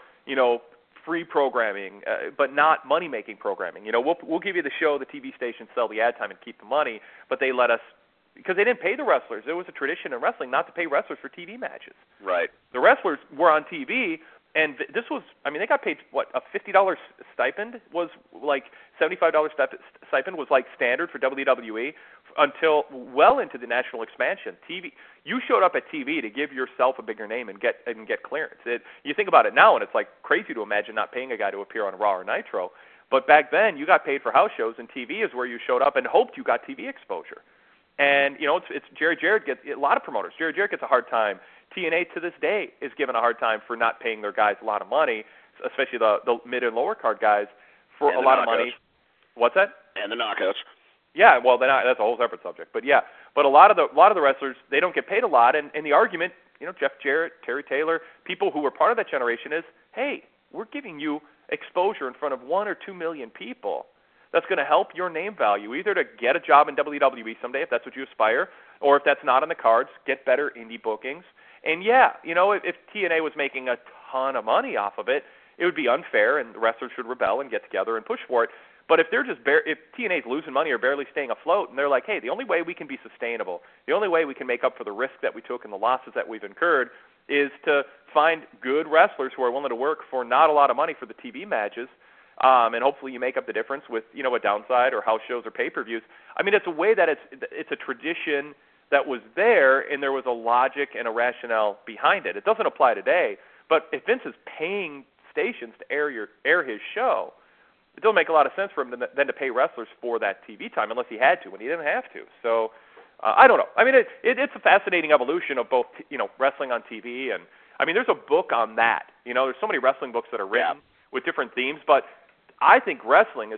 free programming, but not money-making programming. We'll give you the show, the TV stations sell the ad time and keep the money, but they let us, because they didn't pay the wrestlers. There was a tradition in wrestling not to pay wrestlers for TV matches. Right. The wrestlers were on TV, and this was, they got paid, a $50 stipend was like, $75 stipend was like standard for WWE until well into the national expansion. TV, you showed up at TV to give yourself a bigger name and get clearance. You think about it now, and it's like crazy to imagine not paying a guy to appear on Raw or Nitro. But back then, you got paid for house shows, and TV is where you showed up and hoped you got TV exposure. And it's Jerry Jarrett gets a lot of promoters. Jerry Jarrett gets a hard time. TNA to this day is given a hard time for not paying their guys a lot of money, especially the mid and lower card guys, for a lot of money. What's that? And the knockouts. Yeah, well, that's a whole separate subject. But yeah, but a lot of the wrestlers, they don't get paid a lot, and the argument, Jeff Jarrett, Terry Taylor, people who were part of that generation is, hey, we're giving you exposure in front of 1 or 2 million people. That's going to help your name value, either to get a job in WWE someday, if that's what you aspire, or if that's not on the cards, get better indie bookings. And yeah, if TNA was making a ton of money off of it, it would be unfair, and the wrestlers should rebel and get together and push for it. But if they're if TNA's losing money or barely staying afloat, and they're like, hey, the only way we can be sustainable, the only way we can make up for the risk that we took and the losses that we've incurred is to find good wrestlers who are willing to work for not a lot of money for the TV matches, and hopefully you make up the difference with, a downside or house shows or pay-per-views. It's a way that it's a tradition that was there, and there was a logic and a rationale behind it. It doesn't apply today, but if Vince is paying stations to air his show, it doesn't make a lot of sense for him than to pay wrestlers for that TV time, unless he had to, and he didn't have to. So I don't know. It's a fascinating evolution of both, wrestling on TV, and there's a book on that. There's so many wrestling books that are written with different themes, but I think wrestling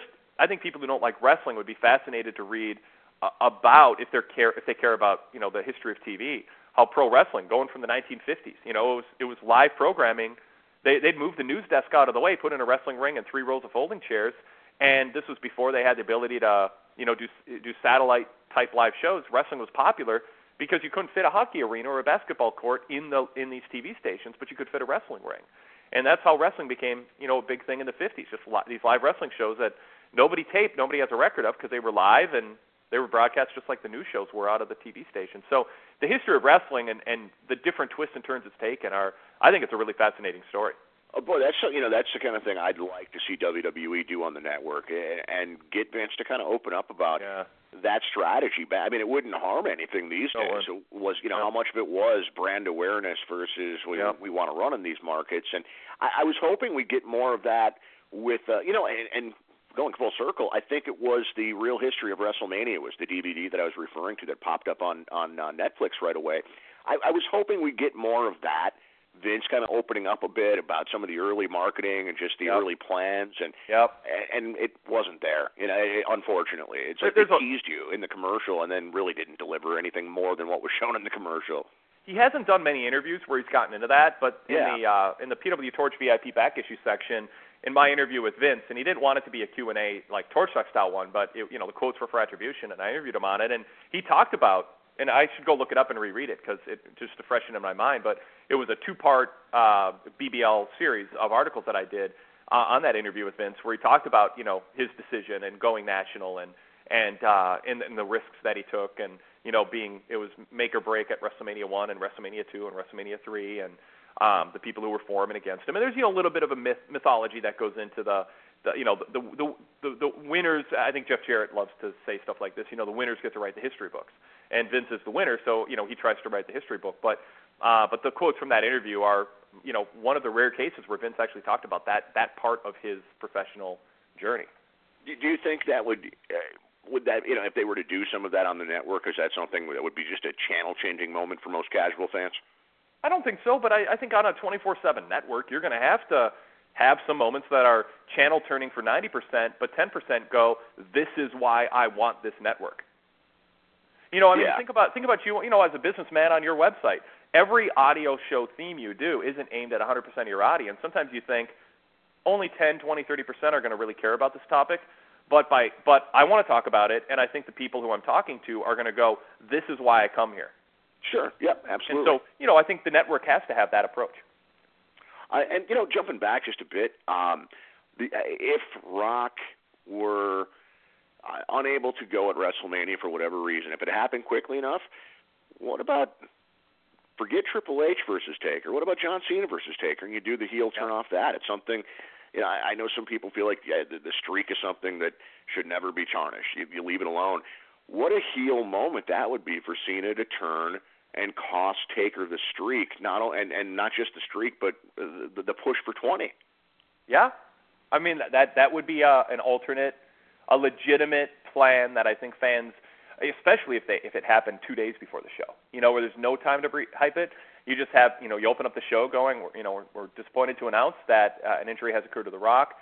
I think people who don't like wrestling would be fascinated to read about if they care about the history of TV, how pro wrestling going from the 1950s. It was live programming. They'd move the news desk out of the way, put in a wrestling ring and 3 rows of folding chairs, and this was before they had the ability to do satellite type live shows. Wrestling was popular because you couldn't fit a hockey arena or a basketball court in these TV stations, but you could fit a wrestling ring. And that's how wrestling became, a big thing in the 50s, just these live wrestling shows that nobody taped, nobody has a record of because they were live and they were broadcast just like the news shows were out of the TV station. So the history of wrestling and the different twists and turns it's taken I think it's a really fascinating story. Oh boy, that's the kind of thing I'd like to see WWE do on the network, and get Vince to kind of open up about that strategy. I mean, it wouldn't harm anything these days. It was, how much of it was brand awareness versus we want to run in these markets, and I was hoping we'd get more of that with, and going full circle, I think it was the Real History of WrestleMania was the DVD that I was referring to that popped up on Netflix right away. I was hoping we'd get more of that. Vince kind of opening up a bit about some of the early marketing and just the early plans, and it wasn't there. Unfortunately, it's like they teased you in the commercial and then really didn't deliver anything more than what was shown in the commercial. He hasn't done many interviews where he's gotten into that, but in the PW Torch VIP back issue section, in my interview with Vince, and he didn't want it to be a Q&A like Torch Talk style one, but the quotes were for attribution, and I interviewed him on it, and he talked about. And I should go look it up and reread it because it just to freshen in my mind. But it was a 2-part BBL series of articles that I did on that interview with Vince, where he talked about his decision and going national and the risks that he took, and it was make or break at WrestleMania 1 and WrestleMania 2 and WrestleMania 3, and the people who were for him and against him. And there's a little bit of a mythology that goes into the winners. I think Jeff Jarrett loves to say stuff like this. The winners get to write the history books, and Vince is the winner, so he tries to write the history book. But the quotes from that interview are one of the rare cases where Vince actually talked about that part of his professional journey. Do you think that would that if they were to do some of that on the network, is that something that would be just a channel changing moment for most casual fans? I don't think so, but I think on a 24/7 network, you're going to have some moments that are channel turning for 90%, but 10% go, this is why I want this network. Think about you, as a businessman on your website. Every audio show theme you do isn't aimed at 100% of your audience. Sometimes you think only 10, 20, 30% are going to really care about this topic, but I want to talk about it, and I think the people who I'm talking to are going to go, this is why I come here. Sure, yep, absolutely. And so, I think the network has to have that approach. And jumping back just a bit, if Rock were unable to go at WrestleMania for whatever reason, if it happened quickly enough, what about forget Triple H versus Taker? What about John Cena versus Taker? And you do the heel turn off that. It's something. I know some people feel like the streak is something that should never be tarnished. You leave it alone. What a heel moment that would be for Cena to turn and cost Taker the streak, and not just the streak, but the push for 20. Yeah, I mean that would be an alternate, a legitimate plan that I think fans, especially if it happened 2 days before the show, where there's no time to hype it. You just have, you open up the show going, we're disappointed to announce that an injury has occurred to The Rock,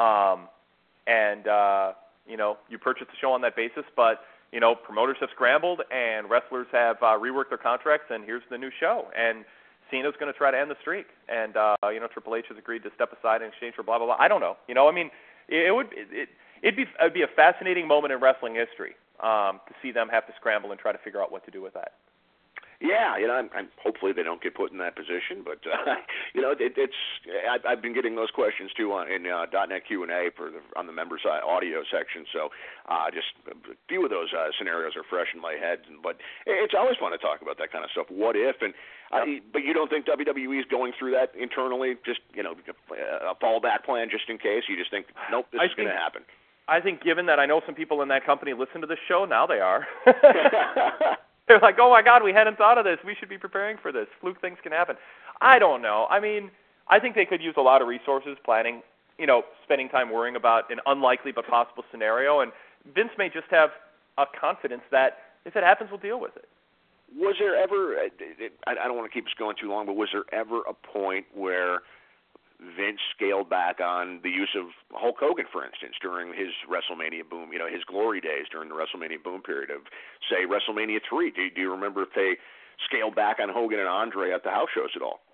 and you purchase the show on that basis, but promoters have scrambled and wrestlers have reworked their contracts, and here's the new show. And Cena's going to try to end the streak, and Triple H has agreed to step aside in exchange for blah blah blah. I don't know. It'd be a fascinating moment in wrestling history to see them have to scramble and try to figure out what to do with that. Yeah, I'm hopefully they don't get put in that position, but I've been getting those questions too in .NET Q&A on the members audio section. So just a few of those scenarios are fresh in my head, but it's always fun to talk about that kind of stuff. What if? And but you don't think WWE is going through that internally? Just a fallback plan just in case. You just think nope, this is going to happen. I think given that I know some people in that company listen to this show, now they are. They're like, oh, my God, we hadn't thought of this. We should be preparing for this. Fluke things can happen. I don't know. I mean, I think they could use a lot of resources planning, spending time worrying about an unlikely but possible scenario. And Vince may just have a confidence that if it happens, we'll deal with it. Was there ever, I don't want to keep us going too long, but was there ever a point where Vince scaled back on the use of Hulk Hogan, for instance, during his WrestleMania boom, his glory days during the WrestleMania boom period of, say, WrestleMania 3? Do you remember if they scaled back on Hogan and Andre at the house shows at all?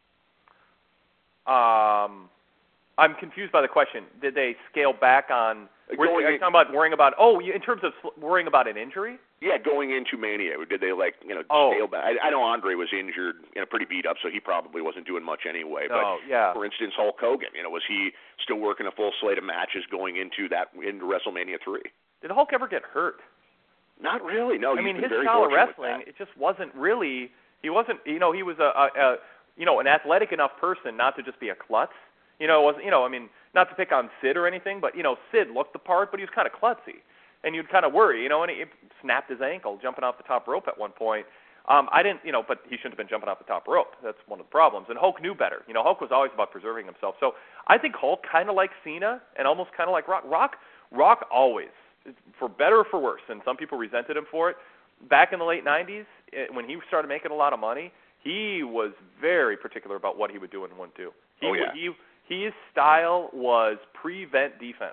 I'm confused by the question. Did they scale back on? Are you talking about worrying about? Oh, in terms of worrying about an injury? Yeah, going into Mania, did they scale back? I know Andre was injured, pretty beat up, so he probably wasn't doing much anyway. But for instance, Hulk Hogan, was he still working a full slate of matches going into WrestleMania 3? Did Hulk ever get hurt? Not really. No. I mean, his style of wrestling, it just wasn't really. He wasn't. He was a an athletic enough person not to just be a klutz. It wasn't, I mean, not to pick on Sid or anything, but, Sid looked the part, but he was kind of klutzy. And you'd kind of worry, and he snapped his ankle jumping off the top rope at one point. I didn't, but he shouldn't have been jumping off the top rope. That's one of the problems. And Hulk knew better. Hulk was always about preserving himself. So I think Hulk kind of like Cena and almost kind of like Rock. Rock always, for better or for worse, and some people resented him for it, back in the late 90s, when he started making a lot of money, he was very particular about what he would do and wouldn't do. His style was prevent defense.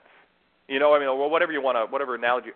Whatever analogy.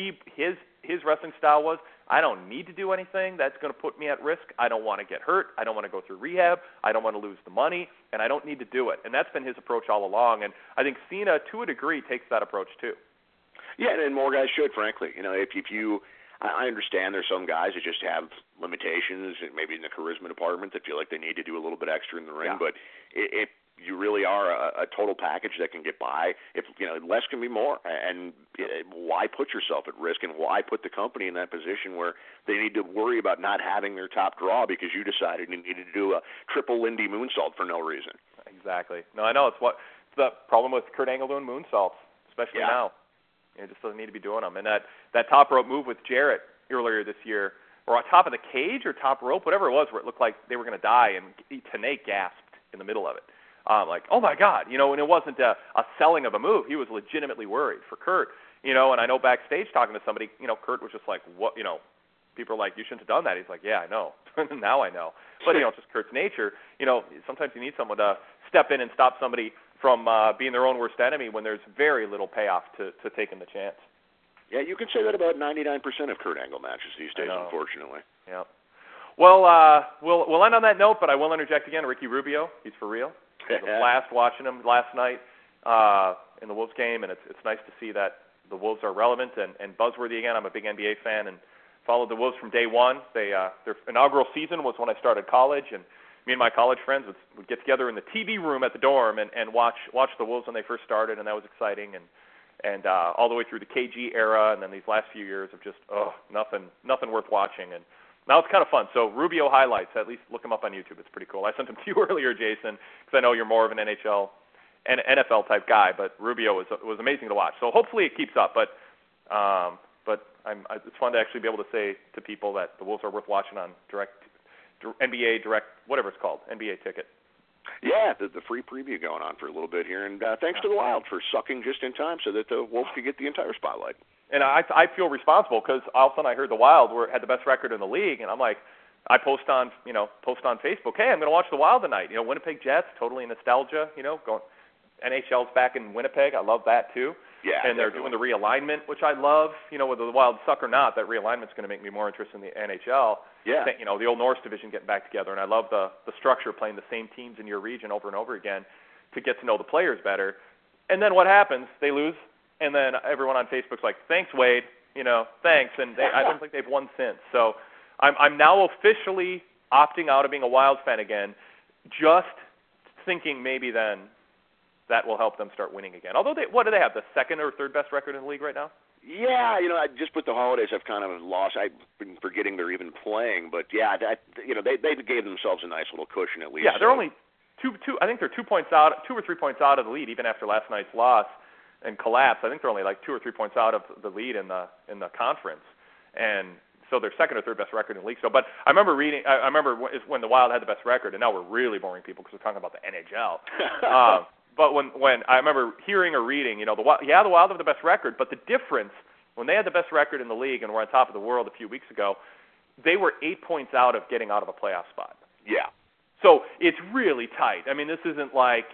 His wrestling style was, I don't need to do anything that's going to put me at risk. I don't want to get hurt. I don't want to go through rehab. I don't want to lose the money, and I don't need to do it. And that's been his approach all along. And I think Cena, to a degree, takes that approach too. Yeah, and more guys should, frankly. If you, I understand there's some guys that just have limitations, maybe in the charisma department, that feel like they need to do a little bit extra in the ring. Yeah. But if you really are a total package that can get by, if less can be more. And why put yourself at risk, and why put the company in that position where they need to worry about not having their top draw because you decided you needed to do a triple Lindy moonsault for no reason? Exactly. No, I know it's the problem with Kurt Angle doing moonsaults, especially now. It just doesn't need to be doing them. And that top rope move with Jarrett earlier this year, or on top of the cage or top rope, whatever it was, where it looked like they were going to die, and Tenay gasped in the middle of it. Like, oh my God, and it wasn't a selling of a move. He was legitimately worried for Kurt, and I know backstage talking to somebody, Kurt was just like, what, people are like, you shouldn't have done that. He's like, yeah, I know. Now I know. But, just Kurt's nature, sometimes you need someone to step in and stop somebody from being their own worst enemy when there's very little payoff to taking the chance. Yeah, you can say that about 99% of Kurt Angle matches these days, unfortunately. Yeah. Well, we'll end on that note, but I will interject again. Ricky Rubio, he's for real. It was a blast watching him last night in the Wolves game, and it's nice to see that the Wolves are relevant and buzzworthy again. I'm a big NBA fan and followed the Wolves from day one. Their inaugural season was when I started college, and me and my college friends would get together in the TV room at the dorm and watch the Wolves when they first started, and that was exciting. And all the way through the KG era, and then these last few years of just nothing worth watching. And now it's kind of fun. So Rubio highlights, at least look him up on YouTube. It's pretty cool. I sent them to you earlier, Jason, because I know you're more of an NHL and NFL type guy. But Rubio was amazing to watch. So hopefully it keeps up. But it's fun to actually be able to say to people that the Wolves are worth watching on NBA Direct, whatever it's called, NBA Ticket. Yeah, the free preview going on for a little bit here, and thanks to the Wild for sucking just in time so that the Wolves could get the entire spotlight. And I feel responsible because all of a sudden I heard the Wild had the best record in the league, and I'm like, I post on Facebook, hey, I'm going to watch the Wild tonight. Winnipeg Jets, totally nostalgia. Going NHL's back in Winnipeg, I love that too. Yeah, and they're doing the realignment, which I love. Whether the Wild suck or not, that realignment's going to make me more interested in the NHL. Yeah. The old Norris division getting back together, and I love the structure, playing the same teams in your region over and over again to get to know the players better. And then what happens? They lose, and then everyone on Facebook's like, thanks, Wade. Thanks. And I don't think they've won since. So I'm now officially opting out of being a Wild fan again, just thinking maybe then that will help them start winning again. Although, what do they have, the second or third best record in the league right now? Yeah, I just with the holidays, I've kind of lost. I've been forgetting they're even playing. But yeah, they gave themselves a nice little cushion at least. Yeah, they're only two. I think they're 2 or 3 points out of the lead, even after last night's loss and collapse. I think they're only like 2 or 3 points out of the lead in the conference, and so they're second or third best record in the league. So, but I remember reading. I remember when the Wild had the best record, and now we're really boring people because we're talking about the NHL. But when I remember hearing or reading, the Wild have the best record, but the difference, when they had the best record in the league and were on top of the world a few weeks ago, they were 8 points out of getting out of a playoff spot. Yeah. So it's really tight. I mean, this isn't like,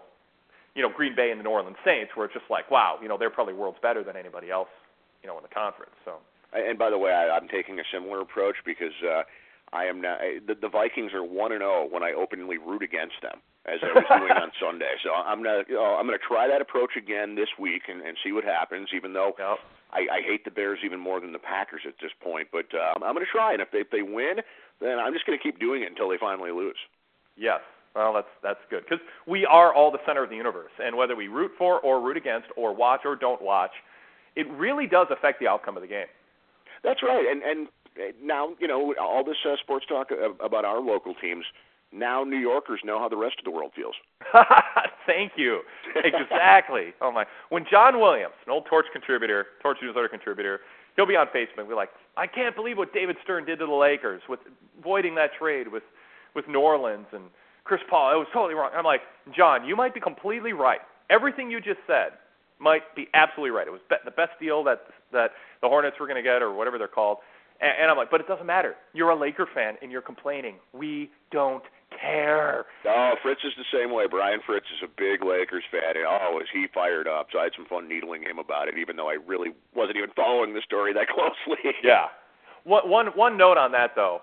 Green Bay and the New Orleans Saints, where it's just like, wow, they're probably worlds better than anybody else, in the conference. So. And by the way, I'm taking a similar approach because I am now. The Vikings are 1-0 when I openly root against them, as I was doing on Sunday. So I'm gonna try that approach again this week and see what happens. Even though I hate the Bears even more than the Packers at this point, but I'm gonna try. And if they win, then I'm just gonna keep doing it until they finally lose. Yes. Well, that's good because we are all the center of the universe, and whether we root for or root against or watch or don't watch, it really does affect the outcome of the game. That's right, and now all this sports talk about our local teams. now New Yorkers know how the rest of the world feels. Thank you. Exactly. Oh my! When John Williams, an old Torch contributor, Torch newsletter contributor, he'll be on Facebook. We're like, I can't believe what David Stern did to the Lakers with voiding that trade with New Orleans and Chris Paul. It was totally wrong. I'm like, John, you might be completely right. Everything you just said might be absolutely right. It was the best deal that the Hornets were going to get, or whatever they're called. And I'm like, but it doesn't matter. You're a Laker fan, and you're complaining. We don't care. Oh, Fritz is the same way. Brian Fritz is a big Lakers fan, and was he fired up. So I had some fun needling him about it, even though I really wasn't even following the story that closely. Yeah. One note on that, though.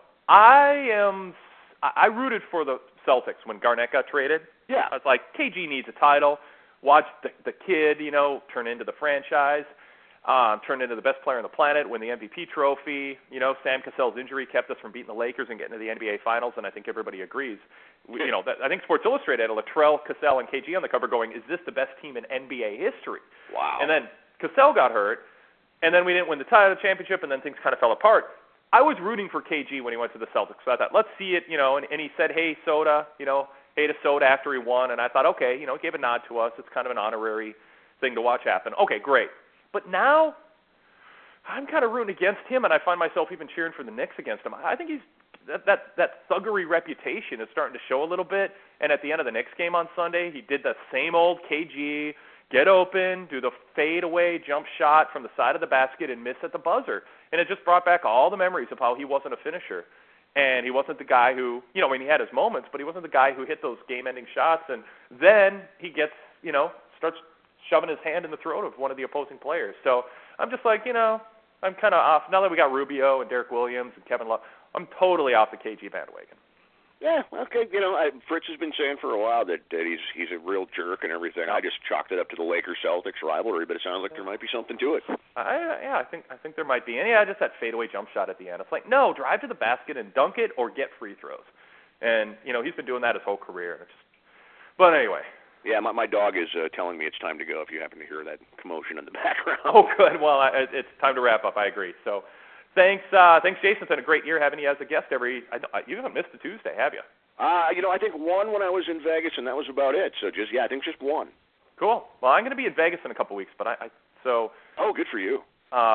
I rooted for the Celtics when Garnett got traded. Yeah. I was like, KG needs a title. Watch the kid, turn into the franchise. Turned into the best player on the planet, win the MVP trophy. Sam Cassell's injury kept us from beating the Lakers and getting to the NBA Finals, and I think everybody agrees. I think Sports Illustrated had Latrell, Cassell, and KG on the cover going, is this the best team in NBA history? Wow. And then Cassell got hurt, and then we didn't win the title championship, and then things kind of fell apart. I was rooting for KG when he went to the Celtics, so I thought, let's see it, and he said, hey, Soda, hey to Soda after he won, and I thought, okay, gave a nod to us. It's kind of an honorary thing to watch happen. Okay, great. But now I'm kind of rooting against him, and I find myself even cheering for the Knicks against him. I think that thuggery reputation is starting to show a little bit, and at the end of the Knicks game on Sunday, he did the same old KG, get open, do the fadeaway jump shot from the side of the basket and miss at the buzzer. And it just brought back all the memories of how he wasn't a finisher. And he wasn't the guy who, he had his moments, but he wasn't the guy who hit those game-ending shots. And then he gets, starts shoving his hand in the throat of one of the opposing players. So I'm just like, I'm kind of off. Now that we got Rubio and Derek Williams and Kevin Love, I'm totally off the KG bandwagon. Yeah, okay. Fritz has been saying for a while that he's a real jerk and everything. I just chalked it up to the Lakers-Celtics rivalry, but it sounds like there might be something to it. I think there might be. And just that fadeaway jump shot at the end. It's like, no, drive to the basket and dunk it or get free throws. And he's been doing that his whole career. But anyway. Yeah, my dog is telling me it's time to go. If you happen to hear that commotion in the background. Oh, good. Well, it's time to wrap up. I agree. So. Thanks, Jason. It's been a great year having you as a guest you haven't missed a Tuesday, have you? I think one when I was in Vegas, and that was about it. So I think just one. Cool. Well, I'm going to be in Vegas in a couple weeks, but Oh, good for you.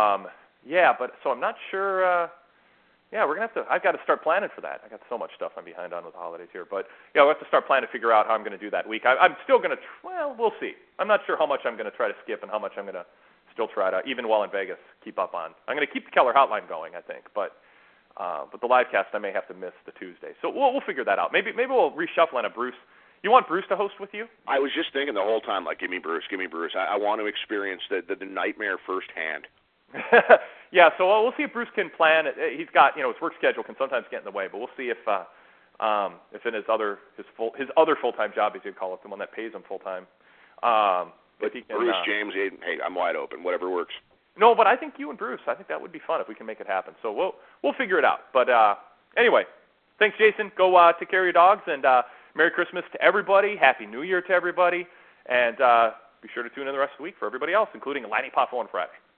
So I'm not sure. We're gonna have to. I've got to start planning for that. I got so much stuff I'm behind on with the holidays here, but we'll have to start planning to figure out how I'm going to do that week. I'm still going to. Well, we'll see. I'm not sure how much I'm going to try to skip and how much I'm going to still try to, even while in Vegas, keep up on. I'm going to keep the Keller Hotline going, I think, but the live cast I may have to miss the Tuesday. So we'll figure that out. Maybe we'll reshuffle on a Bruce. You want Bruce to host with you? I was just thinking the whole time, like, give me Bruce. I want to experience the nightmare firsthand. Yeah, so we'll see if Bruce can plan. He's got, his work schedule can sometimes get in the way, but we'll see if in his other full-time job, as you'd call it, the one that pays him full-time. But he can, Bruce, James, hey, I'm wide open. Whatever works. No, but I think you and Bruce, I think that would be fun if we can make it happen. So we'll figure it out. But anyway, thanks, Jason. Go take care of your dogs, and Merry Christmas to everybody. Happy New Year to everybody. And be sure to tune in the rest of the week for everybody else, including Lanny Poffo on Friday.